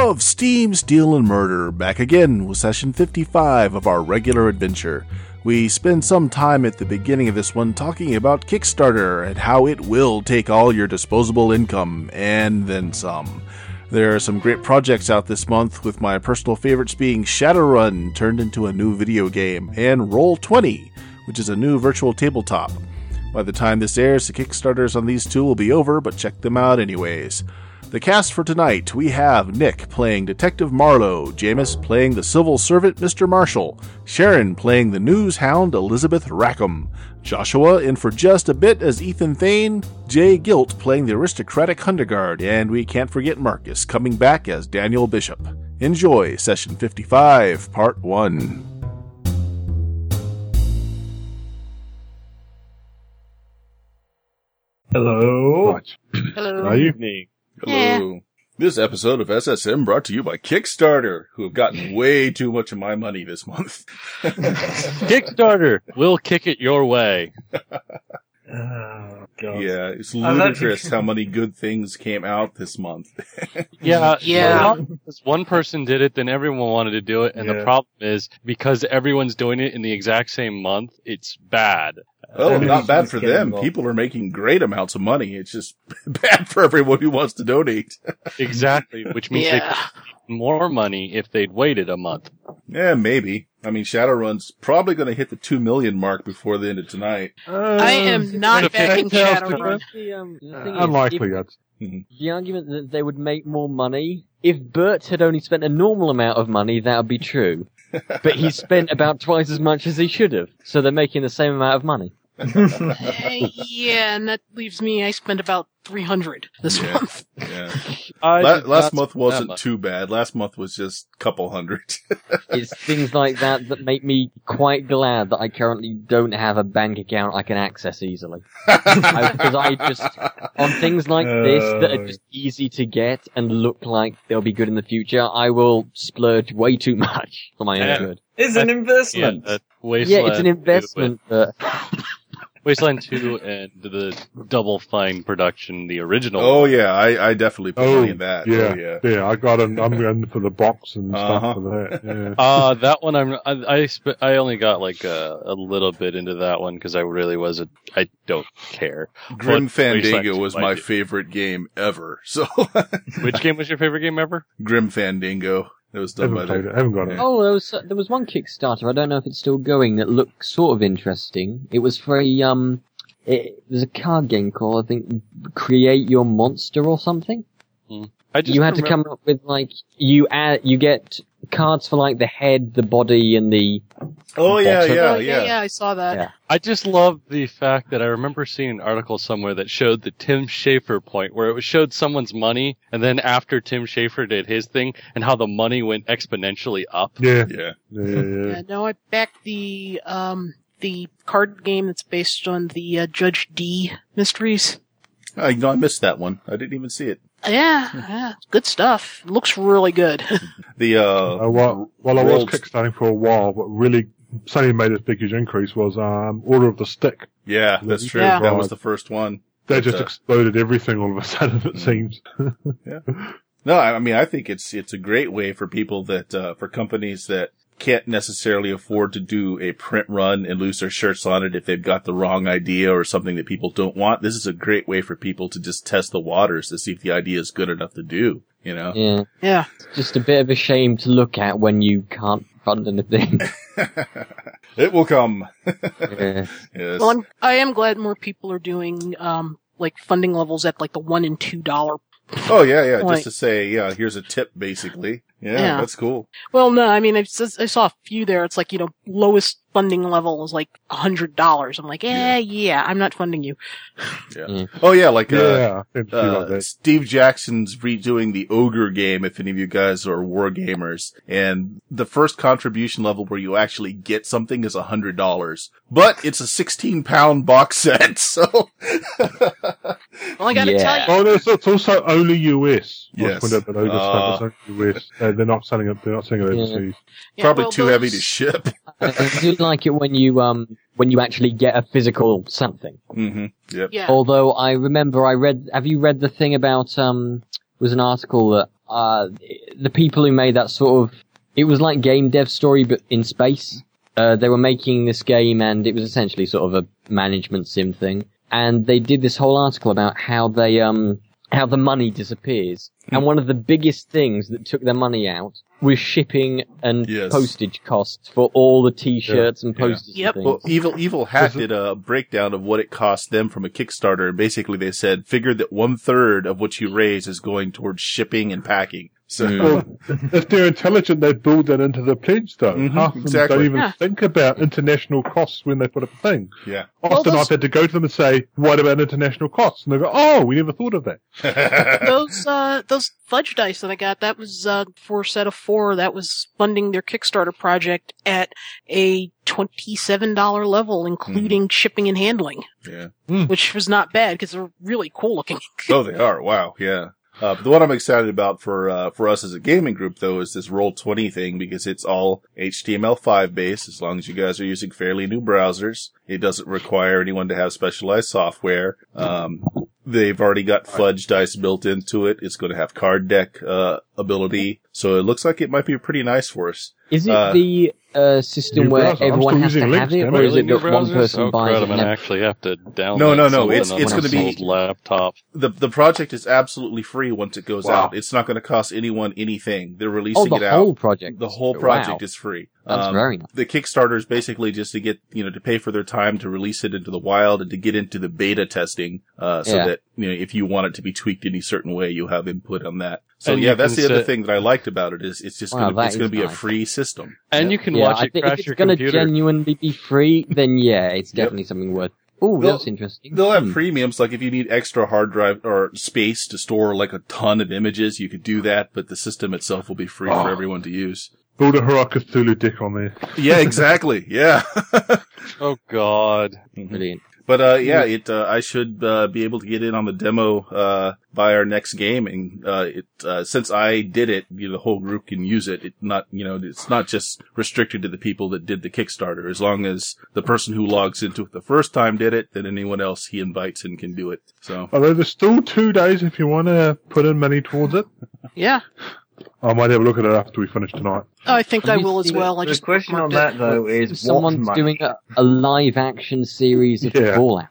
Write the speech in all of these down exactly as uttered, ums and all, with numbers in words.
of Steam, Steel, and Murder, back again with session fifty-five of our regular adventure. We spend some time at the beginning of this one talking about Kickstarter and how it will take all your disposable income, and then some. There are some great projects out this month, with my personal favorites being Shadowrun, turned into a new video game, and Roll twenty, which is a new virtual tabletop. By the time this airs, the Kickstarters on these two will be over, but check them out anyways. The cast for tonight, we have Nick playing Detective Marlowe, Jameis playing the civil servant Mister Marshall, Sharon playing the news hound Elizabeth Rackham, Joshua in for just a bit as Ethan Thane, Jay Gilt playing the aristocratic Hunderguard, and we can't forget Marcus coming back as Daniel Bishop. Enjoy Session fifty-five, Part one. Hello. Hello. Good evening. Hello. Yeah. This episode of S S M brought to you by Kickstarter, who have gotten way too much of my money this month. Kickstarter, we'll kick it your way. Oh, God. Yeah, it's I've ludicrous actually- how many good things came out this month. Yeah, Yeah. Because one person did it, then everyone wanted to do it, and Yeah. the problem is because everyone's doing it in the exact same month, it's bad. Oh, Everybody's not bad for getting them. involved. People are making great amounts of money. It's just bad for everyone who wants to donate. Exactly, which means they Yeah. could more money if they'd waited a month. Yeah, maybe. I mean, Shadowrun's probably going to hit the two million mark before the end of tonight. I am not It's a backing fairy tale Shadowrun. The, um, the Uh, thing unlikely, is, I'd if, the argument that they would make more money, if Bert had only spent a normal amount of money, that would be true. But he spent about twice as much as he should have, so they're making the same amount of money. Uh, yeah, and that leaves me, I spent about three hundred this Yeah. month. Yeah. I La- did last not month spend wasn't that much. too bad. Last month was just a couple hundred. It's things like that that make me quite glad that I currently don't have a bank account I can access easily. Because I, I just, on things like this that are just easy to get and look like they'll be good in the future, I will splurge way too much for my Yeah. own good. It's an Yeah, investment. that Yeah, Wasteland it's an two investment, but with- Wasteland two and the Double Fine production, the original. Oh, yeah. I, I definitely put Oh, money in that. yeah, Oh, yeah. yeah. I got an. I'm going for the box and Uh-huh. stuff for that. Yeah. Uh, that one I'm, I, I, sp- I only got like a, a little bit into that one because I really wasn't, I don't care. Grim But Fandango Wasteland was two, my I do. favorite game ever. So, Which game was your favorite game ever? Grim Fandango. It was done by Haven't played the... it. Haven't got it. oh, there was there was one Kickstarter. I don't know if it's still going. That looked sort of interesting. It was for a um, it, there's a card game called I think Create Your Monster or something. I just You had to remember- come up with like you add you get cards for like the head, the body, and the Oh, yeah, Box of- yeah, oh, yeah, yeah. yeah, I saw that. Yeah. I just love the fact that I remember seeing an article somewhere that showed the Tim Schafer point, where it was showed someone's money, and then after Tim Schafer did his thing, and how the money went exponentially up. Yeah, Yeah. yeah, yeah. yeah. Yeah, no, I backed the, um, the card game that's based on the uh, Judge D mysteries. I, you know, I missed that one. I didn't even see it. Yeah, yeah, good stuff. Looks really good. The, uh... Uh, well, well, I was Rolled- kickstarting for a while, but really, something made a big huge increase was um, Order of the Stick. Yeah, that's true. Yeah. That was the first one. They But, just uh, exploded everything all of a sudden. It Mm. seems. No, I I mean, I think it's it's a great way for people that, uh, for companies that can't necessarily afford to do a print run and lose their shirts on it if they've got the wrong idea or something that people don't want. This is a great way for people to just test the waters to see if the idea is good enough to do, you know? yeah. Yeah. It's just a bit of a shame to look at when you can't fund anything. It will come. Yeah. Yes. Well, I'm, I am glad more people are doing, um, like funding levels at like the one and two dollar. Oh, yeah, yeah. Like- Just to say, yeah, here's a tip, basically. Yeah, Yeah. that's cool. Well, no, I mean, I, s- I saw a few there. It's like, you know, lowest funding level is like a hundred dollars. I'm like, eh, yeah, I'm not funding you. Yeah. Mm. Oh, yeah, like, uh, Yeah, it'd be like Uh, that. Steve Jackson's redoing the Ogre game, if any of you guys are war gamers. And the first contribution level where you actually get something is a hundred dollars. But it's a sixteen pound box set, so. Well, I gotta Yeah. tell you, Oh, no, it's, it's also only U S. I Yes. pointed out that Ogre Ah. stuff is only U S. Uh, they're not selling it. They're not selling it Yeah. overseas. yeah, Probably well, too those- heavy to ship. I I do like it when you um when you actually get a physical something. Mm-hmm. Yep. Yeah. Although I remember I read. Have you read the thing about um? Was an article that uh the people who made that sort of, it was like Game Dev Story, but in space. Uh, they were making this game, and it was essentially sort of a management sim thing. And they did this whole article about how they, um, how the money disappears. And one of the biggest things that took their money out was shipping and Yes. postage costs for all the t-shirts and posters Yep. and Well, things. Evil Evil Hat did a breakdown of what it cost them from a Kickstarter. And basically, they said, figure that one third of what you raise is going towards shipping and packing. So, Well, if they're intelligent, they build that into the pledge, though. Mhm, Half of them exactly. don't even Yeah. think about international costs when they put up a thing. yeah. Often those- I've had to go to them and say, what about international costs? And they go, oh, we never thought of that. those uh those fudge dice that I got, that was uh for a set of four. That was funding their Kickstarter project at a twenty-seven dollar level, including shipping and handling, yeah. which was not bad because they're really cool looking. Oh, they are. Wow. Yeah. Uh, but the one I'm excited about for uh, for us as a gaming group, though, is this Roll twenty thing, because it's all H T M L five based. As long as you guys are using fairly new browsers, it doesn't require anyone to have specialized software. Um, they've already got fudge dice built into it. It's going to have card deck uh, ability, so it looks like it might be pretty nice for us. Is it uh, the uh, system New where browser. I'm everyone still has to using have Linux, it, damn or it. is it that one Browsers? person oh, buys crud, it? I'm and gonna never- actually have to download No, no, no, something it's- on it's my gonna be- old laptop. The the project is absolutely free once it goes Wow. out. It's not going to cost anyone anything. They're releasing Oh, the it out. whole project. The is whole free. project Wow. is free. That's Um, very nice. The Kickstarter is basically just to get, you know, to pay for their time to release it into the wild and to get into the beta testing, uh, so Yeah. that, you know, if you want it to be tweaked any certain way, you have input on that. So And yeah, you that's can the other set- thing that I liked about it is it's just Wow, gonna, that it's gonna is be a nice. free system. And Yeah. you can Yeah, watch I it think crash if it's your going to computer. genuinely be free, then yeah, it's definitely something worth. Oh, They'll- that's interesting. They'll have Hmm. premiums, like if you need extra hard drive or space to store like a ton of images, you could do that, but the system itself will be free for Oh. everyone to use. Build a Hurrah Cthulhu deck on there. Yeah, exactly. Yeah. Oh God. Brilliant. But uh yeah, it uh, I should uh, be able to get in on the demo uh by our next game, and uh it uh since I did it, you know, the whole group can use it. It not, you know, it's not just restricted to the people that did the Kickstarter. As long as the person who logs into it the first time did it, then anyone else he invites in can do it. So Although there's still two days if you want to put in money towards it. Yeah. I might have a look at it after we finish tonight. Oh, I think I Have you will as seen well. I The just question on bookmarked that it. though is Someone's what money? doing a, a live action series of Yeah. Fallout.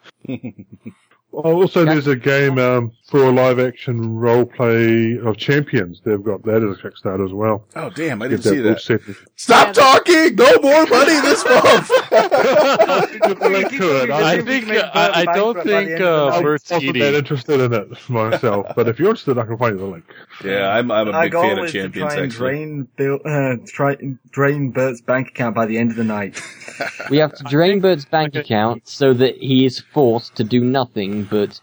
Also, Yeah. there's a game um, for a live action role play of Champions. They've got that as a Kickstarter as well. oh damn, I Get didn't see all that. set. Stop Yeah, talking! No more money this month. Get the link to it. I I, think make uh, I, I Bert don't bankrupt by the think end of the uh, night. Bert's wasn't that eating. interested in it myself, but if you're interested, I can find you the link. Yeah, I'm I'm a My big goal fan of is to Champions try and actually. drain, Bill, uh, try, drain Bert's bank account by the end of the night. We have to drain Bert's bank account so that he is forced to do nothing but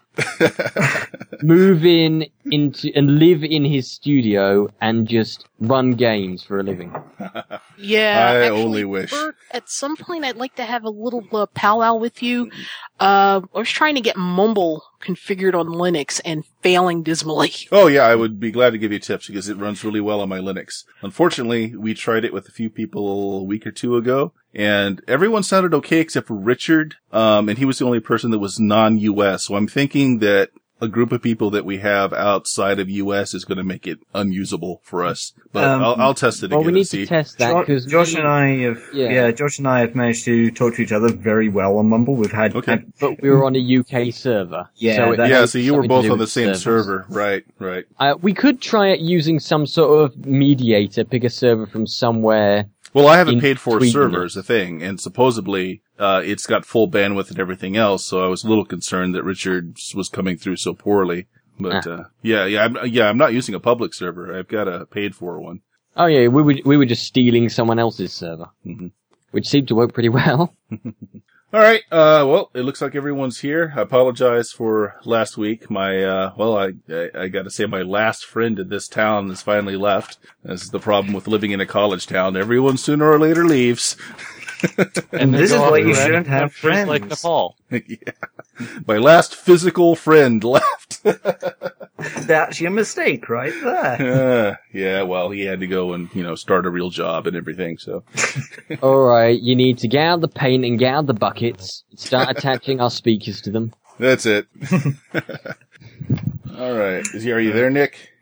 move in into and live in his studio and just run games for a living. Yeah, I actually, only wish. Bert, at some point, I'd like to have a little uh, powwow with you. Uh, I was trying to get Mumble configured on Linux and failing dismally. Oh yeah, I would be glad to give you tips because it runs really well on my Linux. Unfortunately, we tried it with a few people a week or two ago, and everyone sounded okay except for Richard, um, and he was the only person that was non-U S. So I'm thinking that a group of people that we have outside of U S is going to make it unusable for us. But Um, I'll, I'll test it Well, again we need and see. to test that Jo- because Josh and I have, Yeah. yeah. Josh and I have managed to talk to each other very well on Mumble. We've had, Okay. had- but we were on a U K server. Yeah, so it that- Yeah, has so you were something to both do on the with same servers. server. Right, right. Uh, we could try it using some sort of mediator, pick a server from somewhere. Well, I haven't In paid for a Sweden. server as a thing, and supposedly uh it's got full bandwidth and everything else, so I was a little concerned that Richard was coming through so poorly. But Ah. uh yeah, yeah, I'm, yeah, I'm not using a public server. I've got a paid for one. Oh yeah, we were we were just stealing someone else's server, Mhm. which seemed to work pretty well. All right. Uh, well, it looks like everyone's here. I apologize for last week. My, uh, well, I, I, I gotta say my last friend in this town has finally left. This is the problem with living in a college town. Everyone sooner or later leves. And This they is go why off you to shouldn't have countries like friends. Nepal. Yeah. My last physical friend left. that's your mistake right there. uh, yeah, well, he had to go and, you know, start a real job and everything, so. All right, you need to get out the paint and get out the buckets. Start attaching our speakers to them. That's it. All right. Is he, are you there, Nick?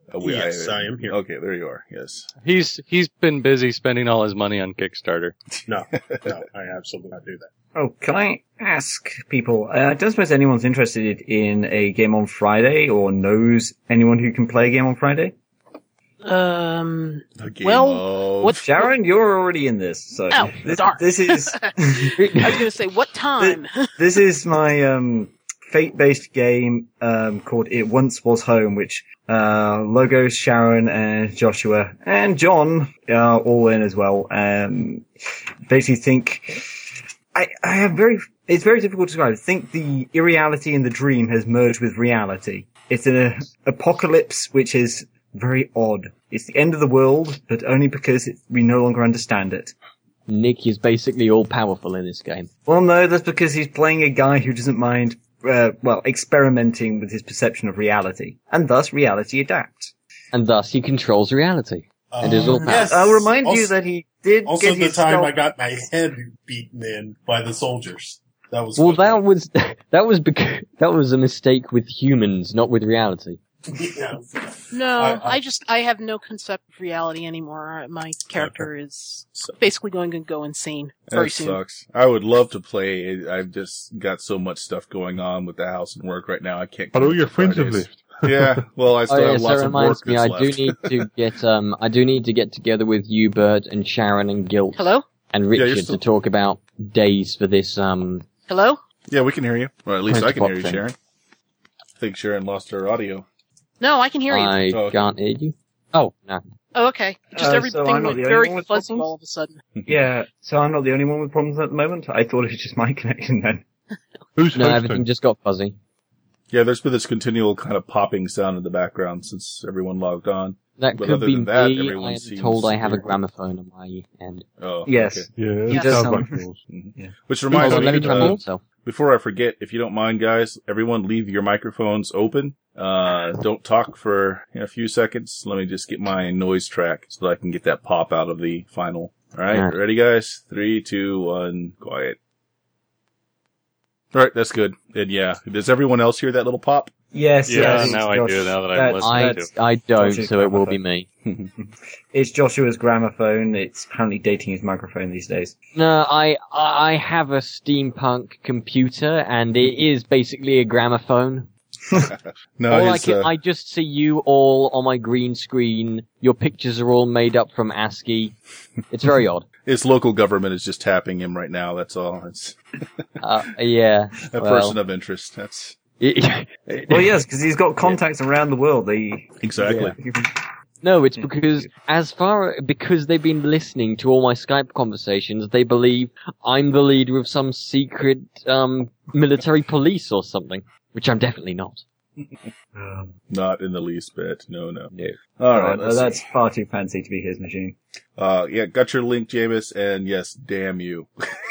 Uh, we- Yes, I am here. Okay, there you are. Yes. He's he's been busy spending all his money on Kickstarter. No, no, I absolutely not do that. Oh, can I ask people? Uh, I don't suppose anyone's interested in a game on Friday or knows anyone who can play a game on Friday? Um, The game Well, of- what- Sharon, you're already in this, so Oh, this, darn. this is I was going to say, what time? this is my um, fate-based game um, called It Once Was Home, which uh, Logos, Sharon, and Joshua and John are all in as well. Um, basically, think I, I have very. It's very difficult to describe. I think the irreality in the dream has merged with reality. It's an apocalypse which is very odd. It's the end of the world, but only because it, we no longer understand it. Nick is basically all powerful in this game. Well, no, that's because he's playing a guy who doesn't mind, uh, well, experimenting with his perception of reality. And thus, reality adapts. And thus he controls reality. And is all Uh, powerful. yes. I'll remind also, you that he did Also, get the his time skull- I got my head beaten in by the soldiers. That was Well, fun. that was that was because that was a mistake with humans, not with reality. Yeah. No, I- I, I- just, I have no concept of reality anymore. My character is So- basically going to go insane very That soon. sucks. I would love to play. I've just got so much stuff going on with the house and work right now. I can't. But all your commit to friends have Fridays. left. Yeah. Well, I still Oh yeah, have so lots it of work reminds me, that's I do left. need to get um, I do need to get together with you, Bert, and Sharon and Gilt Hello? and Yeah, Richard you're still- to talk about days for this. Um, Hello? Yeah, we can hear you. Or at least I can hear you, Xbox thing. Sharon. I think Sharon lost her audio. No, I can hear you. I Oh, okay. can't hear you. Oh no, Oh, okay. Just Uh, so everything I'm not went the only very one with fuzzy problems? all of a sudden. Yeah, so I'm not the only one with problems at the moment. I thought it was just my connection then. Who's no, hosting? everything just got fuzzy. Yeah, there's been this continual kind of popping sound in the background since everyone logged on. That But could other be than that, me. everyone I am seems told I have a weird. gramophone on my end. Oh, Yes. okay. Yeah, it Yes. sounds Does like sound- yours. Mhm. Yeah. Which Hold reminds on, let me me, try uh, myself. before I forget, if you don't mind, guys, everyone leave your microphones open. Uh, don't talk for you know, a few seconds. Let me just get my noise track so that I can get that pop out of the final. All right, Alright. ready, guys? Three, two, one, quiet. All right, that's good. And yeah, does everyone else hear that little pop? Yes, Yeah, yes. now I Josh- do, now that I'm that's- listening I that's- I don't, Joshua's so it will be gramophone. me. It's Joshua's gramophone. It's apparently dating his microphone these days. No, I I I have a steampunk computer, and it is basically a gramophone. No, all I his, can, uh, I just see you all on my green screen. Your pictures are all made up from ASCII. It's very odd. his local government is just tapping him right now. That's all. It's Uh, yeah. a well, person of interest. That's Well, yes, because he's got contacts around the world. They exactly. No, it's because as far because they've been listening to all my Skype conversations, they believe I'm the leader of some secret um military police or something, which I'm definitely not. Um, Not in the least bit. No, no. No. All right. no, let's see. that's far too fancy to be his machine. Uh, yeah, got your link, Jameis, and yes, damn you.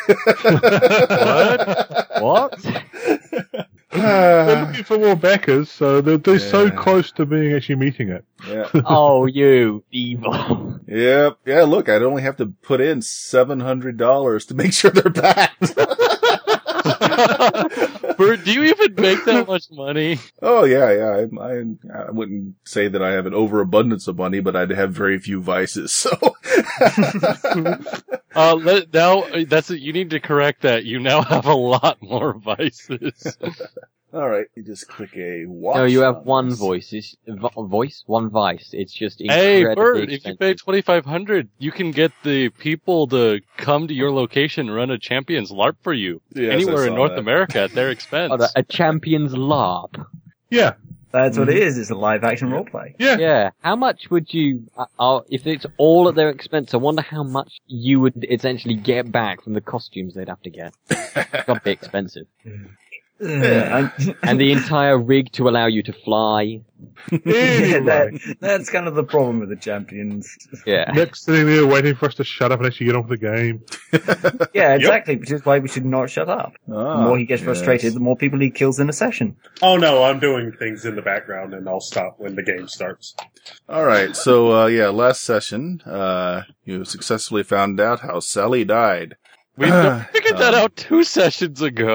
What? What? They're looking for more backers, so they're, they're so Yeah. close to being actually meeting it. Yeah. Oh, you evil. Yep. Yeah, look, I'd only have to put in seven hundred dollars to make sure they're backed. Bert, do you even make that much money? Oh, yeah, yeah. I, I, I wouldn't say that I have an overabundance of money, but I'd have very few vices, so. Uh, let, now, uh, that's it. You need to correct that. You now have a lot more vices. All right, you just click a watch. No, you have on one this. voice. It's, vo- voice? One vice. It's just Hey, incredibly Bert, if you expensive. pay twenty-five hundred, you can get the people to come to your location and run a Champions LARP for you. Yes, I Anywhere in saw North that. America at their expense. Oh, a champion's LARP. Yeah, That's what it Mm-hmm. is. It's a live action roleplay. yeah. Yeah. How much would you, uh, uh, if it's all at their expense, I wonder how much you would essentially get back from the costumes they'd have to get. It's got to be expensive. Yeah, And the entire rig to allow you to fly. yeah, Anyway, that, that's kind of the problem with the champions. Yeah. Nick's sitting there waiting for us to shut up and actually get on with the game. Yeah, exactly, which is why we should not shut up. Ah, The more he gets yes. frustrated, the more people he kills in a session. Oh no, I'm doing things in the background and I'll stop when the game starts. All right, so uh, yeah, last session, uh, you successfully found out how Sally died. We figured that Um, out two sessions ago.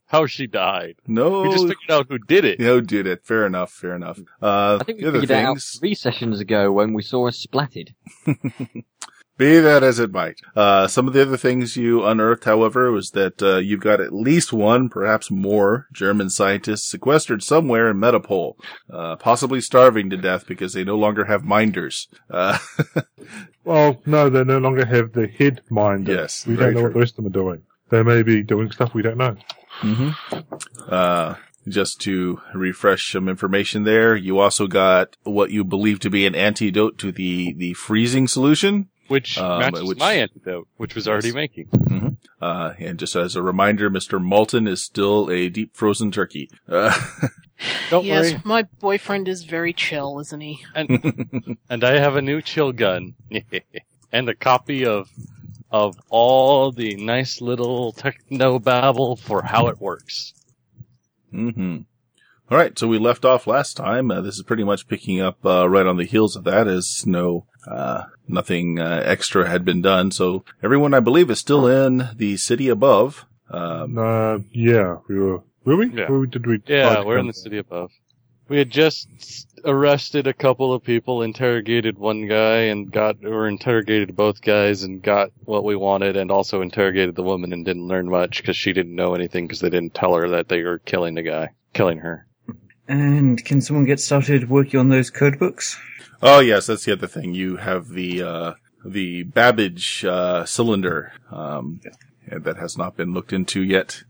how she died. No. We just figured out who did it. Who did it? Fair enough. Fair enough. Uh, I think we the other figured it out things. three sessions ago when we saw her splatted. Be that as it might. Uh, some of the other things you unearthed, however, was that uh, you've got at least one, perhaps more, German scientists sequestered somewhere in Metapole, uh, possibly starving to death because they no longer have minders. Uh, Well, no, they no longer have the head minder. Yes, we very don't know what true. the rest of them are doing. They may be doing stuff we don't know. uh, just to refresh some information there, you also got what you believe to be an antidote to the, the freezing solution. Which Um, matches which- my antidote, which was already Yes. making. Uh, and just as a reminder, Mister Malton is still a deep frozen turkey. Uh, Don't yes, worry. my boyfriend is very chill, isn't he? And, and I have a new chill gun. And a copy of of all the nice little techno babble for how it works. Mm-hmm. All right, so we left off last time. Uh, this is pretty much picking up uh, right on the heels of that, as no uh, nothing uh, extra had been done. So everyone, I believe, is still in the city above. Um, Uh, yeah, we were. Were we? Yeah. Where did we? Yeah, decide to we're in come the from? city above. We had just arrested a couple of people, interrogated one guy, and got, or interrogated both guys and got what we wanted, and also interrogated the woman and didn't learn much because she didn't know anything because they didn't tell her that they were killing the guy, killing her. And can someone get started working on those code books? oh yes, that's the other thing. You have the uh, the Babbage uh, cylinder um, that has not been looked into yet.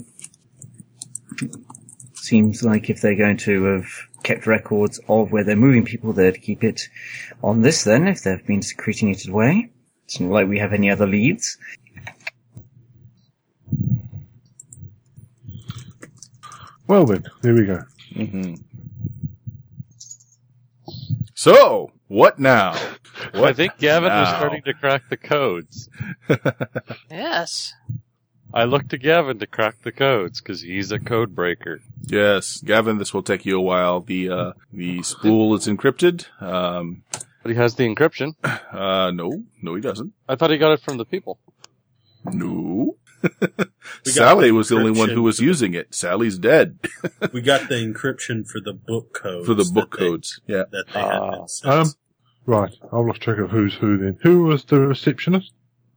Seems like if they're going to have kept records of where they're moving people, they'd keep it on this then, if they've been secreting it away. It's not like we have any other leads. Well then, there we go. Mm-hmm. So what now? What I think Gavin was now? starting to crack the codes. Yes. I looked to Gavin to crack the codes because he's a code breaker. Yes, Gavin, this will take you a while. The uh, the spool is encrypted. Um, But he has the encryption. uh, no, no, he doesn't. I thought he got it from the people. No. We got Sally the was the only one who encryption was for the- using it. Sally's dead We got the encryption for the book codes. for the book that they- codes. Yeah. that they had Ah. been sent. Um, right, I've lost track of who's who then. Who was the receptionist?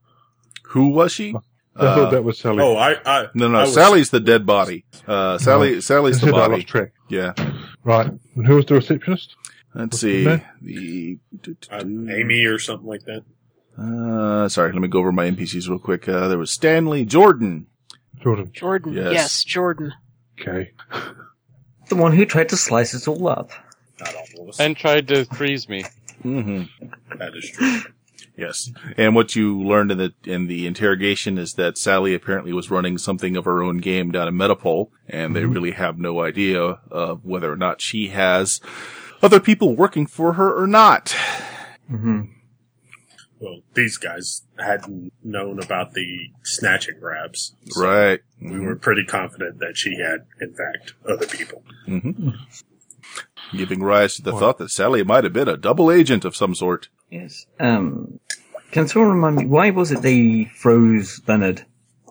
Who was she? I Uh, thought that was Sally. oh, I, I No, no, I was- Sally's the dead body. Uh, Sally, Sally's the Instead, I body. lost track. Yeah. Right, and who was the receptionist? Let's What's see. her The uh, Amy or something like that. Uh, sorry, let me go over my N P Cs real quick. Uh, there was Stanley Jordan. Jordan. Jordan. Yes. Yes, Jordan. Okay. The one who tried to slice it all up. Not all of us. And tried to freeze me. Mm-hmm. That is true. Yes. And what you learned in the in the interrogation is that Sally apparently was running something of her own game down in Metapole, and they really have no idea of whether or not she has other people working for her or not. Mm-hmm. Well, these guys hadn't known about the snatch and grabs. so Right. We were pretty confident that she had, in fact, other people. Mm-hmm. Giving rise to the thought that Sally might have been a double agent of some sort. Yes. Um, can someone remind me, why was it they froze Leonard?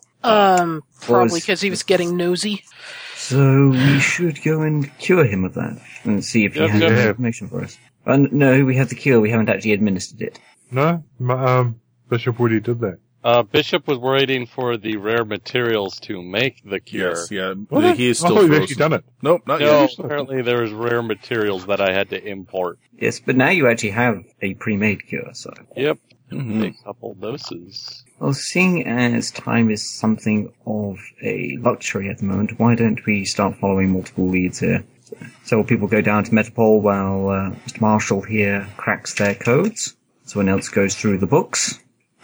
Um, probably was- because he was getting nosy. So we should go and cure him of that and see if he Yep, has yep. any information for us. Uh, no, we have the cure. We haven't actually administered it. No, Ma- um, Bishop already did that. Uh, Bishop was waiting for the rare materials to make the cure. Yes, yeah. What? He is I still thought you'd frozen. actually done it. Nope, not No, yet. apparently there was rare materials that I had to import. Yes, but now you actually have a pre-made cure. So, Yep, Mhm. a couple doses. well, seeing as time is something of a luxury at the moment, why don't we start following multiple leads here? So people go down to Metapole while uh, Mister Marshall here cracks their codes. Someone else goes through the books.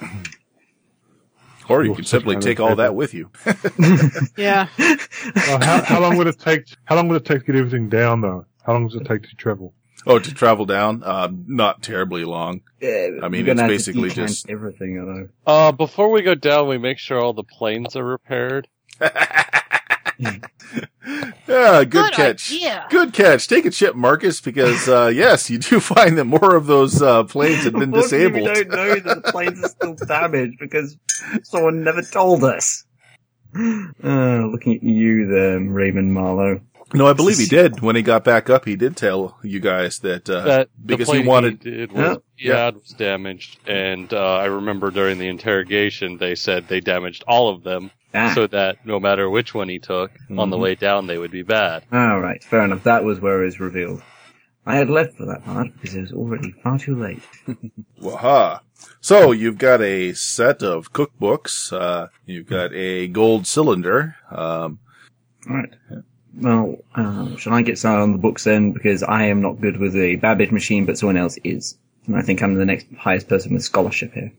Or you You're could such simply an take all idiot. that with you. Yeah. Well, how, how long would it take? How long would it take to get everything down, though? How long does it take to travel? Oh, to travel down? Uh, not terribly long. Yeah, I mean, we're gonna it's have to basically decant just- everything. I know. Uh, before we go down, we make sure all the planes are repaired. Yeah, good, Good catch. idea. Good catch. Take a chip, Marcus, because, uh, yes, you do find that more of those, uh, planes have been Unfortunately, disabled. We don't know that the planes are still damaged because someone never told us. Uh, looking at you there, Raymond Marlowe. No, I believe he did. When he got back up, he did tell you guys that, uh, that because the he plane wanted. he did was, Yeah. yeah, it was damaged, and uh, I remember during the interrogation they said they damaged all of them, Ah. so that no matter which one he took, on the Mhm. way down they would be bad. All right, fair enough. That was where it was revealed. I had left for that part because it was already far too late. Waha. So you've got a set of cookbooks. Uh, you've got a gold cylinder. Um, All right. Well, uh, shall I get started on the books then? Because I am not good with the Babbage machine, but someone else is. And I think I'm the next highest person with scholarship here.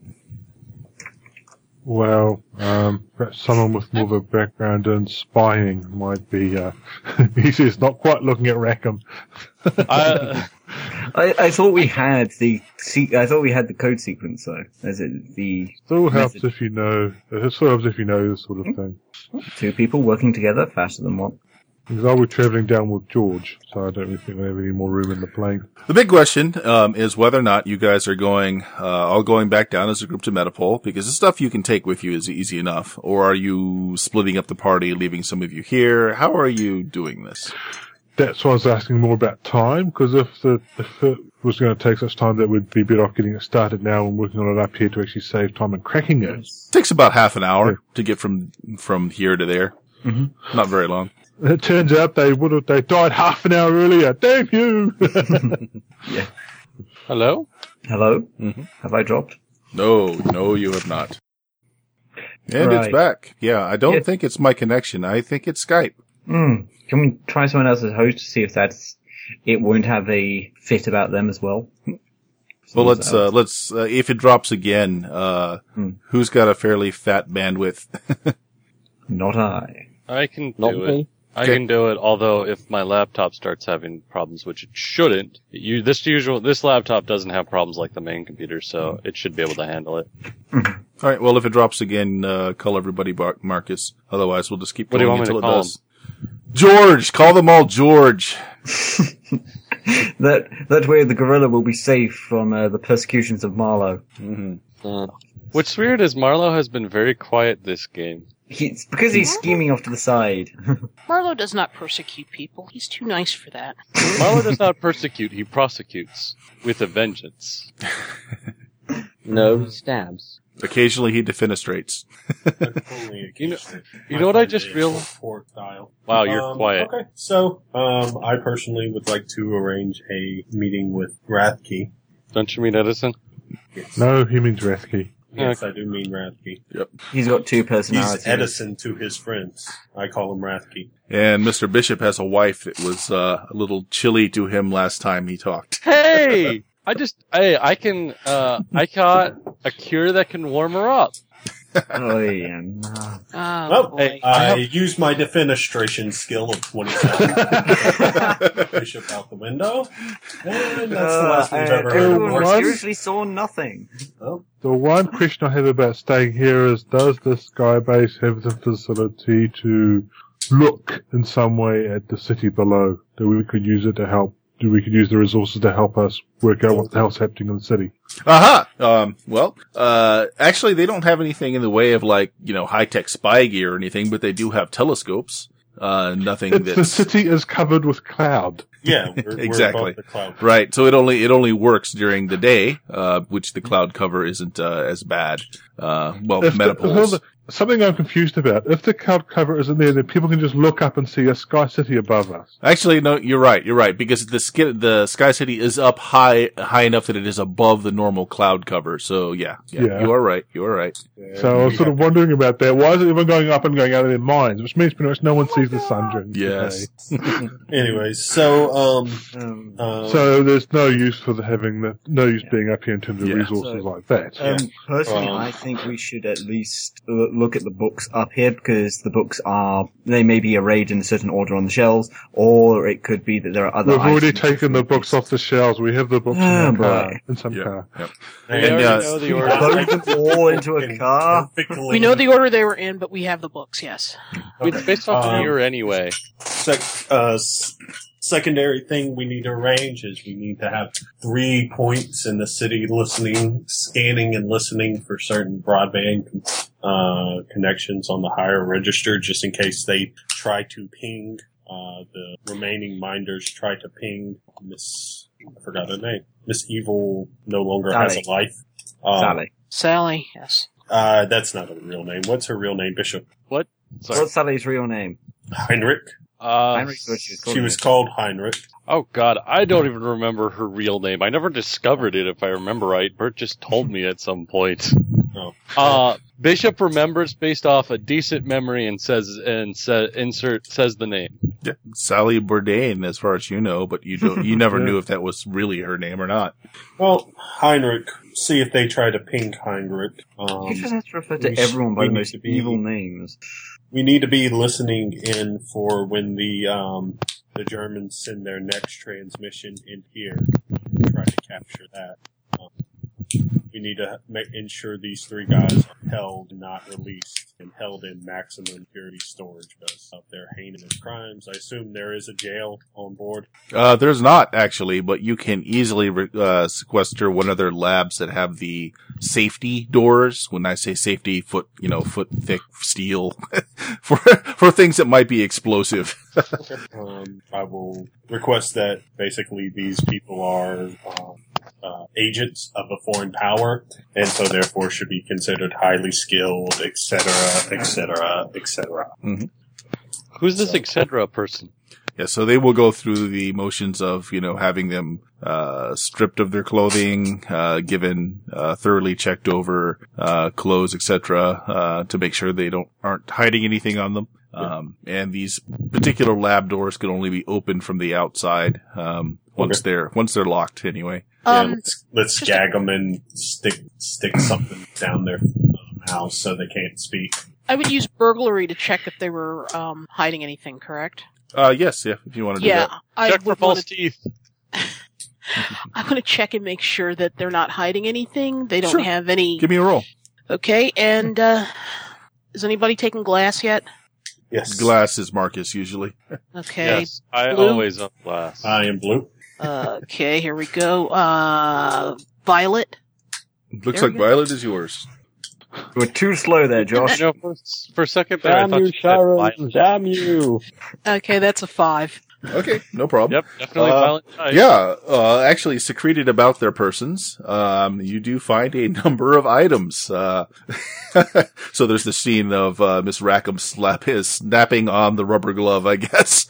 Well, um, perhaps someone with more of a background in spying might be, uh, he says, not quite looking at Rackham. I, I, I thought we had the se- I thought we had the code sequence though. As it the Still helps method. if you know, it still helps if you know this sort of thing. Two people working together faster than one. Because I was travelling down with George, so I don't really think we have any more room in the plane. the big question um, is whether or not you guys are going, uh, all going back down as a group to Metapole, because the stuff you can take with you is easy enough. Or are you splitting up the party, leaving some of you here? How are you doing this? That's why I was asking more about time, because if the if it was going to take such time, that would be better off getting it started now and working on it up here to actually save time and cracking it. It takes about half an hour Yeah. to get from from here to there. Mhm. Not very long. It turns out they would have they died half an hour earlier. Damn you! hello? Hello? Mhm. Have I dropped? No, no, you have not. And it's Right. back. Yeah, I don't Yeah. think it's my connection. I think it's Skype. Hmm. Can we try someone else as host to see if that's it won't have a fit about them as well? Well, let's uh, let's uh, if it drops again, uh, Hmm. who's got a fairly fat bandwidth? Not I. I can Not do me. it. I Okay. can do it, although if my laptop starts having problems, which it shouldn't, you, this usual, this laptop doesn't have problems like the main computer, so it should be able to handle it. All right. Well, if it drops again, uh, call everybody Bar- Marcus. Otherwise, we'll just keep What do you going want me until to it call does. George, call them all George. That that way the gorilla will be safe from uh, the persecutions of Marlowe. Uh, What's weird is Marlowe has been very quiet this game. He's because he's scheming off to the side. Marlowe does not persecute people. He's too nice for that. Marlowe does not persecute, he prosecutes. With a vengeance. no, he stabs. Occasionally, he defenestrates. Only You know- occasionally. you know what I just My realized? Pork dial. Wow, you're Um, quiet. Okay, so um, I personally would like to arrange a meeting with Rathke. Don't you mean Edison? Yes, No, he means Rathke. yes, I do mean Rathke. He's got two He's personalities. Edison to his friends. I call him Rathke. And Mister Bishop has a wife that was uh, a little chilly to him last time he talked. Hey! I just, hey, I can, uh, I got a cure that can warm her up. Oh yeah. No. Oh, Oh, boy. hey, I use my defenestration skill of twenty-seven. Bishop out the window. And that's the last we've Uh, ever heard of everyone What? Morse. seriously saw nothing. Oh, The one question I have about staying here is, does this skybase have the facility to look in some way at the city below? That we could use it to help, do we could use the resources to help us work out what the hell's happening in the city? Aha! Um, well, uh, actually, they don't have anything in the way of, like, you know, high-tech spy gear or anything, but they do have telescopes. Uh, nothing It's, the that's... city is covered with cloud. yeah, we're, Exactly. we're above the cloud. Right, so it only, it only works during the day, uh, which the cloud cover isn't, uh, as bad. Uh, well, If the- Metapoles. hold on. Something I'm confused about. If the cloud cover isn't there, then people can just look up and see a sky city above us. Actually, no, you're right. You're right because the ski- the Sky City is up high, high enough that it is above the normal cloud cover. So yeah, yeah, Yeah. you are right. You are right. So I was we sort of have- wondering about that. Why is it everyone going up and going out of their minds? Which means pretty much no one sees the sun during the Yes. day. Anyways, so um, Um, uh, So there's no use for the having the no use being up here in terms of Yeah. resources So- like that. Um, personally, Um, I think we should at least l- look at the books up here because the books are, they may be arrayed in a certain order on the shelves, or it could be that there are other We've already items taken the which- books off the shelves. We have the books Oh, in our boy. car, in some Yeah. car. Yep. We And, already uh, know the Load order. them all into a car. We know the order they were in, but we have the books, yes. It's based off Um, of year anyway. Sec- uh, s- secondary thing we need to arrange is we need to have three points in the city listening, scanning and listening for certain broadband uh, connections on the higher register, just in case they try to ping, uh, the remaining minders try to ping Miss, I forgot her name, Miss Evil no longer Sally. has a life. Um, Sally. Sally, yes. Uh, that's not a real name. What's her real name, Bishop? What? Sorry. What's Sally's real name? Heinrich? Uh, Heinrich, what she was called. She was called Heinrich. oh god, I don't even remember her real name. I never discovered it, if I remember right. Bert just told me at some point. Oh. Uh, Bishop remembers based off a decent memory and says and sa- insert says the name. Yeah, Sally Bourdain, as far as you know, but you don't, you never Yeah. knew if that was really her name or not. Well, Heinrich, see if they try to ping Heinrich. Um, You just have to refer we to sh- everyone by we the need most to be- evil names. we need to be listening in for when the um, the Germans send their next transmission in here. Try to capture that. Um, we need to make, ensure these three guys are held, not released, and held in maximum security storage because of their heinous crimes. I assume there is a jail on board. Uh, there's not actually, but you can easily re- uh, sequester one of their labs that have the safety doors. When I say safety, foot, you know, foot thick steel for for things that might be explosive. Um, I will request that basically these people are um, uh, agents of a foreign power, and so therefore should be considered highly skilled, et cetera, et cetera, et cetera. Who's this et cetera person? Yeah, so they will go through the motions of, you know, having them uh stripped of their clothing, uh given uh thoroughly checked over uh clothes, et cetera, uh to make sure they don't aren't hiding anything on them. Um and these particular lab doors can only be opened from the outside um once Okay. they're once they're locked anyway. Yeah, Um, let's, let's just gag them and stick stick something down their um, house so they can't speak. I would use burglary to check if they were um, hiding anything, correct? Uh yes, yeah, if you want to do Yeah, that. I Check for would false want to. teeth. I want to check and make sure that they're not hiding anything. They don't Sure. have any. Give me a roll. Okay, and uh, is anybody taking glass yet? Yes. Glass is Marcus usually. Okay. Yes, I Blue. always up glass. I am blue. Uh, okay, here we go. Uh, Violet. Looks There like we go. Violet is yours. You were too slow there, Josh. you know, for, for a second there, I Damn thought you, you said Sharon! violent. Damn you! Okay, that's a five. Okay, no problem. Yep, definitely Uh, violent type. Yeah, uh, actually secreted about their persons, um, you do find a number of items. Uh, so there's the scene of, uh, Miss Rackham slap his snapping on the rubber glove, I guess.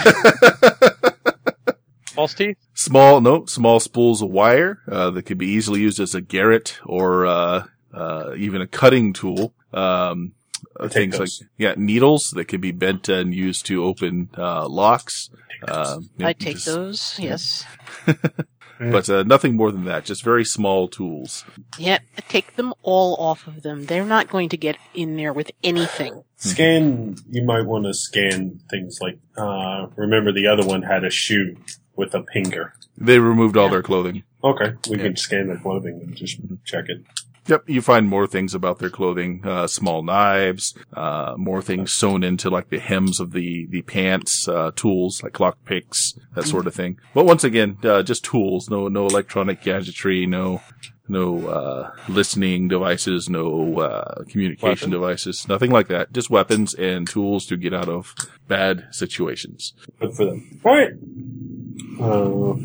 False teeth? small, no, small spools of wire, uh, that could be easily used as a garrote or, uh, uh, even a cutting tool. Um, uh, I'll take things like, those. yeah, needles that could be bent and used to open, uh, locks. Um, yeah, I take just- those. Yes. But uh, nothing more than that. Just very small tools. Yeah, take them all off of them. They're not going to get in there with anything. Scan, you might want to scan things like, uh, remember the other one had a shoe with a pinger. They removed all Yeah. their clothing. Okay, we Yeah. can scan their clothing and just check it. Yep, you find more things about their clothing. Uh, small knives, uh, more things sewn into like the hems of the, the pants, uh, tools like lock picks, that sort of thing. But once again, uh, just tools. No, no electronic gadgetry, no, no, uh, listening devices, no, uh, communication devices, nothing like that. Just weapons and tools to get out of bad situations. Good for them. All right. Uh,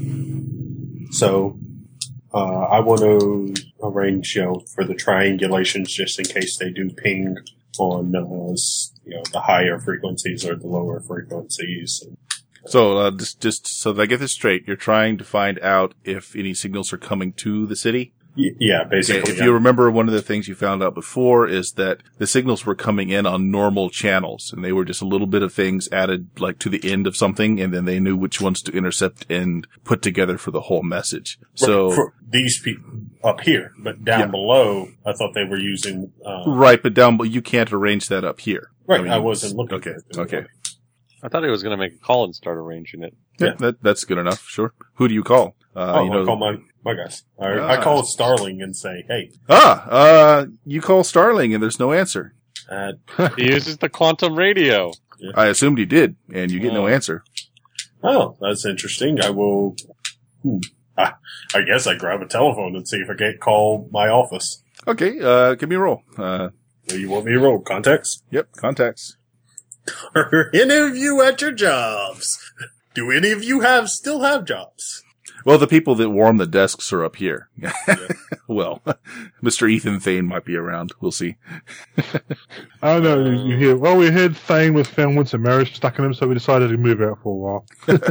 so, uh, I want to arrange, you know, for the triangulations just in case they do ping on, uh, s- you know, the higher frequencies or the lower frequencies. So, uh, just, just so that I get this straight, you're trying to find out if any signals are coming to the city? Y- yeah, Okay, basically. if yeah. you remember, one of the things you found out before is that the signals were coming in on normal channels, and they were just a little bit of things added, like, to the end of something, and then they knew which ones to intercept and put together for the whole message. So, for these people up here, but down Yeah. below, I thought they were using, uh, right, but down, but you can't arrange that up here. right, mean, I wasn't looking Okay, for it. okay. I thought he was going to make a call and start arranging it. Yeah, that, that's good enough, sure. Who do you call? Uh, Oh, you know, I call my, my guys. I, Ah. I call Starling and say, hey, ah, uh, you call Starling and there's no answer. uh, He uses the quantum radio. I assumed you did, and you get no Oh. answer. Oh, that's interesting. I will. Hmm, I, I guess I grab a telephone and see if I can't call my office. Okay, uh, give me a roll. Uh, Do you want me to roll contacts? yep, contacts. Are any of you at your jobs? Do any of you have still have jobs? Well, the people that warm the desks are up here. Yeah. Well, Mister Ethan Thane might be around. We'll see. I don't know. You hear? Well, we heard Thane was found with some marriage stuck in him, so we decided to move out for a while.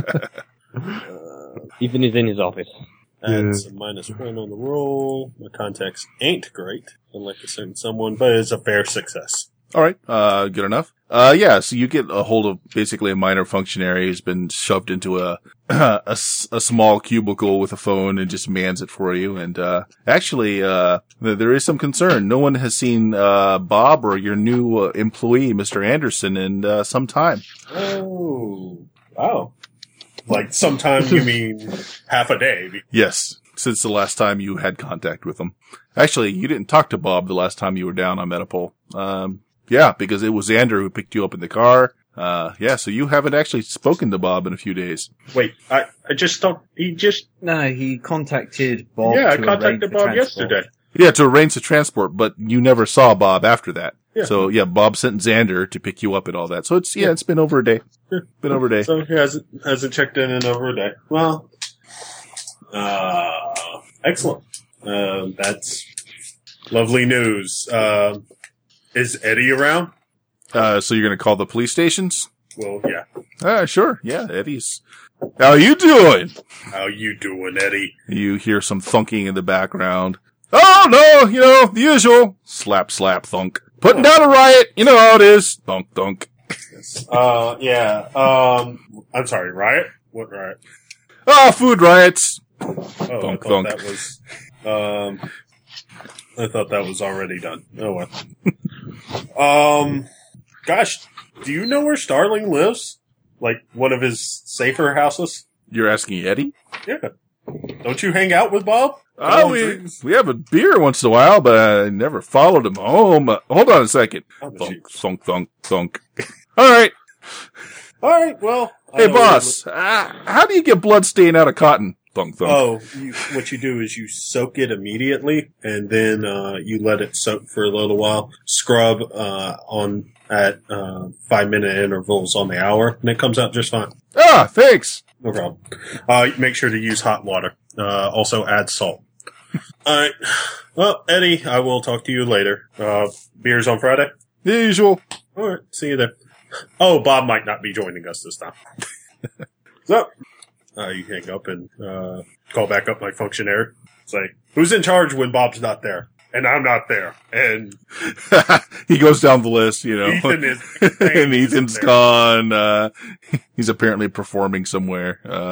Uh, Ethan is in his office. That's a minus one on the roll. My contacts ain't great, unlike a certain someone, but it's a fair success. All right, uh, good enough. Uh, yeah, so you get a hold of basically a minor functionary who's been shoved into a, a, s- a small cubicle with a phone and just mans it for you. And, uh, actually, uh, th- there is some concern. No one has seen, uh, Bob or your new uh, employee, Mister Anderson, in, uh, some time. Oh, wow. Like sometime you mean half a day? Yes, since the last time you had contact with him. Actually, you didn't talk to Bob the last time you were down on Metapole. Um, yeah, because it was Xander who picked you up in the car. Uh, yeah, so you haven't actually spoken to Bob in a few days. Wait, I, I just thought he just... No, he contacted Bob. yeah, I to arrange contacted the Bob transport. yesterday. Yeah, to arrange the transport, but you never saw Bob after that. Yeah. So, yeah, Bob sent Xander to pick you up and all that. So it's, yeah, it's been over a day. Yeah. Been over a day. So he hasn't, hasn't checked in in over a day. Well, uh, excellent. Uh, that's lovely news. Uh, is Eddie around? Uh, so you're gonna call the police stations? Well, yeah. Ah, sure. Yeah, Eddie's. How you doing? How you doing, Eddie? You hear some thunking in the background. Oh, no, you know, the usual. Slap, slap, thunk. Putting down a riot. You know how it is. Thunk, thunk. Uh, yeah. Um, I'm sorry, riot? What riot? Oh, food riots. Oh, Thunk, I thought thunk. that was, um, I thought that was already done. Oh well. um, gosh, do you know where Starling lives? Like one of his safer houses? You're asking Eddie? Yeah. Don't you hang out with Bob? Oh, we, we have a beer once in a while, but I never followed him home. Uh, hold on a second. Oh, Thunk, thunk, thunk, thunk. All right. All right. Well, I Hey, know boss, uh, how do you get blood stain out of cotton? Thunk, thunk. Oh, you, what you do is you soak it immediately, and then uh, you let it soak for a little while. Scrub uh, on at uh, five minute intervals on the hour, and it comes out just fine. Ah, thanks. No problem. Uh, make sure to use hot water. Uh, also add salt. All right. Well, Eddie, I will talk to you later. Uh, beers on Friday. The usual. All right. See you there. Oh, Bob might not be joining us this time. So, uh, you hang up and uh, call back up my functionary. Say, who's in charge when Bob's not there? And I'm not there. And He goes down the list, you know. Ethan is... and Ethan's there. gone. Uh, he's apparently performing somewhere. Uh,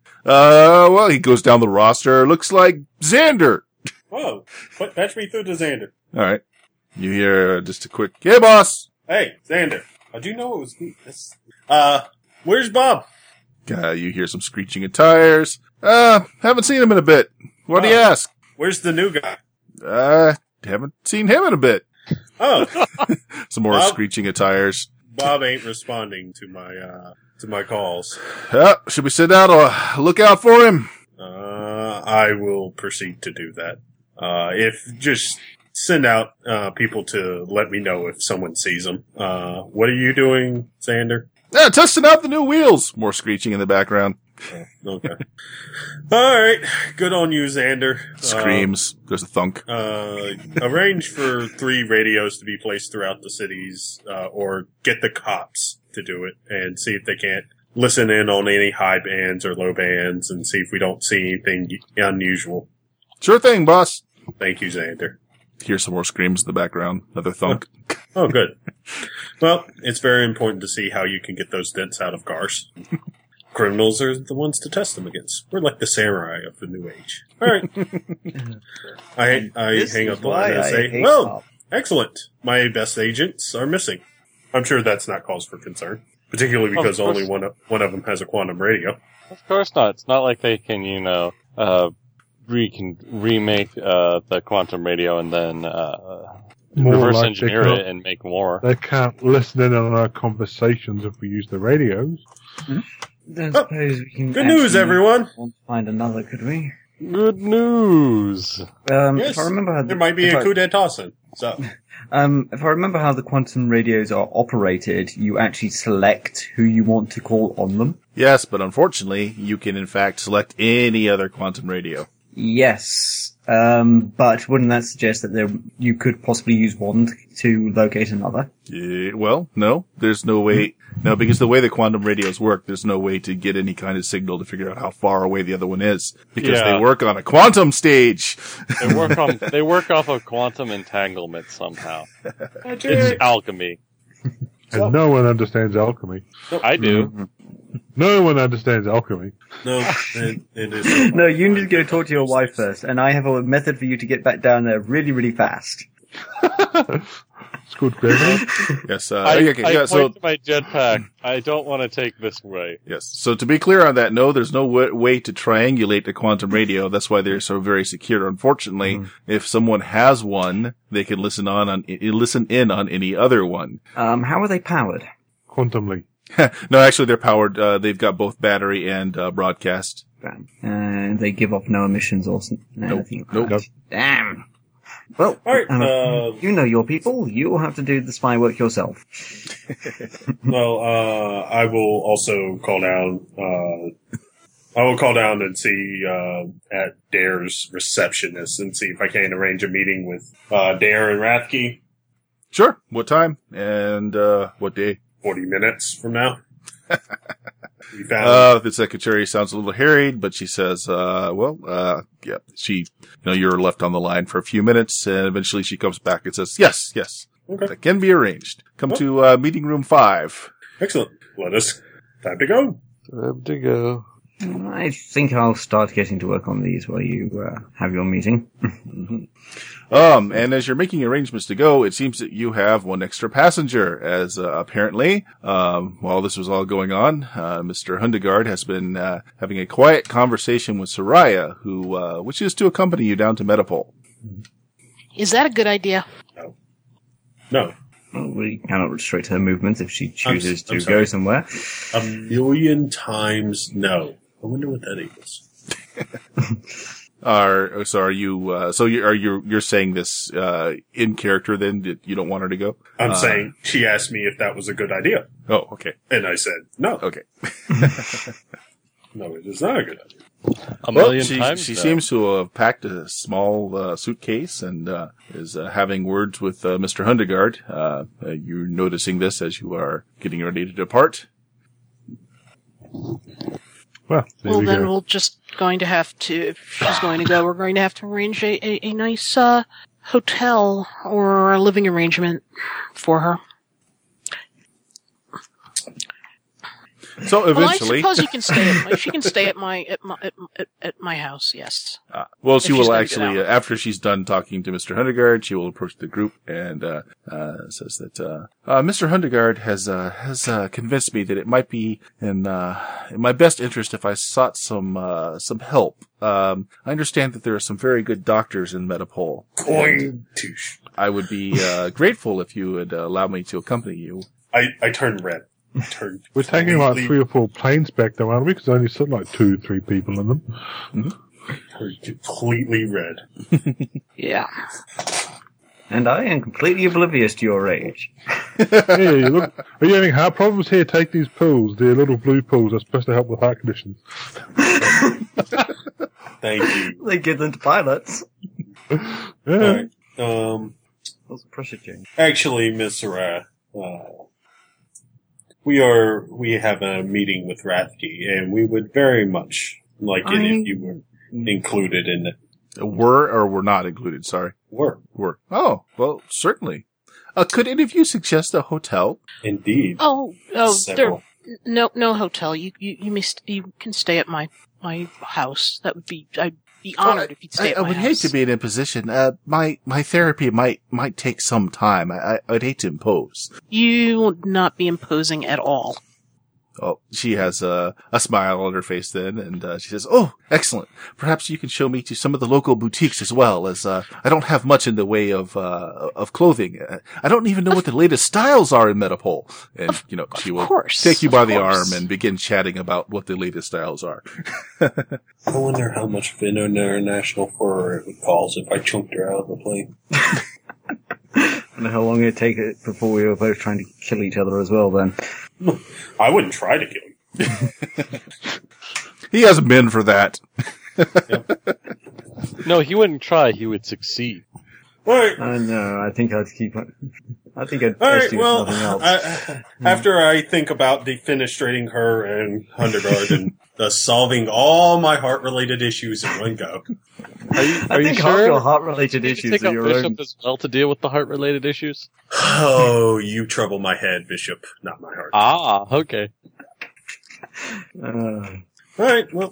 uh, well, he goes down the roster. Looks like Xander. Whoa. Put, patch me through to Xander. All right. You hear just a quick, hey, boss. Hey, Xander. I do know it was me. This, uh, where's Bob? Uh, you hear some screeching of tires. Uh, haven't seen him in a bit. What do you Oh. ask? Where's the new guy? Uh, haven't seen him in a bit. Oh, Some more Bob? screeching of tires. Bob ain't responding to my, uh, to my calls. Uh, should we sit down or look out for him? Uh, I will proceed to do that. Uh, if just send out, uh, people to let me know if someone sees them. Uh, what are you doing, Xander? Yeah, testing out the new wheels. More screeching in the background. Oh, okay. All right. Good on you, Xander. Screams. There's a thunk. Uh, arrange for three radios to be placed throughout the cities, uh, or get the cops to do it and see if they can't listen in on any high bands or low bands and see if we don't see anything unusual. Sure thing, boss. Thank you, Xander. Hear some more screams in the background. Another thunk. Oh, good. Well, it's very important to see how you can get those dents out of cars. Criminals are the ones to test them against. We're like the samurai of the new age. All right. I I This hang is up the line why and I say, hate well, Bob. excellent. My best agents are missing. I'm sure that's not cause for concern, particularly Oh, of because only course. one of, one of them has a quantum radio. Of course not. It's not like they can, you know, uh, re- can remake uh, the quantum radio and then uh, More reverse like they engineer can't- it and make more. They can't listen in on our conversations if we use the radios. Don't Oh, suppose we can. good news, actually everyone. Want to find another, could we? Good news. Um, Yes, if I remember how the, there might be if a I- coup d'etat soon. So, Um, if I remember how the quantum radios are operated, you actually select who you want to call on them. Yes, but unfortunately, you can in fact select any other quantum radio. Yes. Um, but wouldn't that suggest that there you could possibly use one to locate another? Uh, well, no, there's no way. No, because the way the quantum radios work, there's no way to get any kind of signal to figure out how far away the other one is. Because Yeah. they work on a quantum stage. They work on. They work off of quantum entanglement somehow. It's alchemy. And no one understands alchemy. I do. No one understands alchemy. no, it, it is. No, you need to go talk to your wife first, and I have a method for you to get back down there really, really fast. It's good gravity. Yes, uh, I, okay, I yeah, point so, to my jetpack. I don't want to take this way. yes. So to be clear on that, no, there's no w- way to triangulate the quantum radio. That's why they're so very secure. Unfortunately, if someone has one, they can listen on, on, i- listen in on any other one. Um, how are they powered? Quantumly. No, actually, they're powered. Uh, they've got both battery and uh, broadcast. And they give off no emissions or some- anything. like Nope. that. Damn. Well, All right. um, Uh, you know your people. You'll have to do the spy work yourself. well, uh, I will also call down. Uh, I will call down and see uh, at Dare's receptionist and see if I can arrange a meeting with uh, Dare and Rathke. Sure. What time and uh, what day? Forty minutes from now. We found. Uh, the secretary sounds a little harried, but she says, uh, well, uh, yeah, she, you know, you're left on the line for a few minutes, and eventually she comes back and says, yes, yes, Okay. that can be arranged. Come Well- to, uh, meeting room five. Excellent. Let us. Time to go. Time to go. I think I'll start getting to work on these while you uh, have your meeting. Um, and as you're making arrangements to go, it seems that you have one extra passenger, as, uh, apparently, um, while this was all going on, uh, Mister Hundegard has been, uh, having a quiet conversation with Soraya, who, uh, wishes to accompany you down to Metapole. Is that a good idea? No. Well, we cannot restrict her movements if she chooses I'm to sorry. go somewhere. A million times no. I wonder what that equals. Are so are you? Uh, so you are you? You're saying this uh, in character? Then that you don't want her to go? I'm Uh, saying she asked me if that was a good idea, Oh, okay, and I said no. okay. No, it is not a good idea. A Well, million she, times. she though. seems to have packed a small uh, suitcase and uh, is uh, having words with uh, Mister Hundegard. Uh, uh, you're noticing this as you are getting ready to depart. Well, there Well, we then go. we're just going to have to, if she's going to go, we're going to have to arrange a, a, a nice uh, hotel or a living arrangement for her. So Well, I eventually, suppose you can stay at my, she can stay at my at my at, at, at my house. Yes. Uh, well, she If she's will gonna do actually, uh, that. after she's done talking to Mister Hundegard, she will approach the group and uh, uh, says that uh, uh, Mister Hundegard has uh, has uh, convinced me that it might be in, uh, in my best interest if I sought some uh, some help. Um, I understand that there are some very good doctors in Metapole. Going to. sh- I would be uh, grateful if you would uh, allow me to accompany you. I I turned red. I turned. We're taking like completely- three or four planes back though, aren't we? Because only sit like two, three people in them. turned completely red. Yeah. And I am completely oblivious to your age. Hey, look, are you having heart problems? Here, take these pills. They're little blue pills. They're supposed to help with heart conditions. Thank you. They give them to pilots. Yeah. All right. Um. That's a pressure change. Actually, Miss Sarah, uh, we are we have a meeting with Rathke, and we would very much like it I- if you were included in it. Were or were not included? Sorry, Were were. Oh, well, certainly. Uh, could any of you suggest a hotel? indeed. Oh, oh, Several. there, no, no hotel. You, you, you may, st- you can stay at my, my house. That would be, I'd be honored if you'd stay I, at I my would house. hate to be in a position. Uh, my my therapy might might take some time. I, I I'd hate to impose. You would not be imposing at all. Oh, she has a, a smile on her face then, and uh, she says, "Oh, excellent. Perhaps you can show me to some of the local boutiques as well, as uh, I don't have much in the way of uh, of clothing. I don't even know what the latest styles are in Metapole." And, you know, she will course, take you by of the course. arm and begin chatting about what the latest styles are. I wonder how much of an international furor it would cause if I chunked her out of the plane. I don't know how long it'd take it before we were both trying to kill each other as well then. I wouldn't try to kill him. He hasn't been for that. No, he wouldn't try. He would succeed. Alright, I know, I think I'd keep it. I think I'd alright, pursue well, nothing else. I, after I think about defenestrating her and Hunderguard and thus solving all my heart-related issues in one go. Are you, I are you think half sure? your heart-related Did you issues take are up your Bishop own. as well to deal with the heart-related issues? Oh, you trouble my head, Bishop, not my heart. Ah, okay. Uh, Alright, well,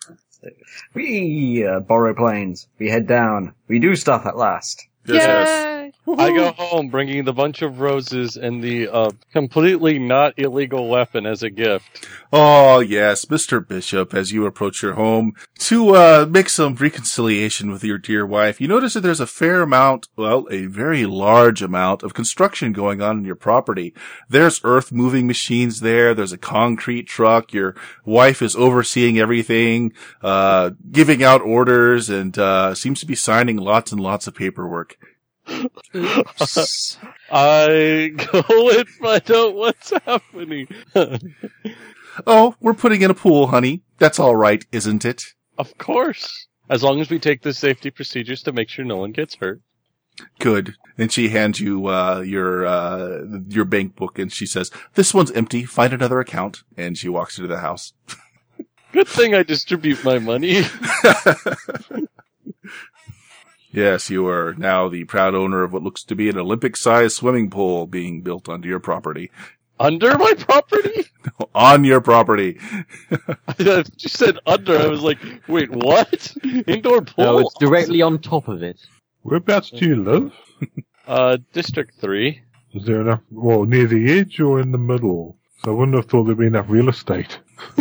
we uh, borrow planes. We head down. We do stuff at last. Yes, yes. Yay! I go home bringing the bunch of roses and the uh, completely not illegal weapon as a gift. Oh, yes, Mister Bishop, as you approach your home to uh make some reconciliation with your dear wife, you notice that there's a fair amount, well, a very large amount of construction going on in your property. There's earth-moving machines there, there's a concrete truck, your wife is overseeing everything, uh giving out orders, and uh seems to be signing lots and lots of paperwork. Oops. I go and find out what's happening. Oh, we're putting in a pool, honey. That's all right, isn't it? Of course. As long as we take the safety procedures to make sure no one gets hurt. Good. And she hands you uh your uh your bank book, and she says, "This one's empty. Find another account." And she walks into the house. Good thing I distribute my money. Yes, you are now the proud owner of what looks to be an Olympic-sized swimming pool being built onto your property. Under my property? On your property. You said under. I was like, wait, what? Indoor pool? No, it's directly on top of it. Whereabouts do you live? Uh, District three. Is there enough, well, near the edge or in the middle? So I wouldn't have thought there'd be enough real estate.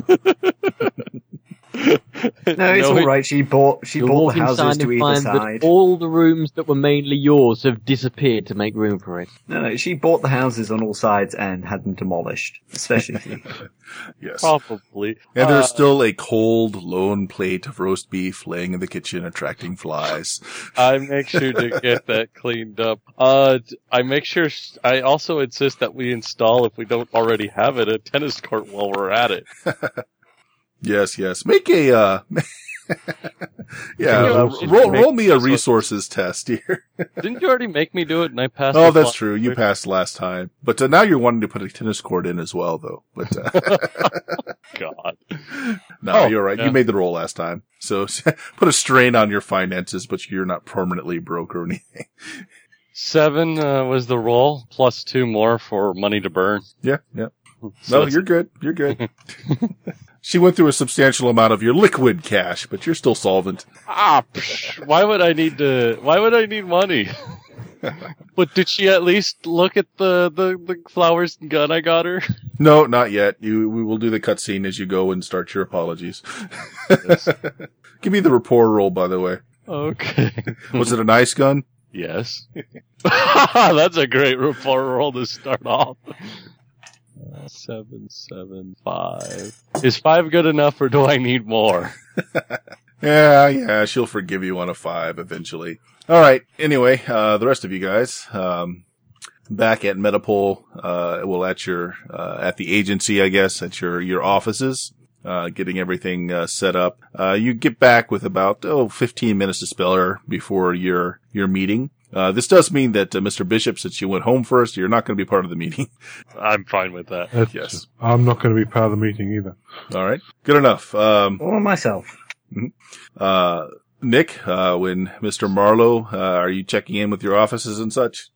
No, it's No, all right. She bought she You'll bought walk the houses inside to and either find side. that all the rooms that were mainly yours have disappeared to make room for it. No, no, she bought the houses on all sides and had them demolished, especially for you. Yes. Probably. And there's Uh, still a cold, lone plate of roast beef laying in the kitchen, attracting flies. I make sure to get that cleaned up. Uh, I make sure, I also insist that we install, if we don't already have it, a tennis court while we're at it. Yes, yes. Make a, uh, yeah, You know, uh, it- roll, make- roll me a resources test here. Didn't you already make me do it and I passed Oh, the that's fly- true. You passed last time. But uh, now you're wanting to put a tennis court in as well, though. But, uh, God. no, Oh, you're right. yeah. You made the roll last time. So put a strain on your finances, but you're not permanently broke or anything. Seven uh, was the roll, plus two more for money to burn. Yeah, yeah. So No, it's- you're good. You're good. She went through a substantial amount of your liquid cash, but you're still solvent. Ah, psh, why would I need to? Why would I need money? But did she at least look at the, the, the flowers and gun I got her? No, not yet. You, we will do the cutscene as you go and start your apologies. Give me the rapport roll, by the way. Okay. Was it a nice gun? Yes. That's a great rapport roll to start off. Uh, seven, seven, five. Is five good enough, or do I need more? Yeah, yeah, she'll forgive you on a five eventually. All right. Anyway, uh, the rest of you guys, um, back at Metapole, uh, well, at your, uh, at the agency, I guess, at your, your offices, uh, getting everything, uh, set up. Uh, you get back with about, oh, fifteen minutes to spare before your, your meeting. Uh, this does mean that, uh, Mister Bishop, since you went home first, you're not going to be part of the meeting. I'm fine with that. That's- Yes. I'm not going to be part of the meeting either. All right. Good enough. Um, Or myself. uh, Nick, uh, when Mister Marlowe, uh, are you checking in with your offices and such?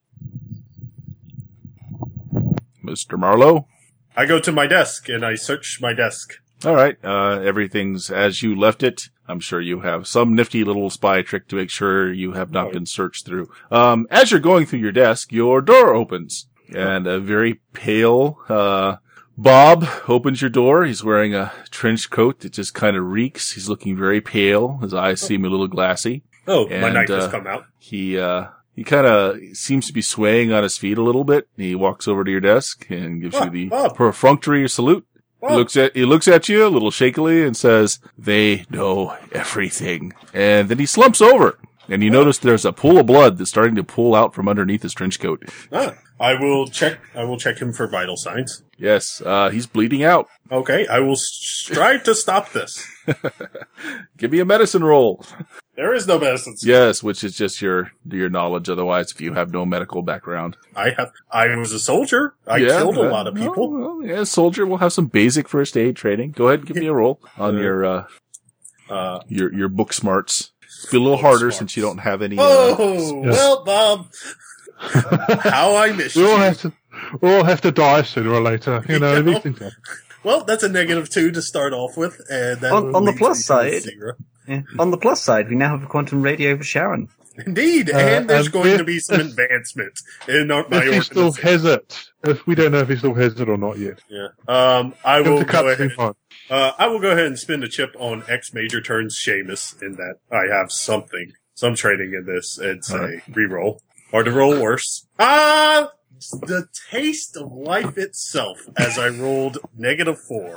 Mister Marlowe? I go to my desk and I search my desk. All right. Uh, everything's as you left it. I'm sure you have some nifty little spy trick to make sure you have not been searched through. Um, as you're going through your desk, your door opens and a very pale, uh, Bob opens your door. He's wearing a trench coat that just kind of reeks. He's looking very pale. His eyes seem a little glassy. Oh, my And, knife has uh, come out. He, uh, he kind of seems to be swaying on his feet a little bit. He walks over to your desk and gives Ah, you the Bob. perfunctory salute. He Bob. looks at, he looks at you a little shakily and says, "They know everything." And then he slumps over. And you notice there's a pool of blood that's starting to pool out from underneath his trench coat. Ah, I will check. I will check him for vital signs. Yes, uh, he's bleeding out. Okay, I will strive to stop this. Give me a medicine roll. There is no medicine. Yes, which is just your your knowledge. Otherwise, if you have no medical background, I have. I was a soldier. I Yeah, killed a uh, lot of people. Well, well, yeah, soldier will have some basic first aid training. Go ahead, and give me a roll on Uh, your uh, Uh, your your book smarts. It's be a little Book harder smarts. since you don't have any. Uh, oh Yeah. well, Bob. How I missed We all you. have to, we all have to die sooner or later. You know, Yeah. these things happen. Well, that's a negative two to start off with, and that On- on the leads plus me to a side- zero. Yeah. On the plus side, we now have a quantum radio for Sharon. Indeed, Uh, and there's and going if- to be some if- advancement in our, my If he still organization. has it, if we don't know if he still has it or not yet. Yeah. Um, I Give will the go cutscene ahead. fine. Uh, I will go ahead and spend a chip on X Major turns Seamus in that I have something, some training in this. It's a Alright. reroll. Or to roll worse. Ah! The taste of life itself as I rolled negative four.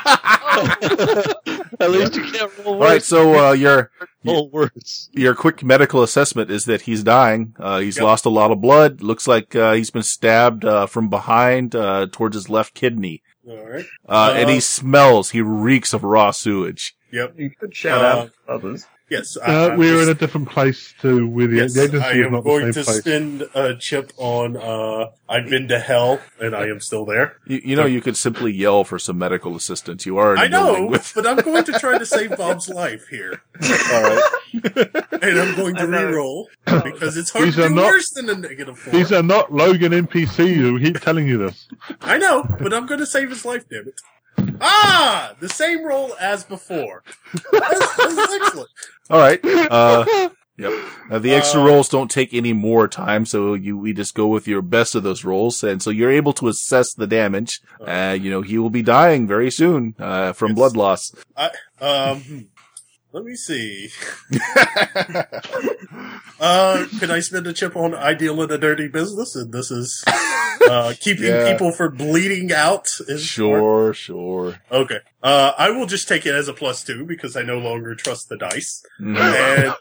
At least you can't roll all right, worse. so uh, your roll worse. your quick medical assessment is that he's dying. Uh, he's Yep. lost a lot of blood. Looks like uh, he's been stabbed uh, from behind uh, towards his left kidney. Alright. Uh, and Uh, he smells. He reeks of raw sewage. Yep. You could shout Uh, out others. Yes. I, Uh, I'm we're just- in a different place to where the, Yes, the agency I is am not going the to same place. spend a chip on, uh, I've been to hell, and I am still there. You, you know, you could simply yell for some medical assistance. You are in a I know, building with. but I'm going to try to save Bob's life here. All right. And I'm going to I know. re-roll, because it's hard These to are do not- worse than a negative four. These are not Logan N P Cs who keep telling you this. I know, but I'm going to save his life, damn it. Ah! The same roll as before. That's, that's excellent. All right. Uh, yep. Uh, the extra Uh, rolls don't take any more time, so you we just go with your best of those rolls, and so you're able to assess the damage. Uh, you know, he will be dying very soon uh, from Yes. blood loss. I, um, hmm. let me see. Uh, can I spend a chip on I deal in a dirty business? And this is, uh, keeping Yeah. people from bleeding out. Is Sure, sure. Okay. Uh, I will just take it as a plus two because I no longer trust the dice. Mhm. And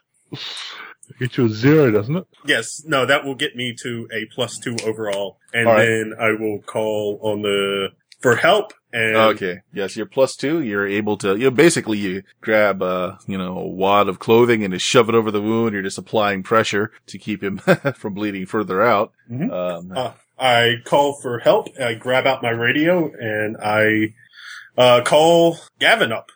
Get you a zero, doesn't it? yes, no, that will get me to a plus two overall. And All right. then I will call on the, for help. And Okay. Yes, you're plus two. You're able to, you know, basically you grab, uh, you know, a wad of clothing and just shove it over the wound. You're just applying pressure to keep him from bleeding further out. Mhm. Um, Uh, I call for help. I grab out my radio and I, uh, call Gavin up.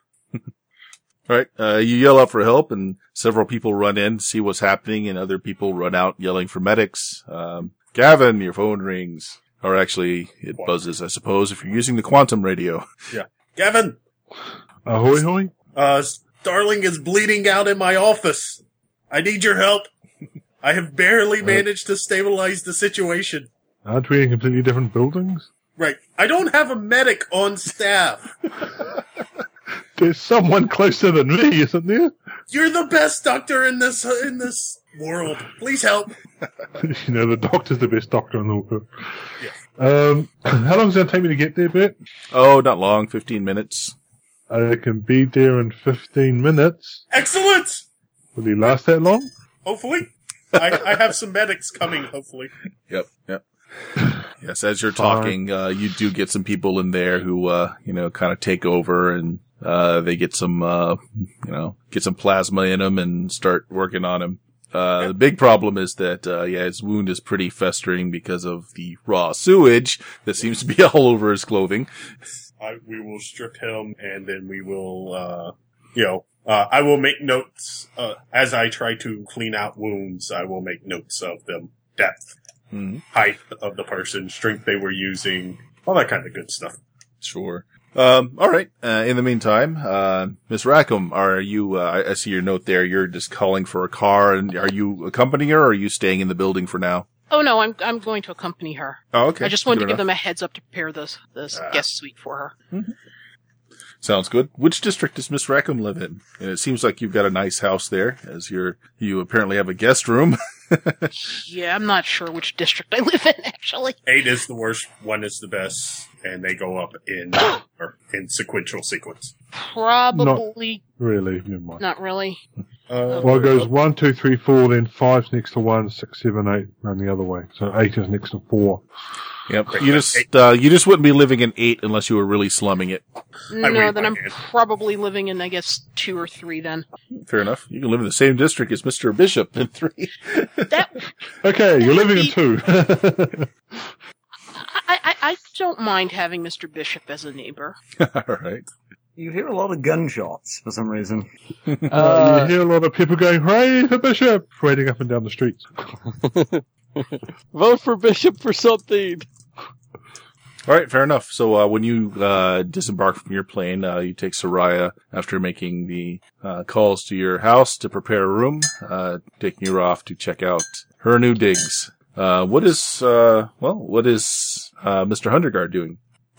All right. Uh, you yell out for help and several people run in, see what's happening, and other people run out yelling for medics. Um, Gavin, your phone rings. Or actually, it What? buzzes, I suppose, if you're using the quantum radio. Gavin, Ahoy hoy. uh, Starling is bleeding out in my office. I need your help. I have barely managed to stabilize the situation. Aren't we in completely different buildings? Right. I don't have a medic on staff. There's someone closer than me, isn't there? You're the best doctor in this, in this world. Please help. You know, the doctor's the best doctor in the world. Um, how long does it take me to get there, Bert? Oh, not long, fifteen minutes. I can be there in fifteen minutes. Excellent. Will he last that long? Hopefully. I, I have some medics coming, hopefully. Yep, yep. Yes, as you're Fine. talking, uh, you do get some people in there who, uh, you know, kind of take over and, uh, they get some, uh, you know, get some plasma in him and start working on him. Uh, the big problem is that, uh, yeah, his wound is pretty festering because of the raw sewage that seems to be all over his clothing. I, we will strip him and then we will, uh, you know, uh, I will make notes, uh, as I try to clean out wounds, I will make notes of them, depth, Hmm. height of the person, strength they were using, all that kind of good stuff. Sure. Um, all right. Uh, in the meantime, uh, Miss Rackham, are you, uh, I, I see your note there. You're just calling for a car and are you accompanying her or are you staying in the building for now? Oh no, I'm I'm going to accompany her. Oh, okay. I just wanted Good to give enough. them a heads up to prepare the the Ah. guest suite for her. Sounds good. Which district does Miss Rackham live in? And it seems like you've got a nice house there, as you're, you apparently have a guest room. Yeah, I'm not sure which district I live in actually. Eight is the worst, one is the best, and they go up in or in sequential sequence. Probably Really, never mind. not really. Uh, Well, it goes one, two, three, four, then five's next to one, six, seven, eight, run the other way. So eight is next to four. Yep. You just, uh, you just wouldn't be living in eight unless you were really slumming it. No, read then my I'm hand. probably living in I guess two or three then. Fair enough. You can live in the same district as Mister Bishop in three. That Okay, you're That would living in two. I, I I don't mind having Mister Bishop as a neighbor. All right. You hear a lot of gunshots for some reason. Uh, Uh, you hear a lot of people going, hooray for Bishop, parading up and down the streets. Vote for Bishop for something. All right, fair enough. So uh, when you uh, disembark from your plane, uh, you take Soraya after making the uh, calls to your house to prepare a room, uh, taking her off to check out her new digs. Uh, what is, uh, well, what is uh, Mister Hundergaard doing?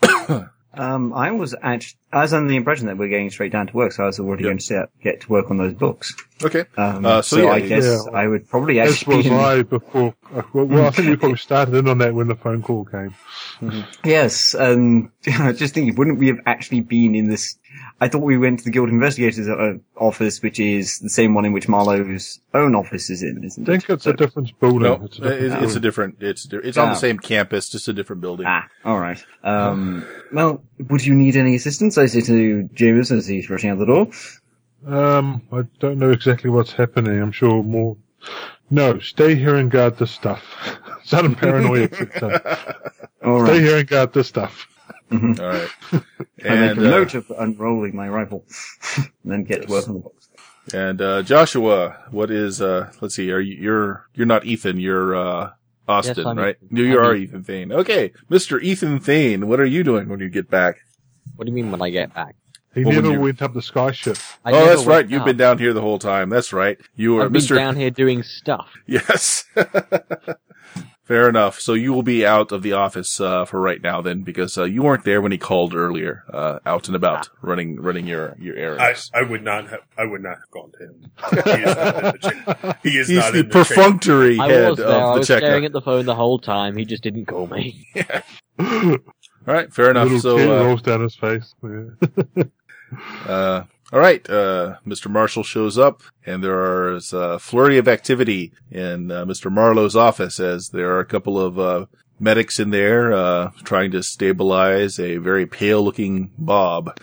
Um, I was actually, I was under the impression that we're getting straight down to work, so I was already Yep. going to set, get to work on those books. Okay. Um, Uh, so so yeah, I guess yeah. I would probably As actually was be in the- I before. Uh, well, well, I think we probably started in on that when the phone call came. Yes, um, just thinking, wouldn't we have actually been in this? I thought we went to the Guild Investigators uh, office, which is the same one in which Marlowe's own office is in, isn't I it? think it's So- a different building. No, it's it's, a different it's a building. different, it's, di- it's on the Ah. same campus, just a different building. Ah, alright. Um, well, would you need any assistance? I say to James as he's rushing out the door. Um, I don't know exactly what's happening. I'm sure more. No, stay here and guard this stuff. Sudden paranoia kicks in. Stay Alright. here and guard this stuff. All right. I make And, a uh, note of unrolling my rifle, and then get to work on the box. and, uh, Joshua, what is, uh, let's see, are you, you're, you're not Ethan, you're, uh, Austin, Yes, I'm right? Ethan. You, you I'm are Ethan. Ethan Thane. Okay. Mister Ethan Thane, what are you doing when you get back? what do you mean when I get back? He Well, when never you- went up the sky ship. I oh, never that's right. went You've up. been down here the whole time. That's right. You are I've been Mister down here doing stuff. Yes. Fair enough. So you will be out of the office uh, for right now, then, because uh, you weren't there when he called earlier, uh, out and about, running running your your I, errands. I would not have. I would not have gone to him. He is not in the, cha- he is He's not the in the chain. perfunctory I head was there. of I the was staring checkup. at the phone the whole time. He just didn't call me. All right, fair enough. Little So, tear uh, rolls down his face. Yeah. uh, all right, uh, Mister Marshall shows up, and there is a flurry of activity in uh, Mister Marlowe's office as there are a couple of uh, medics in there uh, trying to stabilize a very pale-looking Bob.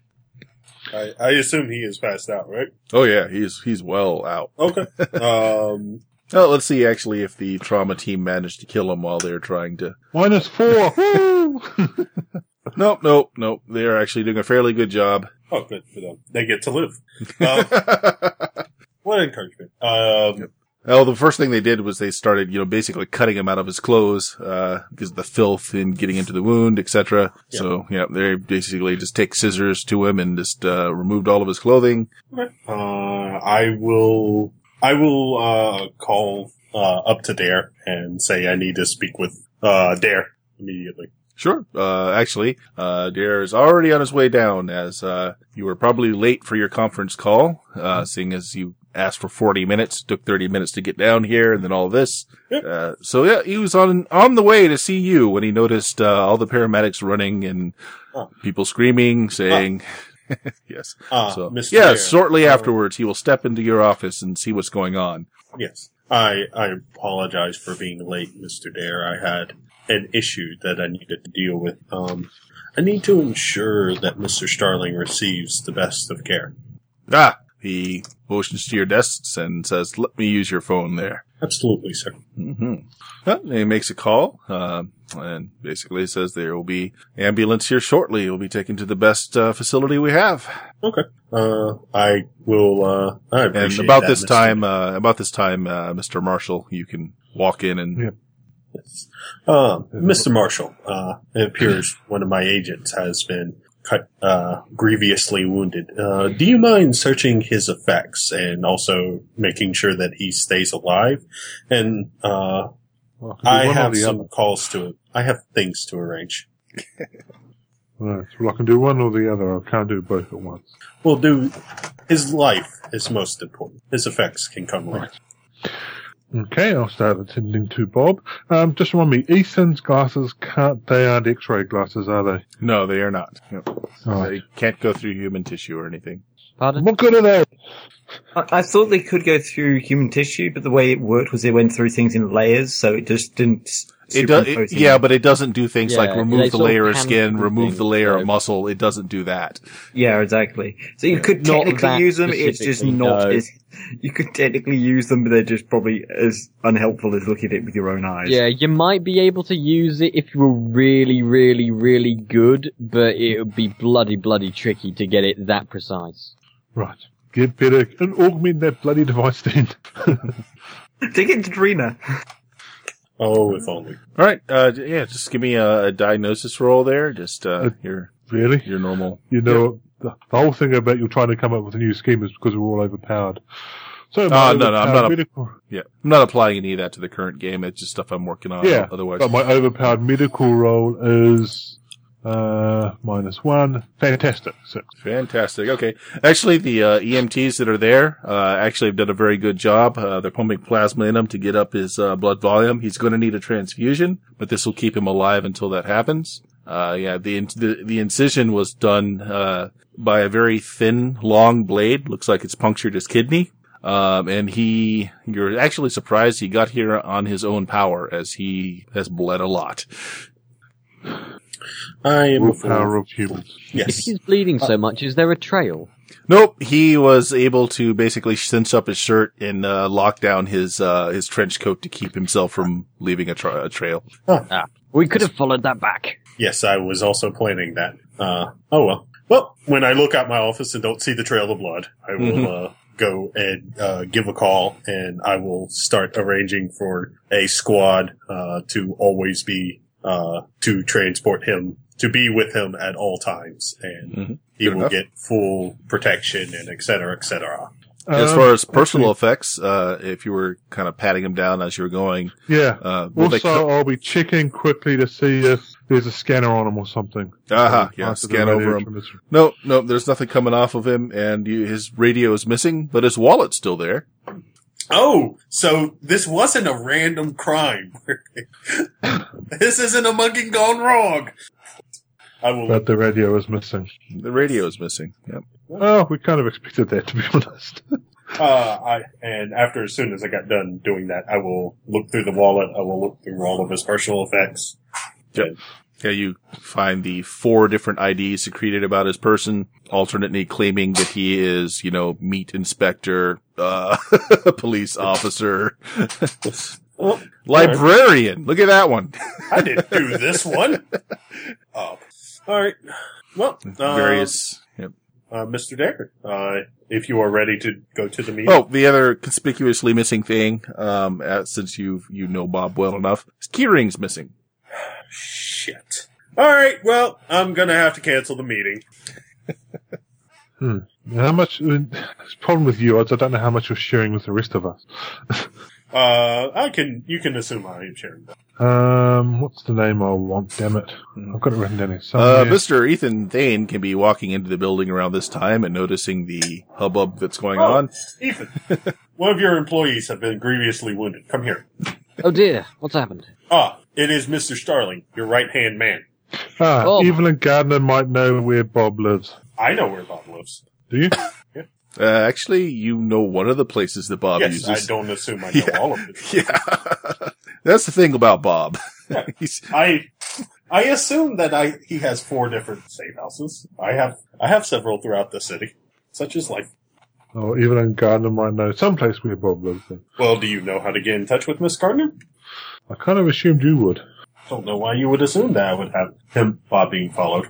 I, I assume he is passed out, right? Oh yeah, he's he's well out. Okay. Um. Oh, let's see actually if the trauma team managed to kill him while they're trying to. Minus four. Woo! Nope, nope, nope. They're actually doing a fairly good job. Oh, good for them. They get to live. Um, what encouragement. Um. Well, the first thing they did was they started, you know, basically cutting him out of his clothes, uh, because of the filth and getting into the wound, et cetera. Yeah. So, yeah, they basically just take scissors to him and just, uh, removed all of his clothing. Okay. Uh. I will. I will. Uh. Call. Uh. Up to Dare and say I need to speak with. Uh. Dare immediately. Sure. Uh, actually, uh, Dare is already on his way down as, uh, you were probably late for your conference call, uh, seeing as you asked for forty minutes, took thirty minutes to get down here and then all this. Yep. Uh, so yeah, he was on, on the way to see you when he noticed, uh, all the paramedics running and Oh. people screaming, saying, yes. Uh. So, Mister yeah, Dare, shortly uh, afterwards, he will step into your office and see what's going on. Yes. I. I apologize for being late, Mister Dare. I had an issue that I needed to deal with. Um. I need to ensure that Mister Starling receives the best of care. Ah, he motions to your desks and says, let me use your phone there. Absolutely, sir. Mm-hmm. Well, he makes a call, uh, and basically says there will be ambulance here shortly. You'll be taken to the best uh, facility we have. Okay. Uh, I will. Uh, I And appreciate about that, this Mister time, uh, about this time, uh, Mister Marshall, you can walk in and Yeah. Yes. Uh, Mister Marshall, uh, it appears one of my agents has been cut, uh, grievously wounded. Uh, do you mind searching his effects and also making sure that he stays alive? And, uh, Well, I, can do I one or have the some other. calls to I have things to arrange. Right. Well, I can do one or the other. I can't do both at once. We'll do. His life is most important. His effects can come later. Okay, I'll start attending to Bob. Um, just remind me, Ethan's glasses can't, they aren't x-ray glasses, are they? No, they are not. No. Alright. They can't go through human tissue or anything. Pardon? What good are they? I, I thought they could go through human tissue, but the way it worked was it went through things in layers, so it just didn't. It does, superimpose it, them. yeah, but it doesn't do things Yeah, like they remove the sort of layer of can skin, do remove things, the layer so- of muscle. It doesn't do that. Yeah, exactly. So you could Not technically that use them. It's just specifically, not. no. It's, you could technically use them, but they're just probably as unhelpful as looking at it with your own eyes. Yeah, you might be able to use it if you were really, really, really good, but it would be bloody, bloody tricky to get it that precise. Right. Get better and augment that bloody device then. Take it to Drina. Oh, if only. All right, uh, yeah, just give me a, a diagnosis roll there. Just uh, Uh, your Really? your normal. You know, the, the whole thing about you trying to come up with a new scheme is because we're all overpowered. So, my Uh, no, no, I'm overpowered not a- medical, Yeah, I'm not applying any of that to the current game. It's just stuff I'm working on. yeah, Otherwise, but my overpowered medical roll is uh, minus one. Fantastic. Six. fantastic. Okay, actually, the uh, E M Ts that are there uh, actually have done a very good job. Uh, they're pumping plasma in him to get up his uh, blood volume. He's going to need a transfusion, but this will keep him alive until that happens. Uh, yeah, the, the, the incision was done, uh, by a very thin, long blade. Looks like it's punctured his kidney. Um, and he, you're actually surprised he got here on his own power as he has bled a lot. I am a Full power fool. of humans. If Yes. he's bleeding so much, is there a trail? Nope, he was able to basically cinch up his shirt and, uh, lock down his, uh, his trench coat to keep himself from leaving a, tra- a trail. We could have followed that back. Yes, I was also planning that. Uh, oh well. Well, when I look out my office and don't see the trail of blood, I will Mhm. uh, go and uh, give a call, and I will start arranging for a squad uh, to always be uh, to transport him, to be with him at all times, and Mhm. he Good will enough. get full protection and et cetera, et cetera. As Um, far as personal actually, effects, uh, if you were kind of patting him down as you were going, yeah. uh, will they Also, co- I'll be checking quickly to see if there's a scanner on him or something. Aha, yeah, After the scan over radio him. transmission. No, no, there's nothing coming off of him, and you, his radio is missing, but his wallet's still there. Oh, so this wasn't a random crime. This isn't a monkey gone wrong. I will. But the radio is missing. The radio is missing. Yep. Oh, we kind of expected that, to be honest. Uh, I and after as soon as I got done doing that, I will look through the wallet. I will look through all of his personal effects. Yep. Yeah, you find the four different I Ds secreted about his person, alternately claiming that he is, you know, meat inspector, uh, police officer, Oh, librarian. Look at that one. I didn't do this one. Oh, all right. Well, uh, Various. Yep. uh, Mister Dare, uh, if you are ready to go to the meeting. Oh, the other conspicuously missing thing, um, uh, since you you know Bob well enough, his key ring's missing. Shit. All right. Well, I'm gonna have to cancel the meeting. Hmm. How much? uh, The problem with you is I don't know how much you're sharing with the rest of us. Uh, I can. You can assume I am sharing that. Um, what's the name I want? Damn it! I've got it written down here Uh, somewhere. Mister Ethan Thane can be walking into the building around this time and noticing the hubbub that's going Oh. on. Ethan, one of your employees have been grievously wounded. Come here. Oh dear, what's happened? Ah, it is Mister Starling, your right-hand man. ah, Oh. Evelyn Gardner might know where Bob lives. I know where Bob lives. Do you? Uh, actually, you know one of the places that Bob yes, uses. I don't assume I know Yeah. all of it. Yeah. That's the thing about Bob. Yeah. He's, I I assume that I he has four different safe houses. I have I have several throughout the city. Such is life. Oh, Evelyn Gardner might know someplace where Bob lives. Then. Well, do you know how to get in touch with Miss Gardner? I kind of assumed you would. Don't know why you would assume that I would have him Bob being followed.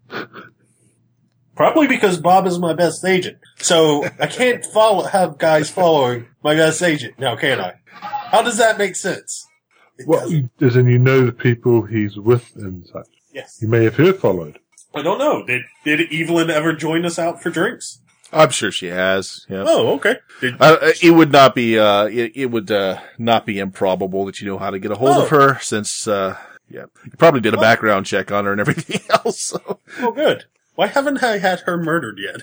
Probably because Bob is my best agent. So I can't follow have guys following my best agent now, can I? How does that make sense? It Well, doesn't. as in you know the people he's with and such. Yes. You may have her followed. I don't know. Did did Evelyn ever join us out for drinks? I'm sure she has. Yeah. Oh, okay. Did, Uh, it would not be, uh, it, it would, uh, not be improbable that you know how to get a hold Oh. of her since, uh, yeah, you probably did a background check on her and everything else. So. oh, good. Why haven't I had her murdered yet?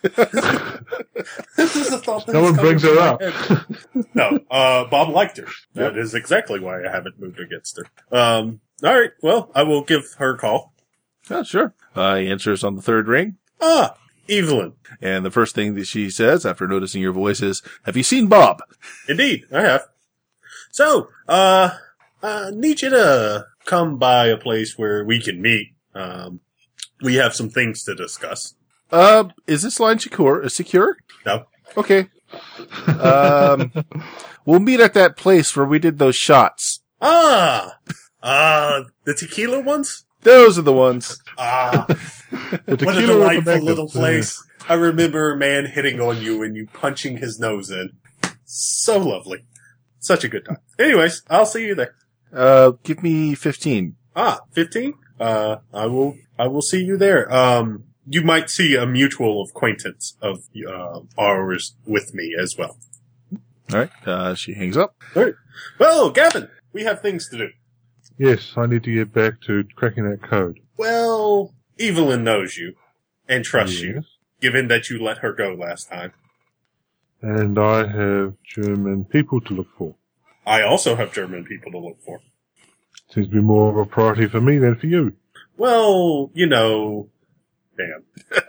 This is a thought that No has one come brings into her my up. head. No, uh, Bob liked her. That is exactly why I haven't moved against her. Um, alright, well, I will give her a call. Oh, sure. Uh, he answers on the third ring. Ah, Evelyn. And the first thing that she says after noticing your voice is, have you seen Bob? Indeed, I have. So, uh, I need you to come by a place where we can meet. Um, we have some things to discuss. Uh, is this line secure? Uh, secure? No. Okay. Um, we'll meet at that place where we did those shots. Ah! Uh, the tequila ones? Those are the ones. Ah, The what a tequila delightful recommended. little place. I remember a man hitting on you and you punching his nose in. So lovely. Such a good time. Anyways, I'll see you there. Uh, give me fifteen. Ah, fifteen? Uh, I will, I will see you there. Um, you might see a mutual acquaintance of, uh, ours with me as well. All right. Uh, she hangs up. Alright. Well, Gavin, we have things to do. Yes, I need to get back to cracking that code. Well, Evelyn knows you and trusts you, Yes. given that you let her go last time. And I have German people to look for. I also have German people to look for. Seems to be more of a priority for me than for you. Well, you know, damn.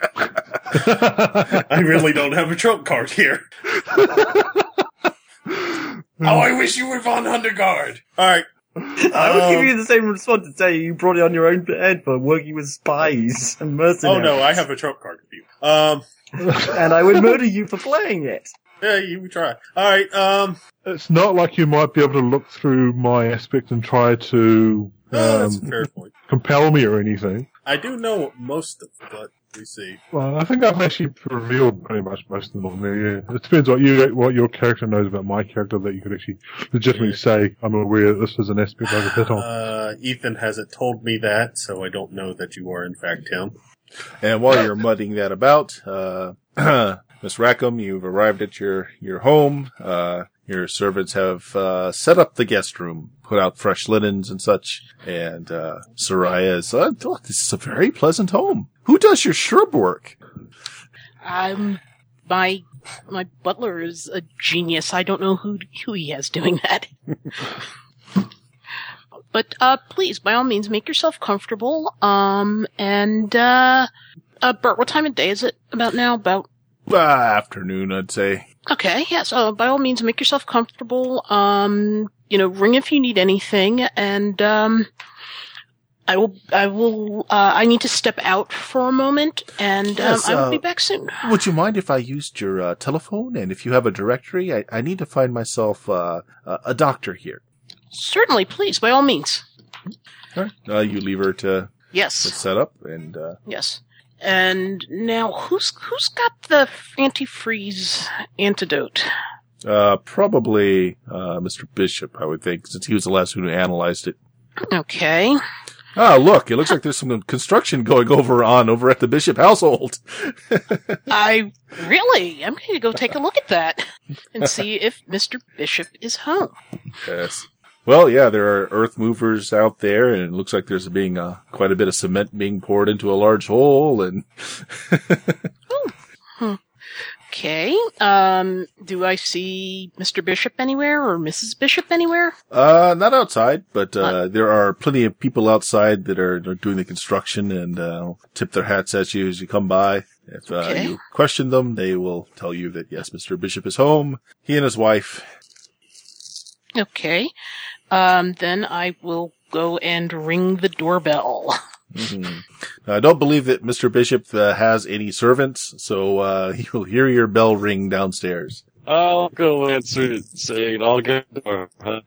I really don't have a trump card here. Oh, I wish you were Von Hundergaard. Alright. I would give Um, you the same response to say you brought it on your own head for working with spies and Oh mercenaries. no, I have a trump card for you. Um, And I would murder you for playing it. yeah, you try. Alright, um, It's not like you might be able to look through my aspect and try to oh, that's a um, fair point. compel me or anything. I do know most of it, but we see. Well, I think I've actually revealed pretty much most of them. Yeah, it depends what you what your character knows about my character that you could actually legitimately Yeah. say I'm aware that this is an aspect I could hit on. Uh, Ethan hasn't told me that, so I don't know that you are in fact him. And while you're mudding that about, uh, Miss Rackham, you've arrived at your, your home. Uh, your servants have, uh, set up the guest room, put out fresh linens and such. And, uh, Soraya is, uh, oh, this is a very pleasant home. Who does your shrub work? Um, my my butler is a genius. I don't know who who he has doing that. But uh, please, by all means, make yourself comfortable. Um, and uh, uh, Bert, what time of day is it about now? About Uh, afternoon, I'd say. okay, yeah. So by all means, make yourself comfortable. Um, you know, ring if you need anything, and um. I will, I will, uh, I need to step out for a moment, and Yes, um, I will uh, be back soon. Would you mind if I used your, uh, telephone? And if you have a directory, I, I need to find myself, uh, a a doctor here. Certainly, please, by all means. All right. Uh, you leave her to, to Yes, set up and, uh, yes. And now, who's who's got the antifreeze antidote? uh, probably, uh, Mister Bishop, I would think, since he was the last one who analyzed it. Okay. Ah, look, it looks like there's some construction going over on over at the Bishop household. I really, I'm going to go take a look at that and see if Mister Bishop is home. Yes. Well, yeah, there are earth movers out there, and it looks like there's being uh, quite a bit of cement being poured into a large hole, and Okay. Um, do I see Mister Bishop anywhere or Missus Bishop anywhere? uh, not outside, but uh, What? there are plenty of people outside that are, are doing the construction and uh, tip their hats at you as you come by. If uh, Okay. you question them, they will tell you that yes, Mister Bishop is home. He and his wife. Okay. Um, then I will go and ring the doorbell. Mhm. I don't believe that Mister Bishop uh, has any servants, so uh, you'll hear your bell ring downstairs. I'll go answer it, saying, I'll get the door. Uh,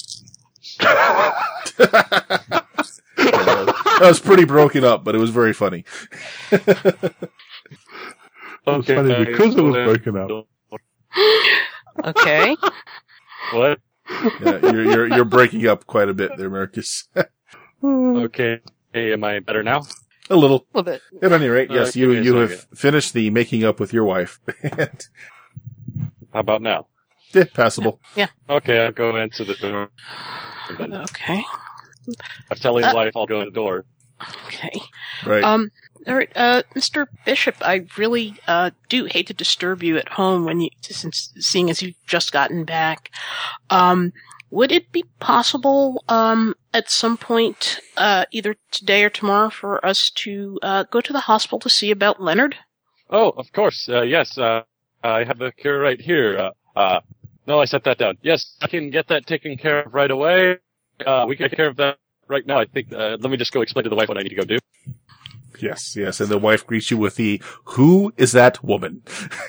that was pretty broken up, but it was very funny. It was funny because it was broken up. Okay. What? Yeah, you're, you're you're breaking up quite a bit there, Marcus. Okay. Hey, am I better now? A little. A little bit. At any rate, Uh, yes, give you me a you have second. finished the making up with your wife. And, How about now? eh, passable. Okay, I'll go answer the door. Okay. I'm telling Uh, the wife I'll go in the door. Okay. Right. Um, all right, uh, Mister Bishop, I really uh, do hate to disturb you at home when you, since seeing as you've just gotten back. Um, would it be possible, um, at some point, uh, either today or tomorrow, for us to uh, go to the hospital to see about Leonard? Oh, of course. Uh, yes, uh, I have the cure right here. Uh, uh, no, I set that down. Yes, I can get that taken care of right away. Uh, we can take care of that right now. I think, uh, let me just go explain to the wife what I need to go do. Yes, yes. And the wife greets you with the, who is that woman?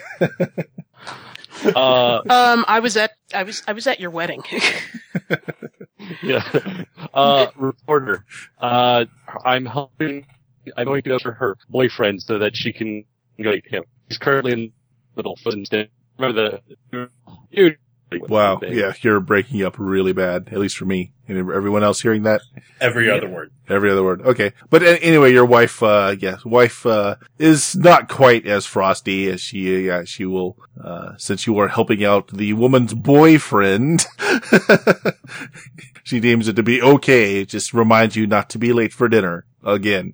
Uh, Um, I was at I was I was at your wedding. yeah. Uh, reporter. Uh, I'm helping, I'm going to go for her boyfriend so that she can go to him. He's currently in the middle foot instead. Remember the, you. Wow. Yeah, you're breaking up really bad, at least for me. And everyone else hearing that? Every Yeah. other word. Every other word. Okay. But a- anyway, your wife, uh, yes, wife, uh, is not quite as frosty as she, uh, she will, uh, since you are helping out the woman's boyfriend. She deems it to be okay. It just reminds you not to be late for dinner again.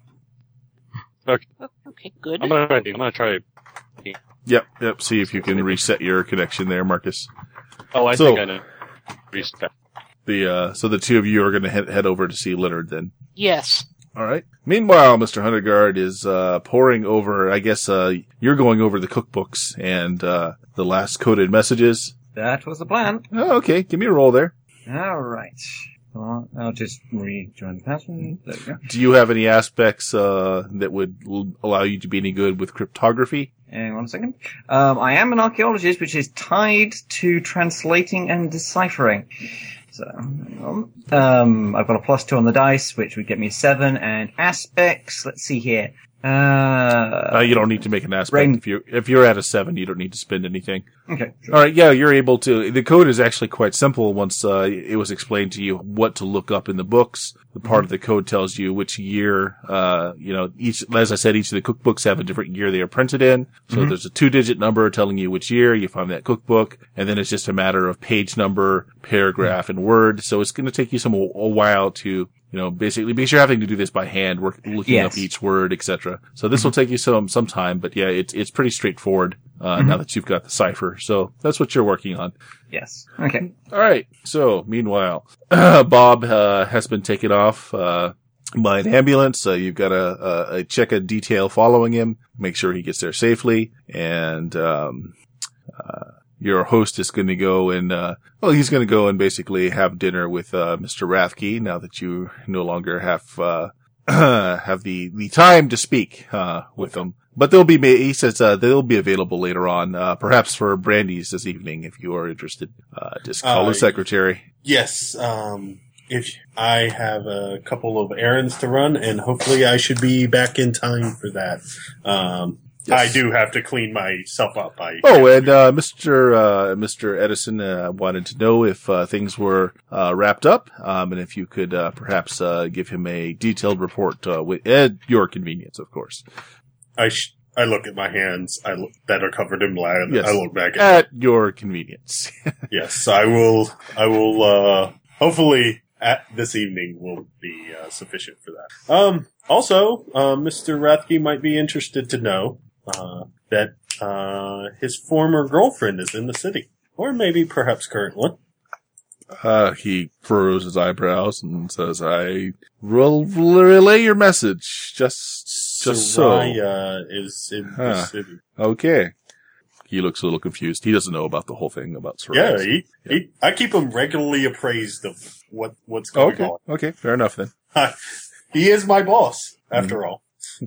Okay, good. I'm gonna try, I'm gonna try. Yep. Yep. See if you can reset your connection there, Marcus. Oh, I So- think I know. Respect. The, uh, so the two of you are going to head, head over to see Leonard then. Yes. All right. Meanwhile, Mister Hunterguard is uh, poring over, I guess uh, you're going over the cookbooks and uh, the last coded messages. That was the plan. Oh, okay. Give me a roll there. All right. Well, I'll just rejoin the password. There we go. Do you have any aspects uh, that would l- allow you to be any good with cryptography? Hang on a second. Um, I am an archaeologist, which is tied to translating and deciphering. So, hang on. Um, I've got a plus two on the dice, which would get me seven, and aspects, let's see here. Uh, Uh, you don't need to make an aspect. Brain- If you're, if you're at a seven, you don't need to spend anything. okay. Sure. All right, yeah, you're able to. The code is actually quite simple once uh, it was explained to you what to look up in the books. The part of the code tells you which year, uh, you know, each, as I said, each of the cookbooks have a different year they are printed in. So Mhm. there's a two digit number telling you which year you find that cookbook. And then it's just a matter of page number, paragraph, and word. So it's going to take you some, a while to, you know, basically, because you're having to do this by hand, work, looking Yes. up each word, et cetera. So this will take you some, some time, but yeah, it's, it's pretty straightforward, uh, now that you've got the cipher. So that's what you're working on. Yes. Okay. All right. So meanwhile, Bob, uh, has been taken off, uh, by an ambulance. Uh, you've got a, a, a check a detail following him, make sure he gets there safely. And, um, uh, your host is going to go and, uh, well, he's going to go and basically have dinner with, uh, Mister Rathke now that you no longer have, uh, have the, the time to speak, uh, with him. But they'll be, ma- he says, uh, they'll be available later on, uh, perhaps for brandies this evening if you are interested. Uh, just call Uh, the secretary. Yes, um, if I have a couple of errands to run, and hopefully I should be back in time for that. Um, Yes. I do have to clean myself up. I Oh, and, uh, Mister, uh, Mister Edison, uh, wanted to know if, uh, things were, uh, wrapped up, um, and if you could, uh, perhaps, uh, give him a detailed report, uh, with, at your convenience, of course. I, sh- I look at my hands I look, that are covered in blood. Yes. I look back at At your convenience. Yes, I will. I will. Uh, hopefully, at this evening will be uh, sufficient for that. Um. Also, uh, Mister Rathke might be interested to know uh, that uh, his former girlfriend is in the city, or maybe perhaps current one. Uh, he furrows his eyebrows and says, I will relay your message. Just, just so. Soraya is in Huh. the city. Okay. He looks a little confused. He doesn't know about the whole thing about Yeah, Soraya. he, he. I keep him regularly appraised of what what's going Okay. on. Okay. Fair enough then. He is my boss, after all.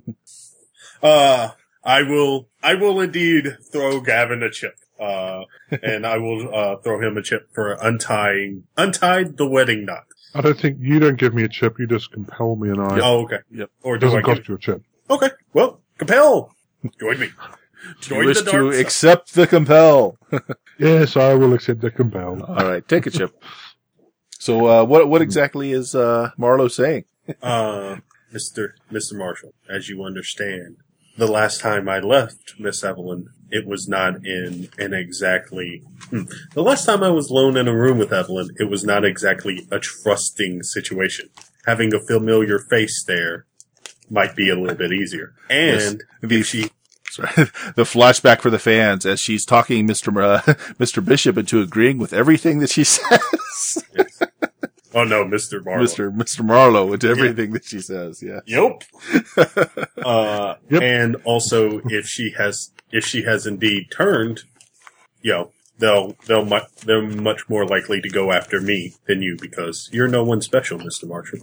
uh, I will, I will indeed throw Gavin a chip. Uh, and I will, uh, throw him a chip for untying, untied the wedding knot. I don't think you don't give me a chip. You just compel me, and I. Oh, okay. Yep. Or It do I doesn't give, cost you a chip. okay. Well, compel. Join me. Do you Join wish the to dark side. accept the compel? Yes, I will accept the compel. All right. Take a chip. So, uh, what, what exactly is, uh, Marlowe saying? Uh, Mister Mister Marshall, as you understand, the last time I left Miss Evelyn, it was not in an exactly... Hmm, the last time I was alone in a room with Evelyn, it was not exactly a trusting situation. Having a familiar face there might be a little bit easier. And Yes. if she... Sorry. The flashback for the fans as she's talking Mister Uh, Mister Bishop into agreeing with everything that she says. Yes. Oh no, Mister Marlowe. Mister Mister Marlowe into everything yeah. that she says. Yeah. Yep. uh, Yep. And also, if she has, if she has indeed turned, you know, they'll they'll mu- they're much more likely to go after me than you because you're no one special, Mister Marshall.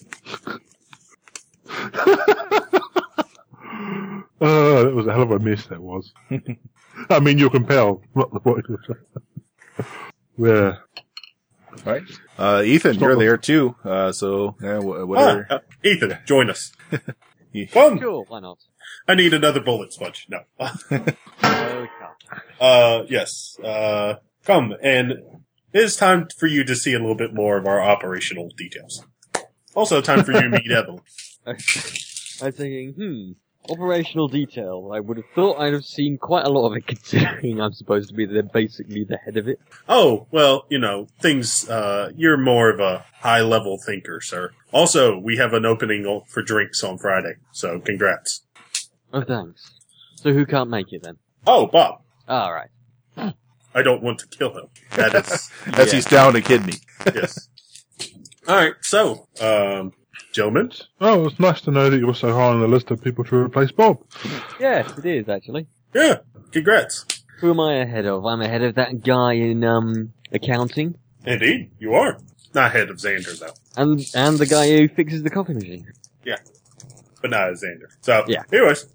Oh, that was a hell of a mess, that was. I mean, you're compelled, not the point. Yeah. Right. Uh, Ethan, Stop you're them. there too. Uh, so, yeah, wh- whatever. Ah, uh, Ethan, join us. You- Come. Sure, why not? I need another bullet sponge. No. Okay. uh, yes. Uh, come, and it is time for you to see a little bit more of our operational details. Also, time for you to meet Evelyn. I'm thinking, hmm, operational detail. I would have thought I'd have seen quite a lot of it considering I'm supposed to be the, basically the head of it. Oh, well, you know, things, uh, you're more of a high-level thinker, sir. Also, we have an opening for drinks on Friday, so congrats. Oh, thanks. So who can't make it then? Oh, Bob. Alright. I don't want to kill him. That is, As Yeah. he's down a kidney. yes. Alright, so, um, gentlemen, Oh, it's nice to know that you're so high on the list of people to replace Bob. Yes, it is actually. yeah, congrats. Who am I ahead of? I'm ahead of that guy in, um, accounting. Indeed, you are. Not head of Xander, though. And, and the guy who fixes the coffee machine. But not as Xander. So, Yeah. anyways.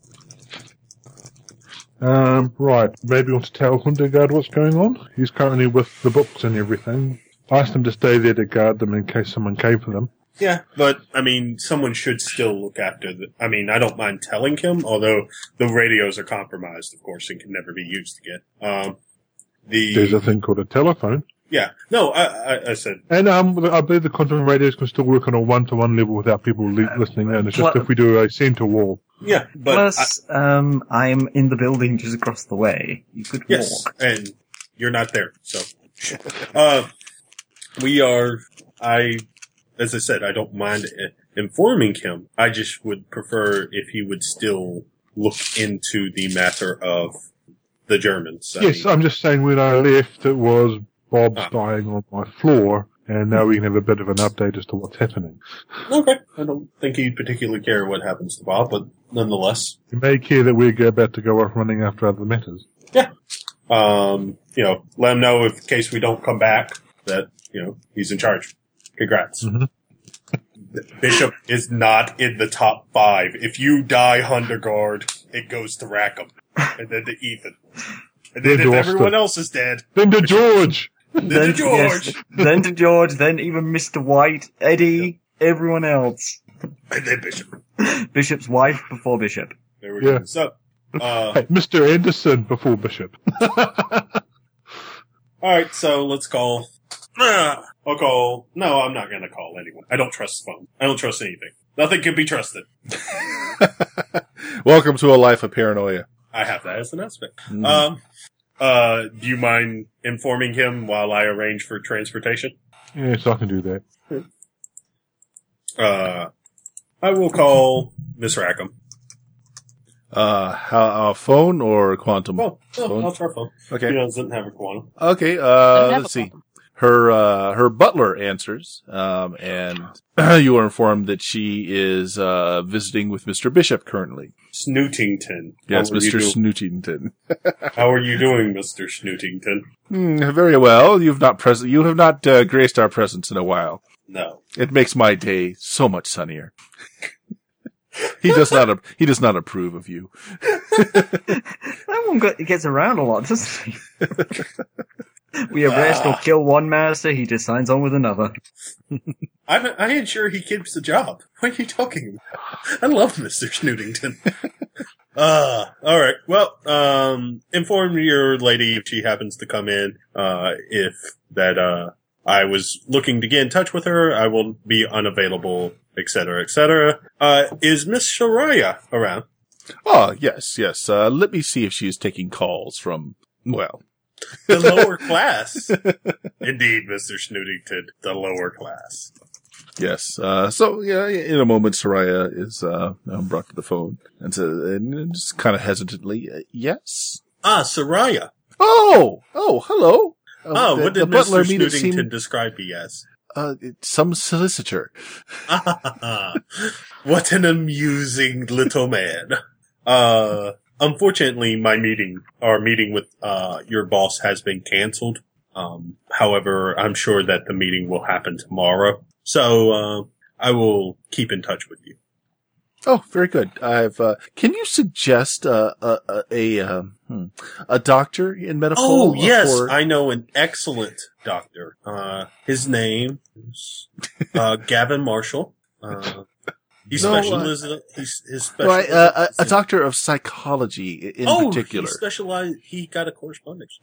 Um, right, maybe you want to tell Hundergaard what's going on? He's currently with the books and everything. Asked him to stay there to guard them in case someone came for them. Yeah, but, I mean, someone should still look after the... I mean, I don't mind telling him, although the radios are compromised, of course, and can never be used again. Um, the... There's a thing called a telephone. Yeah. No, I, I, I said... And um, I believe the quantum radios can still work on a one-to-one level without people le- listening in. It's just Well- if we do a center wall. Yeah, but... I, Plus, um, I'm in the building just across the way. You could yes, walk. and you're not there, so... Uh, we are... I... As I said, I don't mind i- informing him. I just would prefer if he would still look into the matter of the Germans. I Yes, mean, I'm just saying when I left, it was Bob's Ah. dying on my floor, and now we can have a bit of an update as to what's happening. okay. I don't think he'd particularly care what happens to Bob, but nonetheless, You may care that we're about to go off running after other matters. um, you know, let him know if in case we don't come back that, you know, he's in charge. Congrats. Mhm. Bishop is not in the top five. If you die, Hundergaard, it goes to Rackham. And then to Ethan. And then Then if to everyone Austin. else is dead, Then to George! then to George. yes, then to George, then even Mister White, Eddie, everyone else. And then Bishop. Bishop's wife before Bishop. There we go. Yeah. So, uh, Hey, Mister Anderson before Bishop. alright, so let's call. Ah, I'll call. No, I'm not gonna call anyone. I don't trust the phone. I don't trust anything. Nothing can be trusted. Welcome to a life of paranoia. I have that as an aspect. Mm. Um, uh, do you mind informing him while I arrange for transportation? Yes, I can do that. Uh, I will call Miss Rackham. Uh, how, uh, phone or quantum? Well, no, Phone? I'll try phone. He Okay. doesn't have a quantum. Okay, I uh, have let's a see. problem. Her, uh, her butler answers, um, and you are informed that she is, uh, visiting with Mister Bishop currently. Snootington. Yes, How are you Mister do- Snootington. How are you doing, Mister Snootington? Hmm, very well. You've not pres- you have not, uh, graced our presence in a while. No. It makes my day so much sunnier. he does not, ap- he does not approve of you. That one got, gets around a lot, doesn't he? We arrest or kill one master, he just signs on with another. I'm, I ain't sure he keeps the job. What are you talking about? I love Mister Snootington. uh, alright. Well, um, inform your lady if she happens to come in, uh, if that, uh, I was looking to get in touch with her. I will be unavailable, et cetera, et cetera. Uh, is Miss Shariah around? Oh, yes, yes. Uh, let me see if she is taking calls from, well... The lower class. Indeed, Mister Snootington, the lower class. Yes. Uh, so, yeah, in a moment, Soraya is uh, brought to the phone and, says, and just kind of hesitantly, uh, yes? Ah, Soraya. Oh! Oh, hello. Uh, Oh, the, what the did Mister butler made it Snootington seem, describe me as? uh, some solicitor. Ah, what an amusing little man. Uh, unfortunately, my meeting, our meeting with, uh, your boss has been canceled. Um, however, I'm sure that the meeting will happen tomorrow. So, uh, I will keep in touch with you. Oh, very good. I've, uh, can you suggest, uh, a, a, a, um, hmm, a doctor in medical? Oh, yes, for- I know an excellent doctor. Uh, his name is, uh, Gavin Marshall. Uh, he No, uh, specializes, he's, his Right, specialty. uh, a, a doctor of psychology i- in oh, particular. he specialized, he got a correspondence.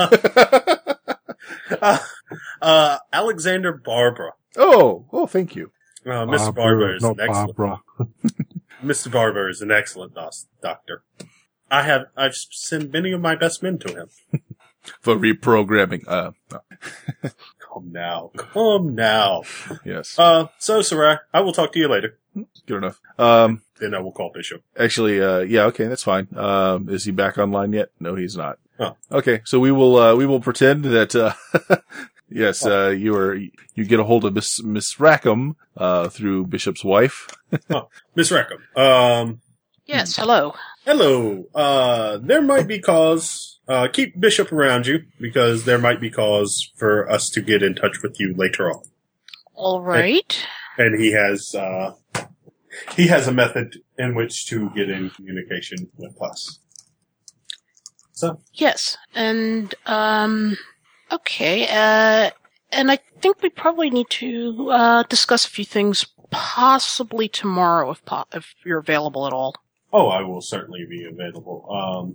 uh, uh, Alexander Barbara. Oh, oh, thank you. Uh, Mister Barbara, Barber is not an excellent, Barbara. Mister Barber is an excellent dos- doctor. I have, I've sent many of my best men to him. For reprogramming, uh, no. Come now. Come now. Yes. Uh, so, Sarai, I will talk to you later. Good enough. Um, Then I will call Bishop. actually, uh, yeah, okay, that's fine. Um, is he back online yet? No, he's not. Oh. Okay, so we will, uh, we will pretend that, uh, yes, uh, you are, you get a hold of Miss, Miss Rackham, uh, through Bishop's wife. Miss Rackham. Um, Yes, hello. hello. Uh, there might be cause, uh, keep Bishop around you because there might be cause for us to get in touch with you later on. All right. And he has, uh, he has a method in which to get in communication with us. So, Yes, and um, okay, uh, and I think we probably need to uh discuss a few things, possibly tomorrow, if po- if you're available at all. oh, I will certainly be available. Um,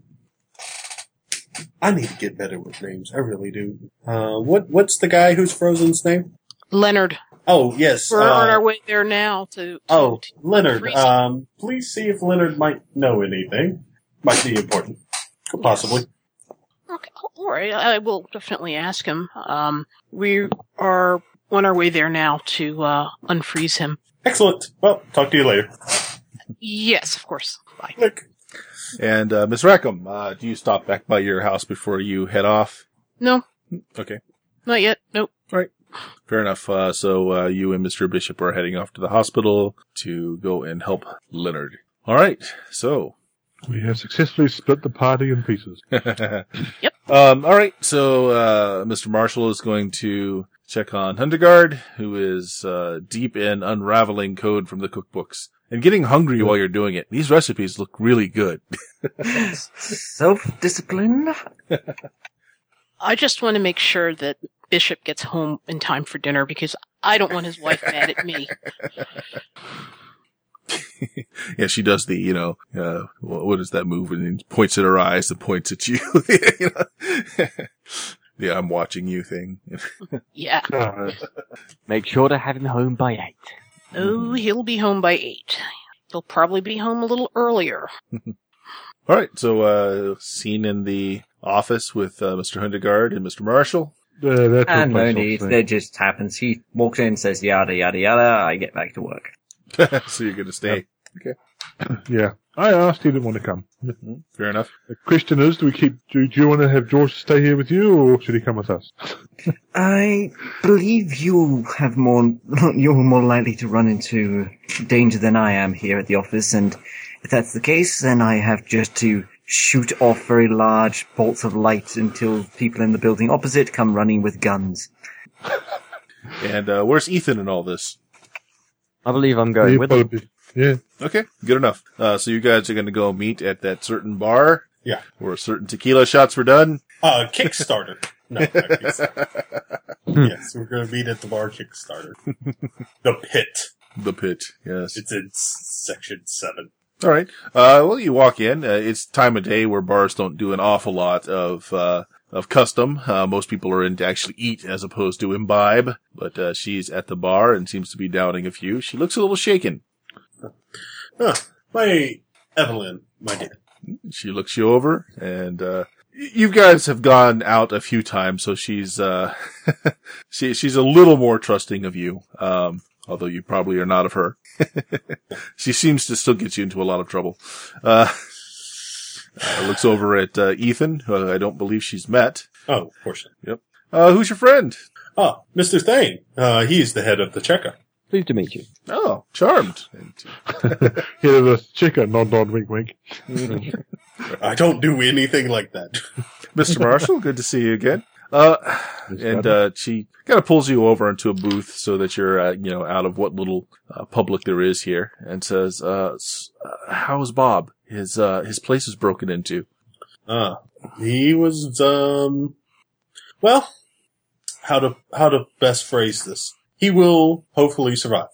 I need to get better with names. I really do. Uh, what, what's the guy who's Frozen's name? Leonard, Oh, yes. we're uh, on our way there now. To, to Oh, to Leonard. freeze. Um, please see if Leonard might know anything. Might be important. Possibly. Okay, all right. I will definitely ask him. Um, we are on our way there now to uh unfreeze him. Excellent. Well, talk to you later. Yes, of course. Bye. Look. And, uh, Miss Rackham, uh, do you stop back by your house before you head off? No, Okay. not yet. Nope. Fair enough. Uh, so, uh, you and Mister Bishop are heading off to the hospital to go and help Leonard. All right. So, We have successfully split the party in pieces. yep. Um, all right. So, uh, Mister Marshall is going to check on Hundegaard, who is, uh, deep in unraveling code from the cookbooks and getting hungry while you're doing it. These recipes look really good. Self-discipline? I just want to make sure that Bishop gets home in time for dinner because I don't want his wife mad at me. Yeah, she does the, you know, uh, what is that move? And points at her eyes and points at you. You know? Yeah, I'm watching you thing. Yeah. God. Make sure to have him home by eight. Oh, he'll be home by eight. He'll probably be home a little earlier. All right. So, uh, scene in the office with uh, Mister Hundegaard and Mister Marshall. Uh, that took And no place need. off That just happens. He walks in, says yada yada yada. I get back to work. So you're going to stay. there. Yeah. I asked, he didn't want to come. Fair enough. The question is, do we keep, do, do you want to have George stay here with you, or should he come with us? I believe you have more, you're more likely to run into danger than I am here at the office, and if that's the case, then I have just to shoot off very large bolts of light until people in the building opposite come running with guns. And uh, where's Ethan in all this? I believe I'm going He'd with him. probably be- Yeah. Okay, good enough. Uh, so you guys are going to go meet at that certain bar? Yeah. Where certain tequila shots were done? Uh, Kickstarter. No, not Kickstarter. Yes, we're going to meet at the bar Kickstarter. The Pit. The Pit, yes. It's in s- section seven. All right. Uh, well, you walk in. Uh, it's time of day where bars don't do an awful lot of uh, of custom. Uh, most people are in to actually eat as opposed to imbibe, but uh, she's at the bar and seems to be downing a few. She looks a little shaken. Huh. My Evelyn, my dear. She looks you over, and uh, you guys have gone out a few times, so she's uh, she, she's a little more trusting of you, um, although you probably are not of her. She seems to still get you into a lot of trouble. Uh, uh looks over at uh, Ethan, who I don't believe she's met. Oh, of course. Yep. Uh, who's your friend? Oh, Mister Thane. Uh, he's the head of the checker. Pleased to meet you. Oh, charmed. Head of the checker, nod, nod, wink, wink. I don't do anything like that. Mister Marshall, good to see you again. Uh, and uh, she kind of pulls you over into a booth so that you're, uh, you know, out of what little uh, public there is here, and says, uh, uh, "How's Bob? His uh, his place is broken into." Uh, he was, um, well, how to how to best phrase this? He will hopefully survive.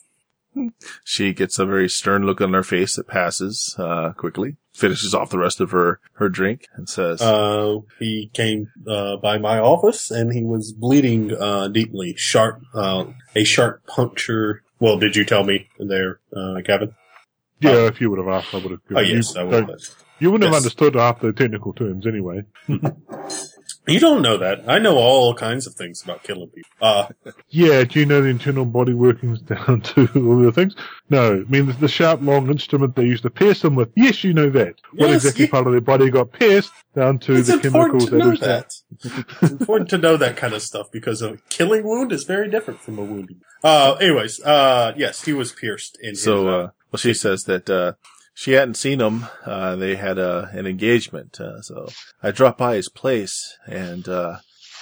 She gets a very stern look on her face that passes uh, quickly, finishes off the rest of her, her drink, and says, Uh, he came uh, by my office, and he was bleeding uh, deeply. Sharp, uh, a sharp puncture. Well, did you tell me there, uh, Kevin? Yeah, Oh. if you would have asked, I would have Oh, given yes, you. I would So have. you wouldn't have Yes. understood half the technical terms anyway. You don't know that. I know all kinds of things about killing people. Uh, Yeah, do you know the internal body workings down to all the things? No, I mean the, the sharp, long instrument they used to pierce them with. Yes, you know that. What Yes, exactly you- part of their body got pierced down to it's the important chemicals to know was that. It's important to know that kind of stuff because a killing wound is very different from a wounding. Uh, anyways, uh, yes, he was pierced in his, so, uh, uh, well, she says that, uh, she hadn't seen him. Uh, they had, uh, an engagement. Uh, so I dropped by his place and, uh,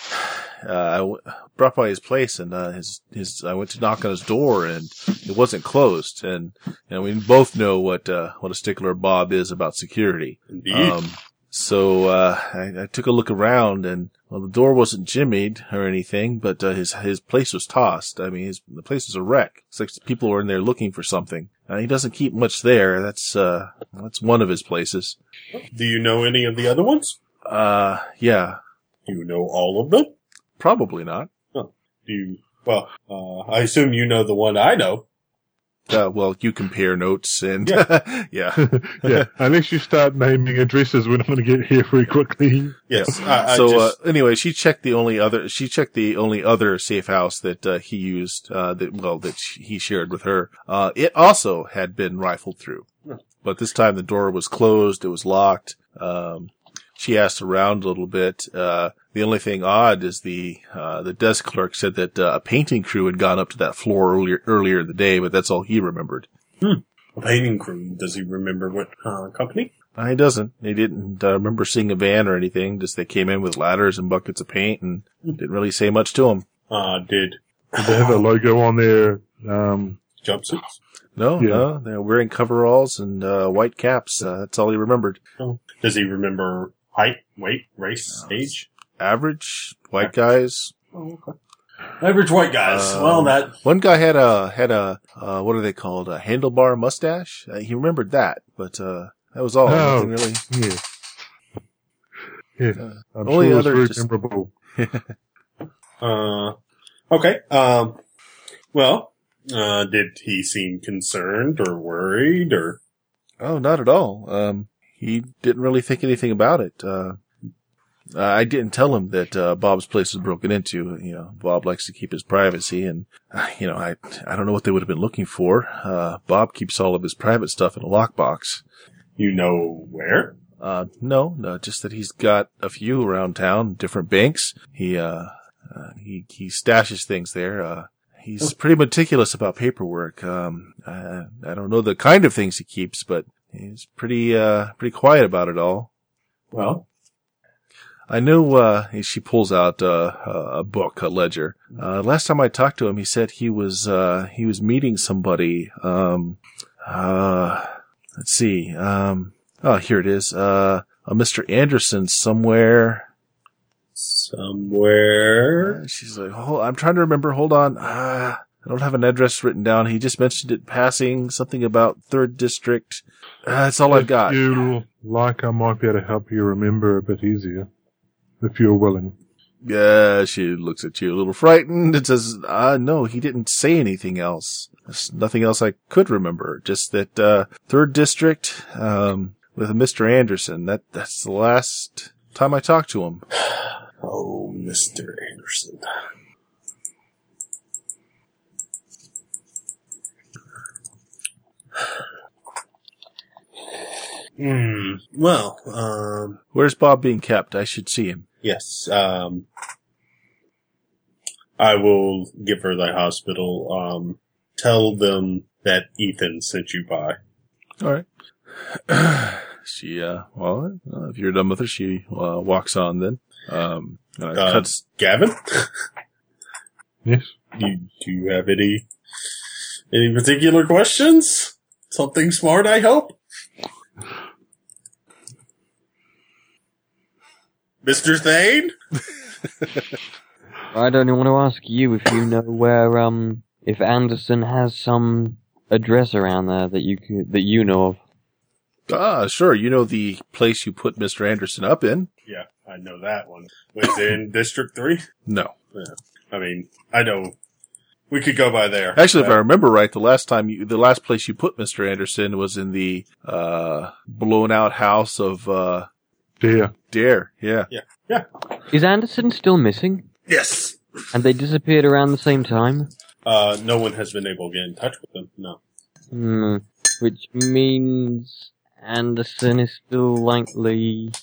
uh, I w- brought by his place and, uh, his, his, I went to knock on his door and it wasn't closed. And, you know, we both know what, uh, what a stickler Bob is about security. Indeed. Um, so, uh, I, I took a look around and, well, the door wasn't jimmied or anything, but, uh, his, his place was tossed. I mean, his, the place was a wreck. It's like people were in there looking for something. Uh, he doesn't keep much there. That's, uh, that's one of his places. Do you know any of the other ones? Uh, yeah, You know all of them? probably not. Do you, well, uh, I assume you know the one I know. Uh, well, you compare notes and, Yeah. yeah. yeah, unless you start naming addresses, we're not going to get here very quickly. Yes. I, I So, just, uh, anyway, she checked the only other, she checked the only other safe house that, uh, he used, uh, that, well, that sh- he shared with her. Uh, it also had been rifled through. Hmm. But this time the door was closed, it was locked. Um, she asked around a little bit. Uh, the only thing odd is the, uh, the desk clerk said that, uh, a painting crew had gone up to that floor earlier, earlier in the day, but that's all he remembered. a painting crew. Does he remember what, uh, company? Uh, he doesn't. He didn't uh, remember seeing a van or anything. Just they came in with ladders and buckets of paint and didn't really say much to him. Uh, did Did they have a logo on their um, jumpsuits? No, Yeah. no, they're wearing coveralls and uh, white caps. Uh, that's all he remembered. Does he remember height, weight, race, age? Average white guys. Oh, okay. Average white guys. Um, well, that, One guy had a had a uh, what are they called? A handlebar mustache. Uh, he remembered that, but uh, that was all. Oh. Nothing really. yeah. Yeah, Uh, I'm only sure it's other very just- memorable. uh, okay. Um, well, uh, did he seem concerned or worried or? Oh, not at all. Um, he didn't really think anything about it. Uh, I didn't tell him that uh, Bob's place was broken into. You know, Bob likes to keep his privacy, and uh, you know, I I don't know what they would have been looking for. Uh, Bob keeps all of his private stuff in a lockbox. You know where? Uh, no, no, just that he's got a few around town, different banks. He uh, uh he he stashes things there. Uh, he's pretty meticulous about paperwork. Um, I, I don't know the kind of things he keeps, but he's pretty uh pretty quiet about it all. Well, I know, uh, she pulls out, uh, a book, a ledger. Uh, last time I talked to him, he said he was, uh, he was meeting somebody, um, uh, let's see, um, oh, here it is, uh, a Mister Anderson somewhere. somewhere. Uh, She's like, hold, I'm trying to remember, hold on, uh, I don't have an address written down. He just mentioned it passing, something about third district. Uh, that's all I've got. If you like, I might be able to help you remember a bit easier. if you're willing. Yeah, she looks at you a little frightened and says, uh, no, he didn't say anything else. There's nothing else I could remember. Just that, uh, third district, um, with Mister Anderson. That, that's the last time I talked to him. Oh, Mister Anderson. Hmm. Well, um, Where's Bob being kept? I should see him. yes, um, I will give her the hospital, um, tell them that Ethan sent you by. All right. She, uh, well, uh, if you're done with her, she, uh, walks on then. Um, uh, Uh, cuts, Gavin? Yes? You, do you have any, any particular questions? Something smart, I hope? Mister Thane? I'd only want to ask you if you know where, um, if Anderson has some address around there that you could, that you know of. ah, sure. You know the place you put Mister Anderson up in? Yeah, I know that one. Was it in District three? No. Yeah. I mean, I know. We could go by there. Actually, if I Uh, remember right, the last time you, the last place you put Mister Anderson was in the, uh, blown out house of, uh, Dear. Dare. Yeah. Is Anderson still missing? Yes! And they disappeared around the same time? Uh, no one has been able to get in touch with them, no. Hmm. Which means Anderson is still likely.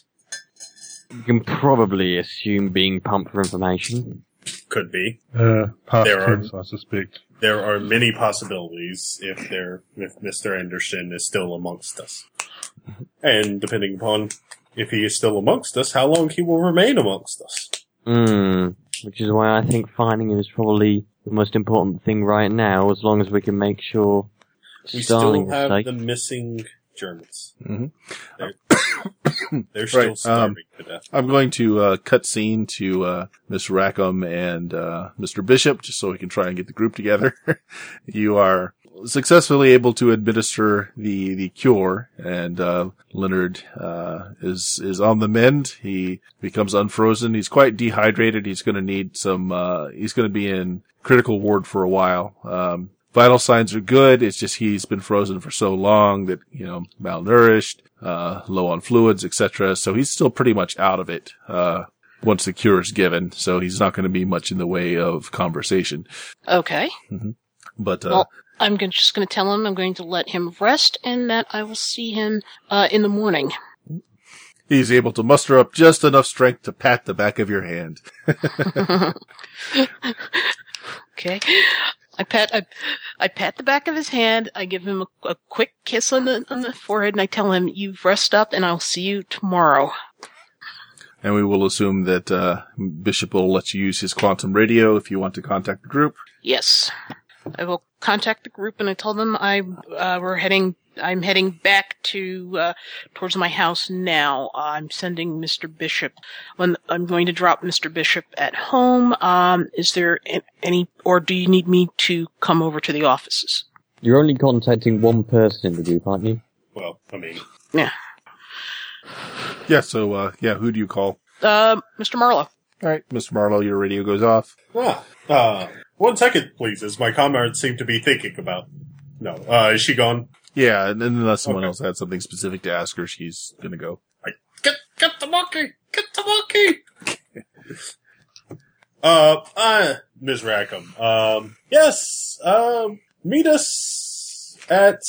You can probably assume being pumped for information. Could be. Uh, past There are- tense, I suspect. There are many possibilities if they're, if Mister Anderson is still amongst us. And depending upon if he is still amongst us, how long he will remain amongst us. Hmm. Which is why I think finding him is probably the most important thing right now, as long as we can make sure We Starling still is have safe. the missing Germans. Mhm. They're, they're still Right, um, starving to death. I'm going to, uh, cut scene to, uh, Miss Rackham and, uh, Mister Bishop, just so we can try and get the group together. You are successfully able to administer the, the cure, and, uh, Leonard, uh, is, is on the mend. He becomes unfrozen. He's quite dehydrated. He's gonna need some, uh, he's gonna be in critical ward for a while. Um, vital signs are good. It's just he's been frozen for so long that, you know, malnourished, uh, low on fluids, et cetera. So he's still pretty much out of it, uh, once the cure is given. So he's not going to be much in the way of conversation. Okay. But, uh, Well, I'm gon- just going to tell him I'm going to let him rest and that I will see him uh, in the morning. he's able to muster up just enough strength to pat the back of your hand. Okay. I pat I, I pat the back of his hand. I give him a, a quick kiss on the on the forehead, and I tell him, "You rest up, and I'll see you tomorrow." And we will assume that, uh, Bishop will let you use his quantum radio if you want to contact the group. Yes, I will contact the group, and I tell them I uh, we're heading. I'm heading back to uh, towards my house now. Uh, I'm sending Mister Bishop. When I'm going to drop Mister Bishop at home. Um, is there a- any, or do you need me to come over to the offices? You're only contacting one person in the group, aren't you? Well, I mean, Yeah, Yeah. So, uh, yeah, who do you call? uh, Mister Marlowe. All right, Mister Marlowe, your radio goes off. ah, uh, one second, please, as my comrades seem to be thinking about. No, uh, is she gone? Yeah, and unless someone Okay. else had something specific to ask her, she's gonna go. Get, get the monkey! Get the monkey! uh, uh, Miz Rackham, um, yes, um, meet us at,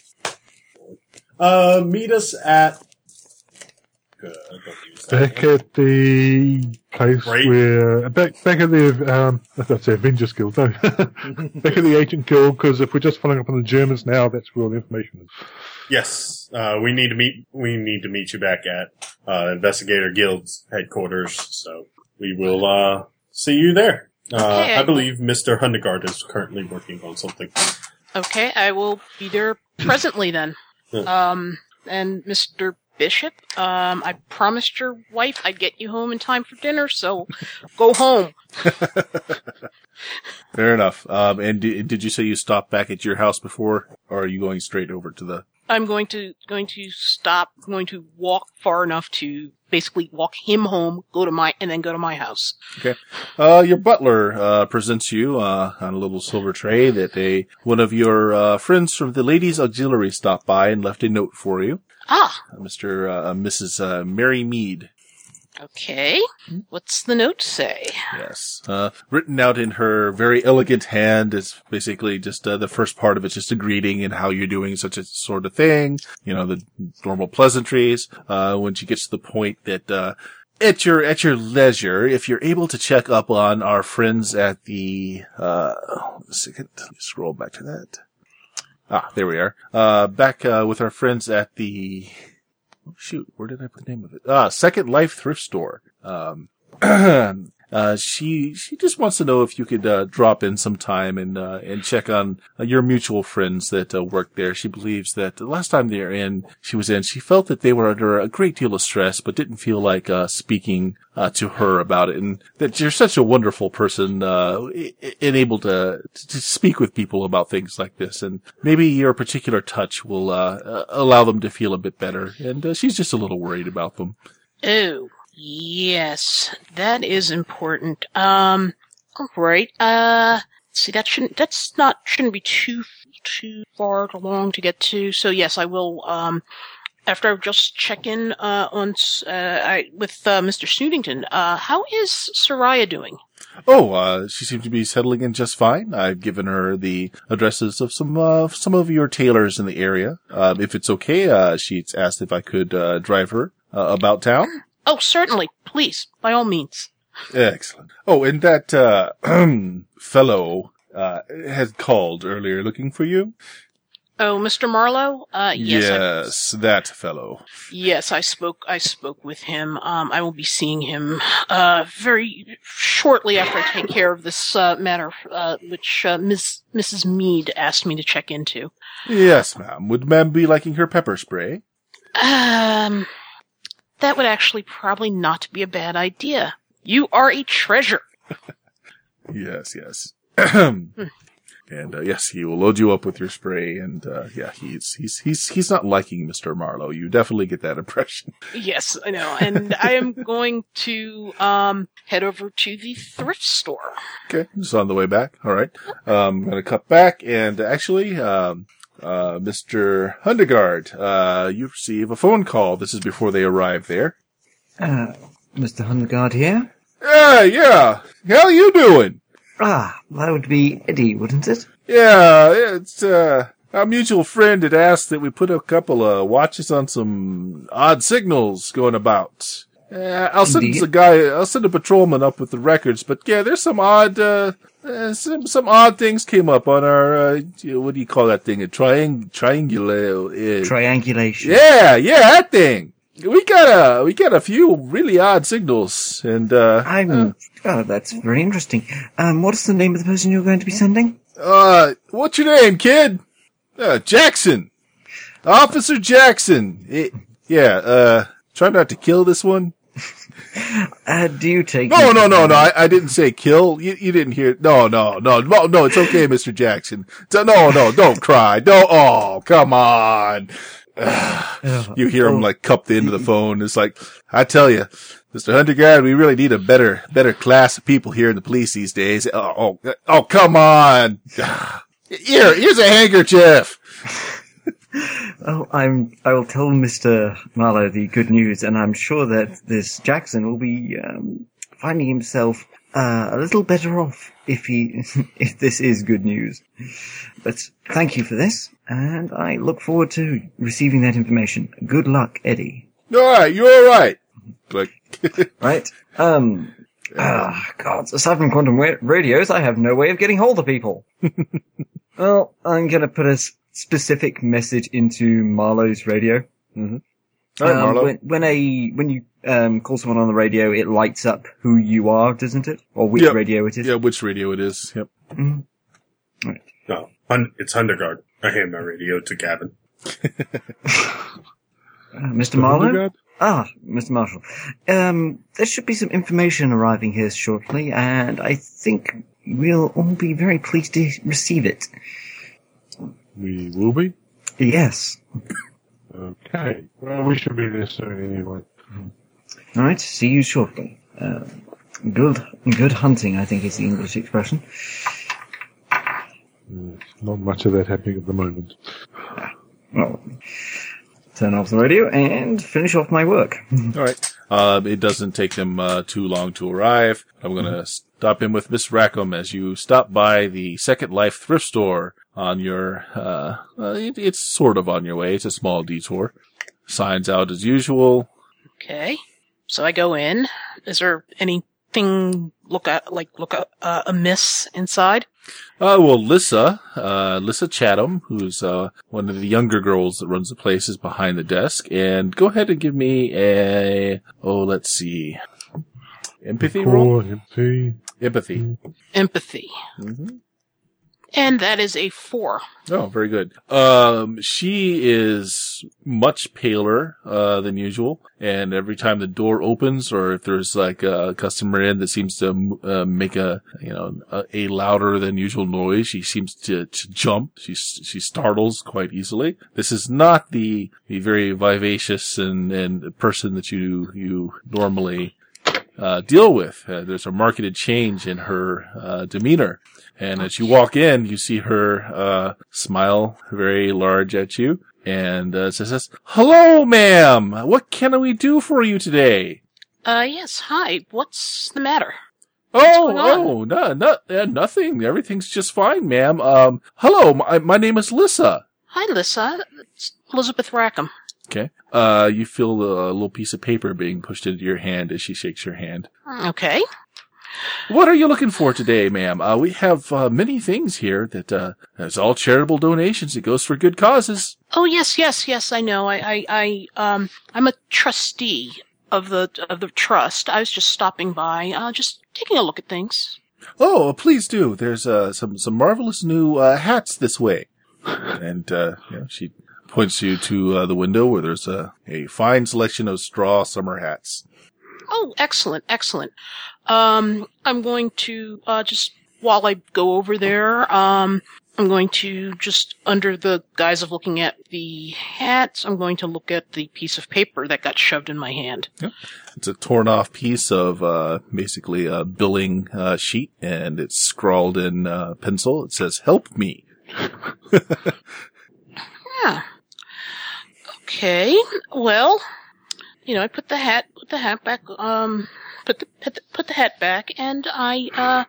uh, meet us at, good, don't use that. Back at the place Right. where, back back at the, um, that's the Avengers Guild, no. Back at the Agent Guild, because if we're just following up on the Germans now, that's where all the information is. Yes, uh, we need to meet, we need to meet you back at, uh, Investigator Guild's headquarters, so we will, uh, see you there. Uh, Okay. I believe Mister Hundegard is currently working on something. Okay, I will be there presently then. Yeah. Um, and Mister Bishop, um, I promised your wife I'd get you home in time for dinner, so go home. Fair enough. Um, and d- did you say you stopped back at your house before, or are you going straight over to the? I'm going to going to stop. I'm going to walk far enough to basically walk him home, go to my, and then go to my house. Okay. Uh, your butler uh, presents you uh, on a little silver tray that a one of your uh, friends from the ladies' auxiliary stopped by and left a note for you. Ah. Uh, Mister Uh, Missus Uh, Mary Mead. Okay. What's the note say? Yes. Uh, written out in her very elegant hand is basically just, uh, the first part of it's just a greeting and how you're doing such a sort of thing. You know, the normal pleasantries. Uh, when she gets to the point that, uh, at your, at your leisure, if you're able to check up on our friends at the, uh, a second, scroll back to that. Ah, there we are. Uh, back, uh, with our friends at the, oh, shoot, where did I put the name of it? Ah, Second Life Thrift Store. Um, uh, she, she just wants to know if you could, uh, drop in some time and, uh, and check on uh, your mutual friends that, uh, work there. She believes that the last time they were in, she was in, she felt that they were under a great deal of stress, but didn't feel like, uh, speaking, uh, to her about it. And that you're such a wonderful person, uh, and able to, to speak with people about things like this. And maybe your particular touch will, uh, allow them to feel a bit better. And, uh, she's just a little worried about them. Oh, yes, that is important. Um, all right. Uh, see, that shouldn't, that's not, shouldn't be too, too far along to get to. So yes, I will, um, after I just check in, uh, on, uh, I, with, uh, Mister Snootington, uh, how is Soraya doing? Oh, uh, she seems to be settling in just fine. I've given her the addresses of some, uh, some of your tailors in the area. Um, if it's okay, uh, she's asked if I could, uh, drive her, uh, about town. Oh, certainly. Please, by all means. Excellent. Oh, and that, uh, fellow, uh, had called earlier looking for you? Oh, Mister Marlowe? Uh, yes. Yes, I, that fellow. Yes, I spoke, I spoke with him. Um, I will be seeing him, uh, very shortly after I take care of this, uh, matter, uh, which, uh, Miss, Missus Mead asked me to check into. Yes, ma'am. Would ma'am be liking her pepper spray? Um, that would actually probably not be a bad idea. You are a treasure. Yes, yes. And, uh, yes, he will load you up with your spray, and, uh, yeah, he's, he's, he's, he's not liking Mister Marlowe. You definitely get that impression. Yes, I know. And I am going to, um, head over to the thrift store. Okay, just on the way back. All right. Um, I'm gonna cut back, and actually, um, uh, Mister Hundegaard, uh, you receive a phone call. This is before they arrive there. Uh, Mister Hundegaard here? Yeah, yeah. How you doing? Ah, that would be Eddie, wouldn't it? Yeah, it's, uh, our mutual friend had asked that we put a couple of watches on some odd signals going about. Uh, I'll send Indeed. the guy, I'll send a patrolman up with the records, but yeah, there's some odd, uh, uh some, some odd things came up on our, uh, what do you call that thing? A triang, triangular, uh, Triangulation. yeah, yeah, that thing. We got a, we got a few really odd signals, and, uh, I'm, uh, oh, that's very interesting. Um, what is the name of the person you're going to be sending? Uh, what's your name, kid? Uh, Jackson. Officer Jackson. It, yeah, uh, try not to kill this one. Uh, do you take... No, no, no, no, I, I didn't say kill. You, you didn't hear, no, no, no, no, no, it's okay, Mister Jackson. No, no, don't cry. Don't, oh, come on. You hear him like cup the end of the phone. It's like, I tell you, Mister Hundegaard, we really need a better, better class of people here in the police these days. Oh, oh, oh come on. Here, here's a handkerchief. Oh, I'm, I will tell Mister Marlowe the good news, and I'm sure that this Jackson will be, um, finding himself, uh, a little better off if he, if this is good news. But thank you for this, and I look forward to receiving that information. Good luck, Eddie. Alright, you're alright. Like, Right? Um, ah, God, aside from quantum wa- radios, I have no way of getting hold of people. Well, I'm gonna put a s- specific message into Marlowe's radio. mm-hmm. Alright, Um, Marlo. when, when a, when you, um, call someone on the radio, it lights up who you are, doesn't it? Or which Yep. radio it is. Yeah, which radio it is. Yep. Mhm. No, Hun- it's Hundegaard. I hand my radio to Gavin. Uh, Mister Marlowe? Ah, Mister Marshall. Um, there should be some information arriving here shortly, and I think we'll all be very pleased to receive it. We will be. Yes. Okay. Well, we should be there soon anyway. All right. See you shortly. Uh, good, good hunting. I think is the English expression. Mm, Not much of that happening at the moment. Well, turn off the radio and finish off my work. All right. Uh, it doesn't take them uh, too long to arrive. I'm going to stop in with Miss Rackham as you stop by the Second Life thrift store on your, uh, uh it, it's sort of on your way. It's a small detour. Signs out as usual. Okay. So I go in. Is there anything look at, like look uh, amiss inside? Uh, well, Lissa, uh, Lissa Chatham, who's, uh, one of the younger girls that runs the place, is behind the desk. And go ahead and give me a, oh, let's see. Empathy roll? Four, empty. Empathy. Empathy. Mm-hmm. And that is a four. Oh, very good. Um, she is much paler, uh, than usual. And every time the door opens, or if there's like a customer in that seems to, uh, make a, you know, a, a louder than usual noise, she seems to, to jump. She, she startles quite easily. This is not the, the very vivacious and, and person that you, you normally, uh, deal with. Uh, there's a marked change in her, uh, demeanor. And as you walk in, you see her, uh, smile very large at you and, uh, says, "Hello, ma'am. What can we do for you today?" Uh, yes. Hi. What's the matter? Oh, going on? oh, no, no, uh, nothing. Everything's just fine, ma'am. Um, hello, my, my name is Lissa. Hi, Lissa. It's Elizabeth Rackham. Okay. Uh, you feel a little piece of paper being pushed into your hand as she shakes your hand. Okay. What are you looking for today, ma'am? Uh, we have, uh, many things here that, uh, it's all charitable donations. It goes for good causes. Oh, yes, yes, yes, I know. I, I, I, um, I'm a trustee of the, of the trust. I was just stopping by, uh, just taking a look at things. Oh, please do. There's, uh, some, some marvelous new, uh, hats this way. And, uh, you know, she points you to, uh, the window where there's a, a fine selection of straw summer hats. Oh, excellent, excellent. Um, I'm going to, uh, just, while I go over there, um, I'm going to just, under the guise of looking at the hats, I'm going to look at the piece of paper that got shoved in my hand. Yep. It's a torn off piece of, uh, basically a billing, uh, sheet, and it's scrawled in, uh, pencil. It says, "Help me." Yeah. Okay. Well, you know, I put the hat, put the hat back, um, put the, put the, put the hat back, and I, uh,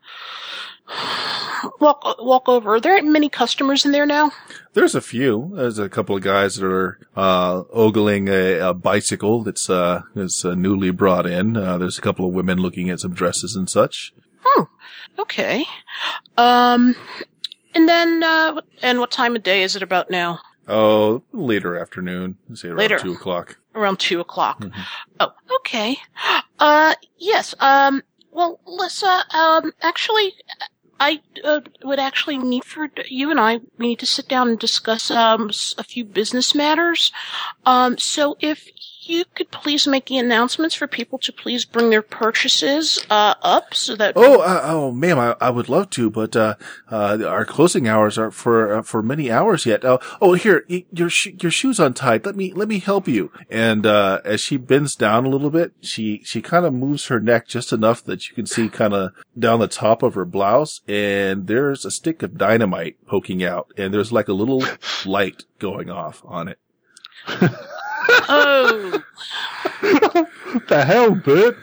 walk, walk over. Are there many customers in there now? There's a few. There's a couple of guys that are, uh, ogling a, a bicycle that's, uh, is uh, newly brought in. Uh, there's a couple of women looking at some dresses and such. Oh, okay. Um, and then, uh, and what time of day is it about now? Oh, later afternoon. Say around Later. two o'clock. Around two o'clock. Mm-hmm. Oh, okay. Uh, yes, um, well, Lissa, um, actually, I, uh, would actually need for you and I, we need to sit down and discuss, um, a few business matters. Um, so if you could please make the announcements for people to please bring their purchases, uh, up so that... Oh, uh, oh, ma'am, I, I would love to, but, uh, uh, our closing hours are for, uh, for many hours yet. Uh, oh, here, y- your, sh- your shoe's untied. Let me, let me help you. And, uh, as she bends down a little bit, she, she kind of moves her neck just enough that you can see kind of down the top of her blouse, and there's a stick of dynamite poking out, and there's like a little light going off on it. Oh. The hell, Bert?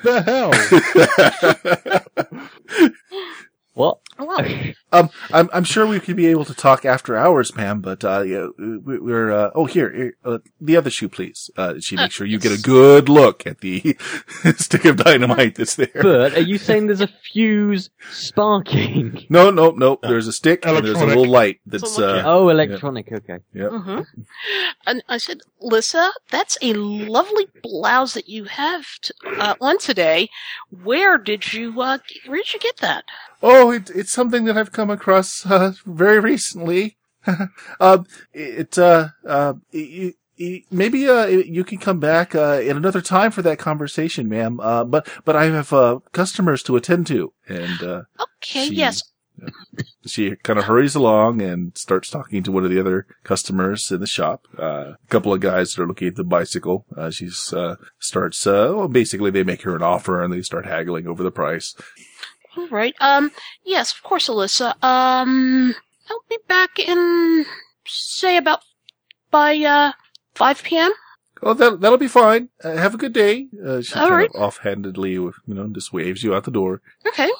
The hell? What? Well, Um, I'm, I'm sure we could be able to talk after hours, ma'am, but, uh, yeah, we, we're, uh, oh, here, here uh, the other shoe, please. Uh, she Uh, makes sure you get a good look at the stick of dynamite that's there. Bert, are you saying there's a fuse sparking? No, no, no, there's a stick and there's a Electronic. little light that's, So look uh, Oh, electronic, okay. yeah. hmm And I said, Lissa, that's a lovely blouse that you have t- uh, on today. Where did you, uh, g- where did you get that? Oh, it, it's something that I've come across, uh, very recently. um, it, uh, uh, it, it, maybe, uh, you can come back, uh, at another time for that conversation, ma'am. Uh, but, but I have, uh, customers to attend to. And, uh, Okay, she yes. She kind of hurries along and starts talking to one of the other customers in the shop. Uh, a couple of guys that are looking at the bicycle. Uh, she's, uh, starts, uh, well, basically they make her an offer and they start haggling over the price. All right. Um, yes, of course, Alyssa. Um, I'll be back in, say, about by, uh, five p.m.? Oh, that, that'll be fine. Uh, have a good day. Uh, she All kind right. of offhandedly, you know, just waves you out the door. Okay.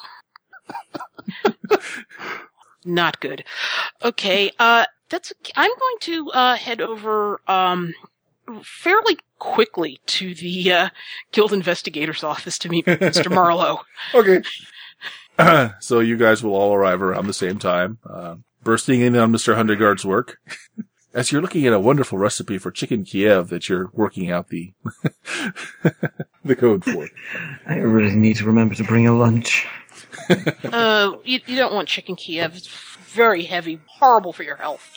Not good. Okay, uh, that's, I'm going to, uh, head over, um, fairly quickly to the, uh, Guild Investigator's office to meet Mister Marlowe. Okay. So you guys will all arrive around the same time, uh, bursting in on Mister Hundergaard's work. As you're looking at a wonderful recipe for chicken Kiev that you're working out the, the code for. I really need to remember to bring a lunch. Uh, you, you don't want chicken Kiev. It's very heavy, horrible for your health.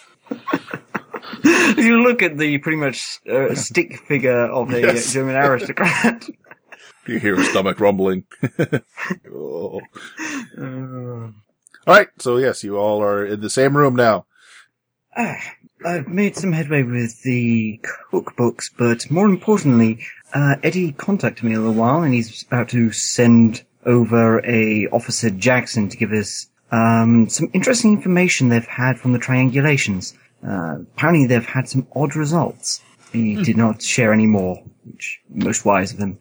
If you look at the pretty much uh, stick figure of a Yes. German aristocrat. You hear a stomach rumbling. Oh. Uh, All right. So yes, you all are in the same room now. ah, I've made some headway with the cookbooks, but more importantly, uh, Eddie contacted me a little while, and he's about to send over a Officer Jackson to give us um, some interesting information they've had from the triangulations. Uh, apparently they've had some odd results. He Hmm. did not share any more, which most wise of him.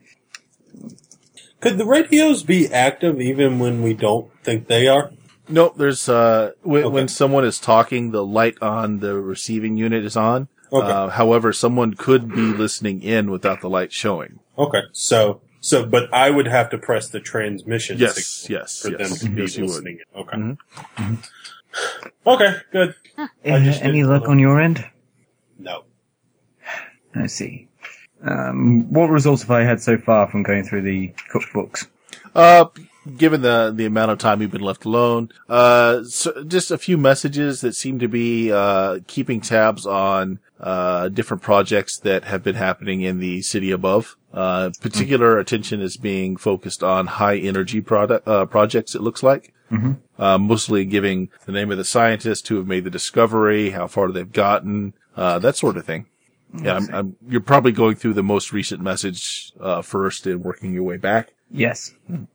Could the radios be active even when we don't think they are? Nope. There's uh, when, Okay. when someone is talking, the light on the receiving unit is on. Okay. Uh, however, someone could be listening in without the light showing. Okay. So, so, but I would have to press the transmission Yes, signal yes, for yes. them to be Yes, you would. listening. in. Okay. Mhm. Okay, good. Uh, just any didn't luck know. on your end? No. I see. Um, what results have I had so far from going through the cookbooks? Uh, given the the amount of time you've been left alone, uh, so just a few messages that seem to be uh keeping tabs on uh different projects that have been happening in the city above. Uh, particular attention is being focused on high energy product uh, projects. It looks like. Mm-hmm. Uh, mostly giving the name of the scientists who have made the discovery, how far they've gotten, uh, that sort of thing. Yeah, I'm, I'm, you're probably going through the most recent message, uh, first and working your way back. Yes.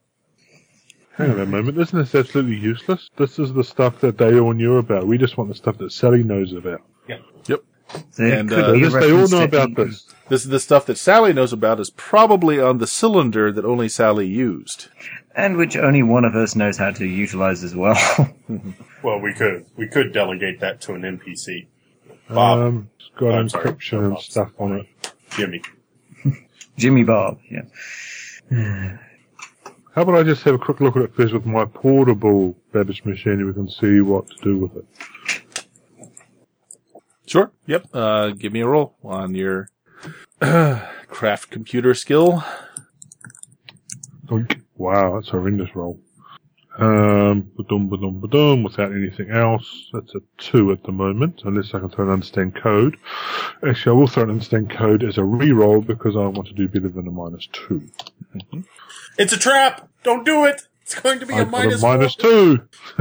Hang on a moment, isn't this absolutely useless? This is the stuff that they all knew about. We just want the stuff that Sally knows about. Yep. There And, could uh, be a Yes, they all reference know to about E- this. This is the stuff that Sally knows about is probably on the cylinder that only Sally used. And which only one of us knows how to utilize as well. Well, we could we could delegate that to an N P C. Bob, Um, it's got I'm sorry. encryption and Bob. stuff on it. Jimmy. Jimmy Bob, yeah. How about I just have a quick look at it first with my portable Babbage machine and we can see what to do with it. Sure. Yep. Uh, give me a roll on your craft computer skill. Doink. Wow, that's a horrendous roll. Um, ba-dum, ba-dum, ba-dum, without anything else. That's a two at the moment, unless I can throw an understand code. Actually, I will throw an understand code as a re-roll because I want to do better than a minus two. It's a trap! Don't do it! It's going to be I a got minus a minus four. two.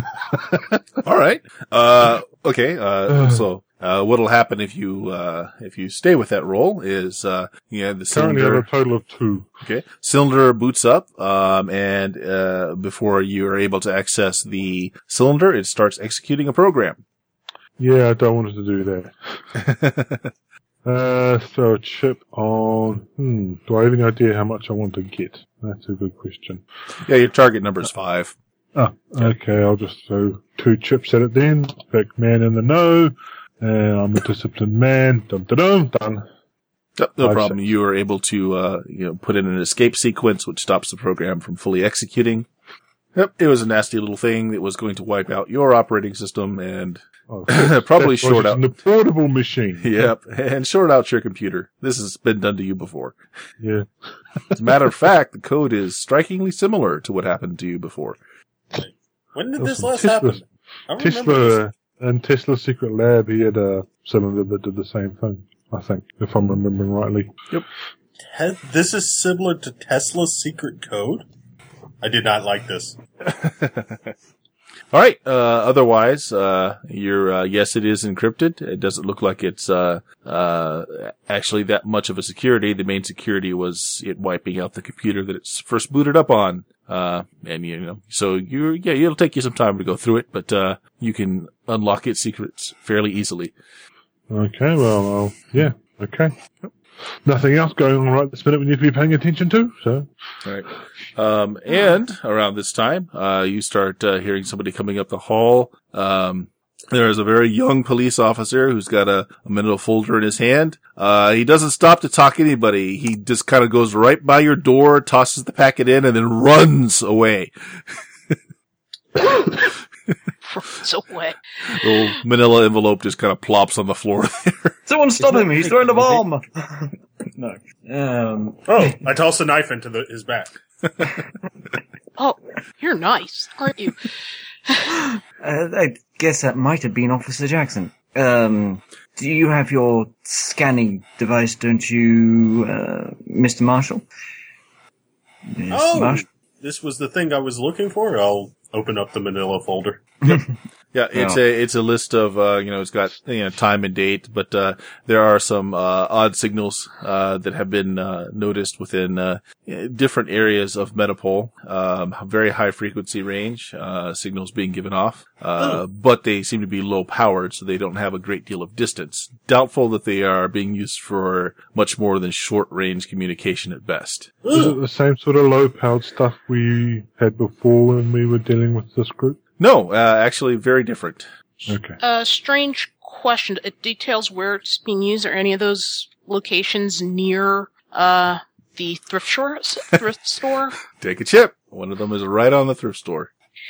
All right. Uh, okay. Uh, so, uh, what'll happen if you, uh, if you stay with that roll is, uh, you know, the Currently I have cylinder, a total of two. okay, cylinder boots up, um, and, uh, before you are able to access the cylinder, it starts executing a program. Yeah, I don't want it to do that. Uh, throw a chip on, hmm, do I have any idea how much I want to get? That's a good question. Yeah, your target number is five. Ah, okay, I'll just throw two chips at it then. Big man in the know. And I'm a disciplined man. Dum dum dum, done. Yep, no Five problem. seconds. You are able to, uh, you know, put in an escape sequence, which stops the program from fully executing. Yep, it was a nasty little thing that was going to wipe out your operating system and Oh, probably that's why short it's out. in the portable machine. Yep, and short out your computer. This has been done to you before. Yeah. As a matter of fact, the code is strikingly similar to what happened to you before. When did this Listen, last Tesla- happen? I remember this. Tesla, in Tesla's secret lab, he had a cylinder that did the same thing, I think, if I'm remembering rightly. Te- this is similar to Tesla's secret code? I did not like this. All right. Uh, otherwise, uh, your uh, yes, it is encrypted. It doesn't look like it's uh, uh, actually that much of a security. The main security was it wiping out the computer that it's first booted up on. Uh, and you know, so you yeah, it'll take you some time to go through it, but uh, you can unlock its secrets fairly easily. Okay. Well, I'll, yeah. Okay. Nothing else going on right this minute we need to be paying attention to. So. All right. Um, and around this time, uh, you start uh, hearing somebody coming up the hall. Um, there is a very young police officer who's got a, a manila folder in his hand. Uh, he doesn't stop to talk to anybody. He just kind of goes right by your door, tosses the packet in, and then runs away. Runs away. Little manila envelope just kind of plops on the floor there. Someone stop him! He's throwing a bomb! No. Um, Oh, I tossed a knife into the, his back. Oh, you're nice, aren't you? uh, I guess that might have been Officer Jackson. Um, do you have your scanning device, don't you, uh, Mister Marshall? Mister Oh, Marshall? this was the thing I was looking for. I'll open up the manila folder. Yeah, it's Oh. a it's a list of uh you know it's got you know time and date, but uh there are some uh odd signals uh that have been uh noticed within uh different areas of Metapole. Um very high frequency range uh signals being given off. Uh Oh. but they seem to be low powered, so they don't have a great deal of distance. Doubtful that they are being used for much more than short range communication at best. Is it the same sort of low-powered stuff we had before when we were dealing with this group? No, uh actually very different. Okay. Uh, strange question. It details where it's being used. Are any of those locations near uh the thrift store? Thrift store? Take a chip. One of them is right on the thrift store.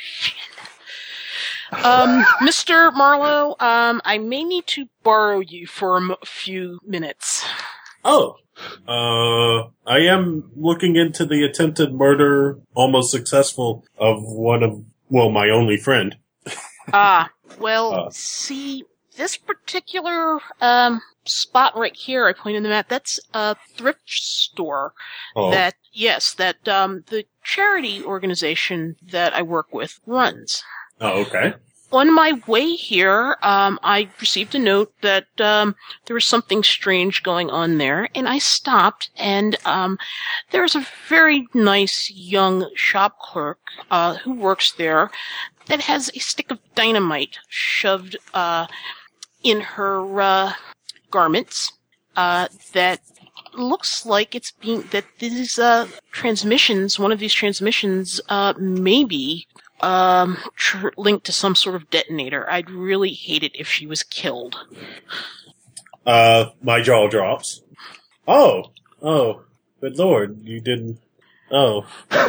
Um, Mister Marlowe, um, I may need to borrow you for a m- few minutes. Oh, uh, I am looking into the attempted murder, almost successful, of one of, well, my only friend. Ah, well, Uh. see, this particular, um, spot right here, I pointed them at, that's a thrift store Oh, that, yes, that, um, the charity organization that I work with runs. oh okay. On my way here, um, I received a note that um, there was something strange going on there, and I stopped, and um, there's a very nice young shop clerk uh, who works there that has a stick of dynamite shoved uh, in her uh, garments uh, that looks like it's being that these uh, transmissions, one of these transmissions, uh, maybe. Um, tr- linked to some sort of detonator. I'd really hate it if she was killed. Uh, my jaw drops. Oh, oh, good lord, you didn't. Oh.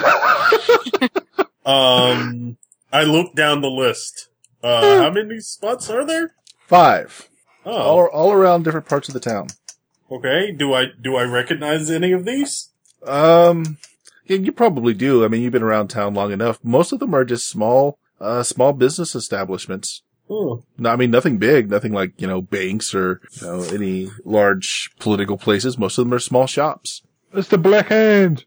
um, I looked down the list. Uh, how many spots are there? Five. Oh, All, all around different parts of the town. okay. Do I do I recognize any of these? Um, yeah, you probably do. I mean, you've been around town long enough. Most of them are just small, uh, small business establishments. Oh, No, I mean, nothing big, nothing like, you know, banks or, you know, any large political places. Most of them are small shops. It's the Black Hand.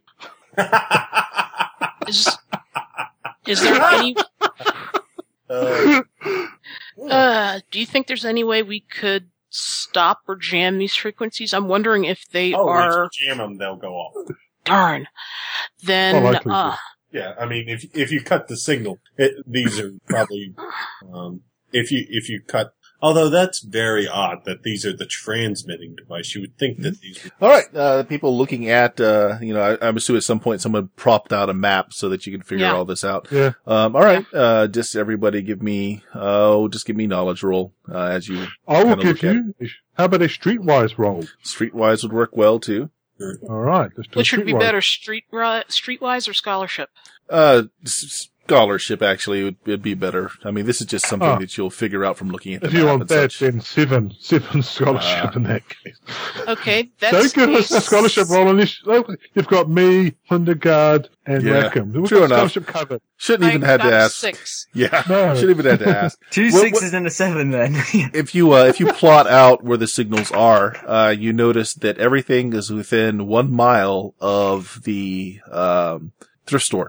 Is is there any? uh, Uh, do you think there's any way we could stop or jam these frequencies? I'm wondering if they oh, are. if you jam them, they'll go off. Darn. Then, Well, likely uh, to. Yeah, I mean, if if you cut the signal, it, these are probably um, if you if you cut. Although that's very odd that these are the transmitting device. You would think that these would. All right. Uh, the people looking at, uh, you know, I, I'm assuming at some point someone propped out a map so that you can figure Yeah. all this out. Yeah. Um, all right. Uh, just everybody give me, oh, just give me knowledge roll, uh, as you I will kinda give look at you. How about a streetwise roll? Streetwise would work well too. All right. Let's do which would be streetwise. better, street ri- streetwise or scholarship? Uh, s- scholarship actually would, would be better. I mean, this is just something Ah. that you'll figure out from looking at the If you map want and that, such. then seven, seven scholarship Ah. in that case. Okay, that's Don't give us a case- scholarship roll unless you've got me, Hundergaard, and Yeah, Rackham. We've true got enough. scholarship covered. Shouldn't even I had to got ask. six. Yeah, No. shouldn't even had to ask. Two What- sixes and a seven then. If you uh, if you plot out where the signals are, uh, you notice that everything is within one mile of the um, thrift store.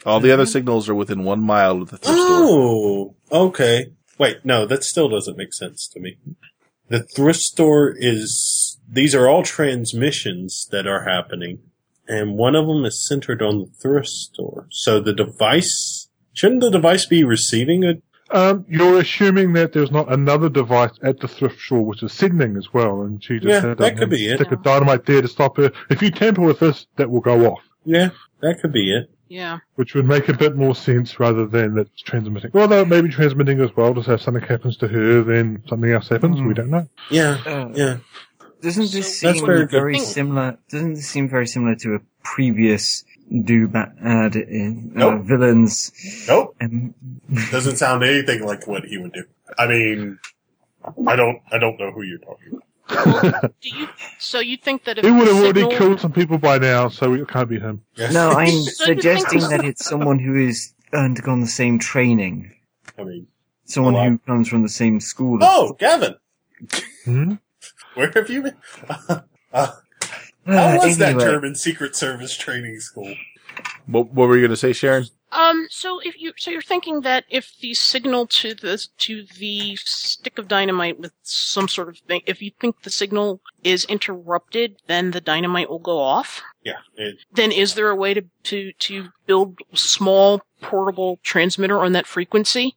All the other signals are within one mile of the thrift store. Oh, okay. Wait, no, that still doesn't make sense to me. The thrift store is, these are all transmissions that are happening, and one of them is centered on the thrift store. So the device, shouldn't the device be receiving it? Um, you're assuming that there's not another device at the thrift store which is signaling as well, and she just Yeah, had that um, could be it. stick a dynamite there to stop her. If you tamper with this, that will go off, Yeah, that could be it. Yeah. which would make a bit more sense rather than that it's transmitting. Although it may be transmitting as well, just if something happens to her, then something else happens. Mm. We don't know. Yeah, Uh, yeah. Doesn't this So That's seem very good. very similar? Doesn't this seem very similar to a previous do bad uh, Nope. villains? Nope. Um, Doesn't sound anything like what he would do. I mean, I don't, I don't know who you're talking about. Do you? So you think that if He would have the already signal- killed some people by now, so it can't be him. no, I'm So you think suggesting this- that it's someone who has undergone the same training, I mean, someone Well, who comes from the same school. as- oh, Gavin, Hmm? where have you been? uh, Uh, how was that anyway. German Secret Service training school? What, what were you going to say, Sharon? Um. So if you, so you're thinking that if the signal to the to the stick of dynamite with some sort of thing, if you think the signal is interrupted, then the dynamite will go off. Yeah, it, Then is there a way to to to build a small portable transmitter on that frequency?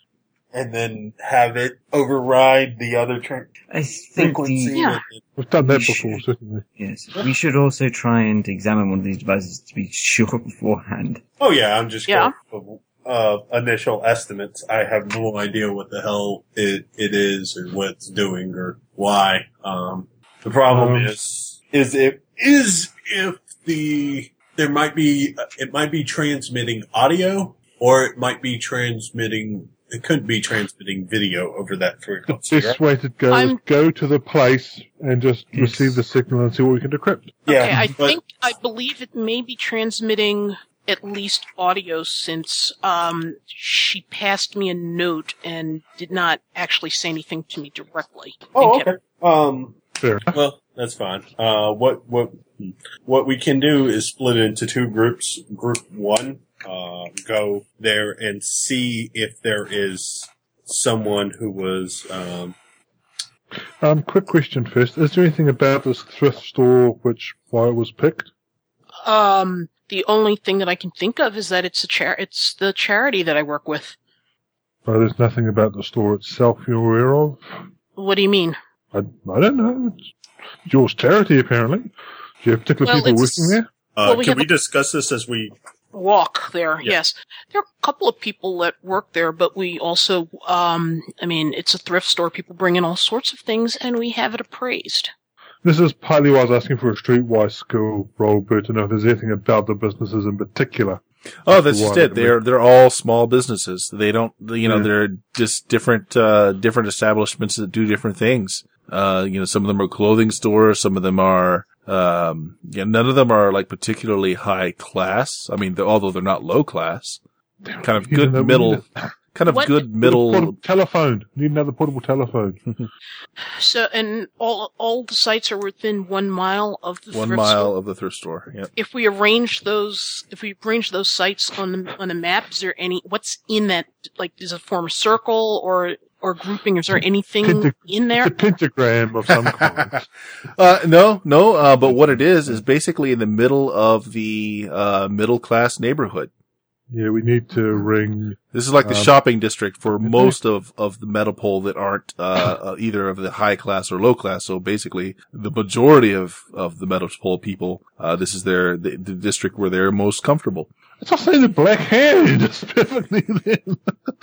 and then have it override the other tra- I think frequency. the, Yeah. We've done that We before, should. certainly. yes, we should also try and examine one of these devices to be sure beforehand. Oh yeah, I'm just Yeah. going for uh, initial estimates. I have no idea what the hell it, it is or what it's doing or why. Um, the problem Um, is, is if, is if the, there might be, it might be transmitting audio or it might be transmitting, it could be transmitting video over that The frequency. best way to go I'm- is go to the place and just Yes. receive the signal and see what we can decrypt. Yeah, Okay, I but- think I believe it may be transmitting at least audio since um she passed me a note and did not actually say anything to me directly. Oh, And kept- okay. Um, Fair enough. well, that's fine. Uh, what, what, what we can do is split it into two groups. Group one, uh, go there and see if there is someone who was, um, Um, quick question first. Is there anything about this thrift store which, why it was picked? Um, the only thing that I can think of is that it's a char- it's the charity that I work with. Well, there's nothing about the store itself you're aware of? What do you mean? I, I don't know. It's yours charity, apparently. Do you have particular Well, people it's- working there? uh, Well, we can have we a- discuss this as we, Walk there, Yeah. yes. There are a couple of people that work there, but we also, um, I mean, it's a thrift store. People bring in all sorts of things, and we have it appraised. This is partly why I was asking for a streetwise skill roll, but to know if there's anything about the businesses in particular. Oh, that's just Why? it. They're they're all small businesses. They don't, you know, Yeah. they're just different uh different establishments that do different things. Uh, you know, some of them are clothing stores. Some of them are, um, yeah, none of them are like particularly high class. I mean, they're, although they're not low class, kind of You good know, we middle, need kind of What- good Portable middle. telephone. Need another portable telephone. So, and all all the sites are within one mile of the One thrift mile store. of the thrift store. Yep. If we arrange those, if we arrange those sites on the on the map, is there any? What's in that? Like, does it form a circle or or grouping? Is there anything Penta- in It's there? a pentagram of some kind. Uh, no, no, uh, but what it is, is basically in the middle of the, uh, middle class neighborhood. Yeah, we need to ring. This is like the Um, shopping district for most of, of the metal pole that aren't, uh, uh, either of the high class or low class. So basically, the majority of, of the metal pole people, uh, this is their, the, the district where they're most comfortable. It's not saying the black hair just perfectly then.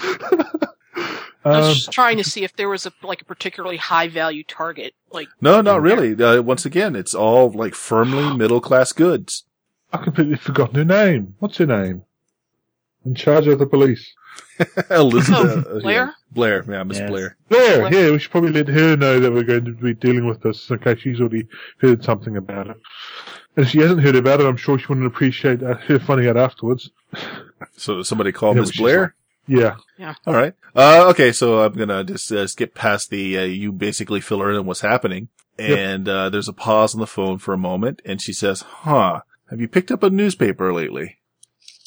I was um, just trying to see if there was a like a particularly high value target. Like, No, not really. Uh, once again, it's all like firmly middle class goods. I completely forgotten her name. What's her name? In charge of the police. Elizabeth. Oh, uh, Blair? yeah. Blair, yeah, Miss Yes. Blair. Blair, Blair. yeah, we should probably let her know that we're going to be dealing with this in case she's already heard something about it. And if she hasn't heard about it, I'm sure she wouldn't appreciate uh, her finding out afterwards. So does somebody call Yeah, Miss she's Blair? Yeah. All right. Uh, okay, so I'm gonna just uh, skip past the, uh, you basically fill her in what's happening. Yep. And, uh, there's a pause on the phone for a moment, and she says, huh, have you picked up a newspaper lately?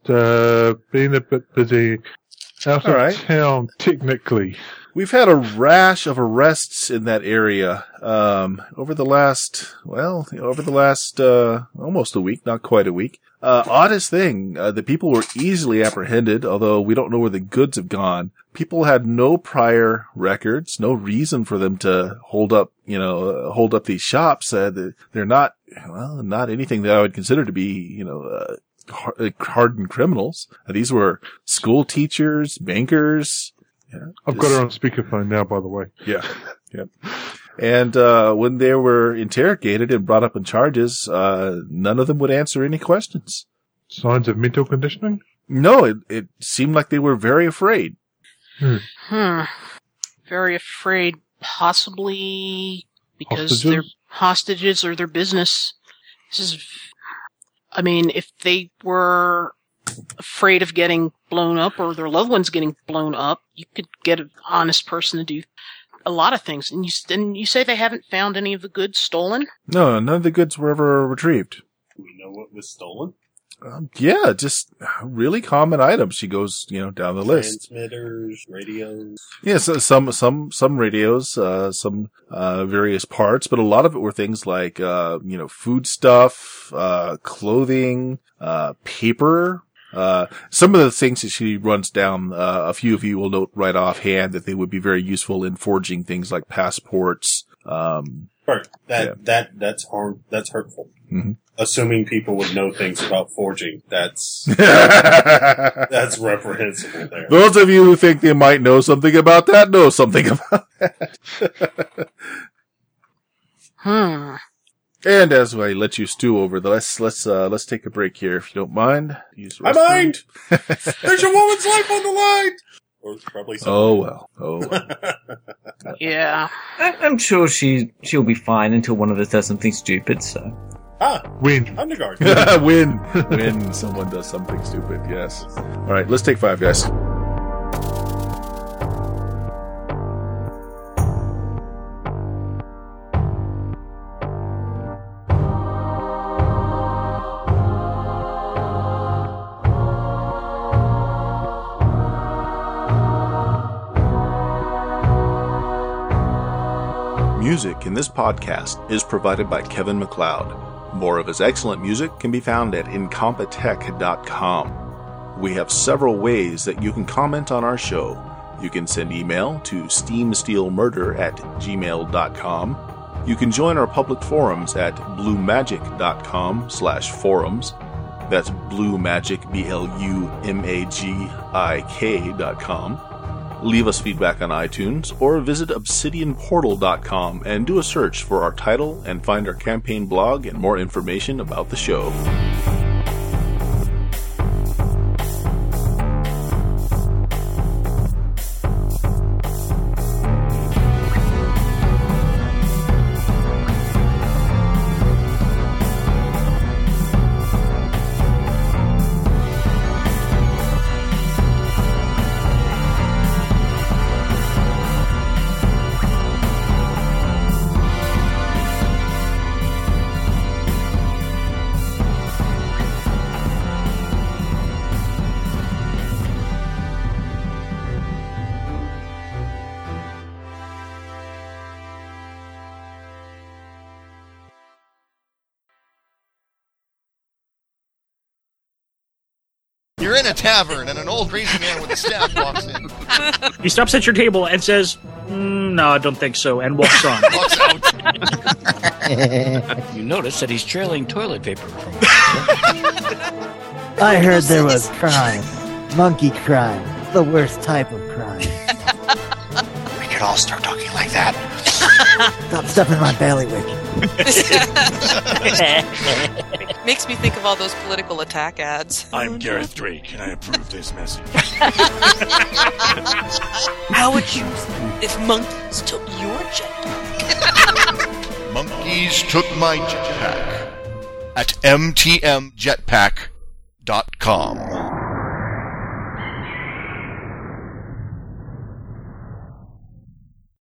uh, been a bit busy out All of right. town, technically. We've had a rash of arrests in that area um, over the last, well, over the last uh, almost a week, not quite a week. Uh, oddest thing, uh, the people were easily apprehended, although we don't know where the goods have gone. People had no prior records, no reason for them to hold up, you know, uh, hold up these shops. Uh, they're not, well, not anything that I would consider to be, you know, uh, hardened criminals. Uh, these were school teachers, bankers. Yeah, I've got her on speakerphone now, by the way. Yeah, yeah. And uh when they were interrogated and brought up on charges, uh none of them would answer any questions. Signs of mental conditioning? No, it, it seemed like they were very afraid. Hmm. Hmm. Very afraid, possibly because Hostages? they're hostages or their business. This is, I mean, if they were afraid of getting blown up or their loved ones getting blown up, you could get an honest person to do a lot of things. And you, and you say they haven't found any of the goods stolen? No, none of the goods were ever retrieved. Do we know what was stolen? Um, yeah, just really common items. She goes, you know, down the list. Transmitters, radios. Yes, yeah, so some, some, some radios, uh, some, uh, various parts, but a lot of it were things like, uh, you know, food stuff, uh, clothing, uh, paper. Uh, some of the things that she runs down, uh, a few of you will note right offhand that they would be very useful in forging things like passports. Um, Right. That, yeah. that, that's harm, that's hurtful. Mm-hmm. Assuming people would know things about forging, that's, that's reprehensible there. Those of you who think they might know something about that, know something about that. Hmm. And as I let you stew over the, let's, let's, uh, let's take a break here if you don't mind. Use the I restroom. mind! There's a woman's life on the line! Or probably so. Oh well. Oh well. Yeah. I- I'm sure she she'll be fine until one of us does something stupid. So Ah, Win. Underguard. When, when someone does something stupid, yes. Alright, let's take five, guys. Music in this podcast is provided by Kevin MacLeod. More of his excellent music can be found at incompetech dot com. We have several ways that you can comment on our show. You can send email to steamsteelmurder at gmail dot com. You can join our public forums at bluemagic dot com slash forums. That's bluemagic, B L U M A G I K dot com. Leave us feedback on iTunes or visit obsidian portal dot com and do a search for our title and find our campaign blog and more information about the show. You're in a tavern, and an old crazy man with a staff walks in. He stops at your table and says, mm, no, I don't think so, and walks on. Walks out. You notice that he's trailing toilet paper from I heard there was crime. Monkey crime. The worst type of crime. We could all start talking like that. Stop stuffing my bailiwick. Makes me think of all those political attack ads. I'm Gareth Drake, and I approve this message. How would you if monkeys took your jetpack? Monkeys took my jetpack at m t m jetpack dot com.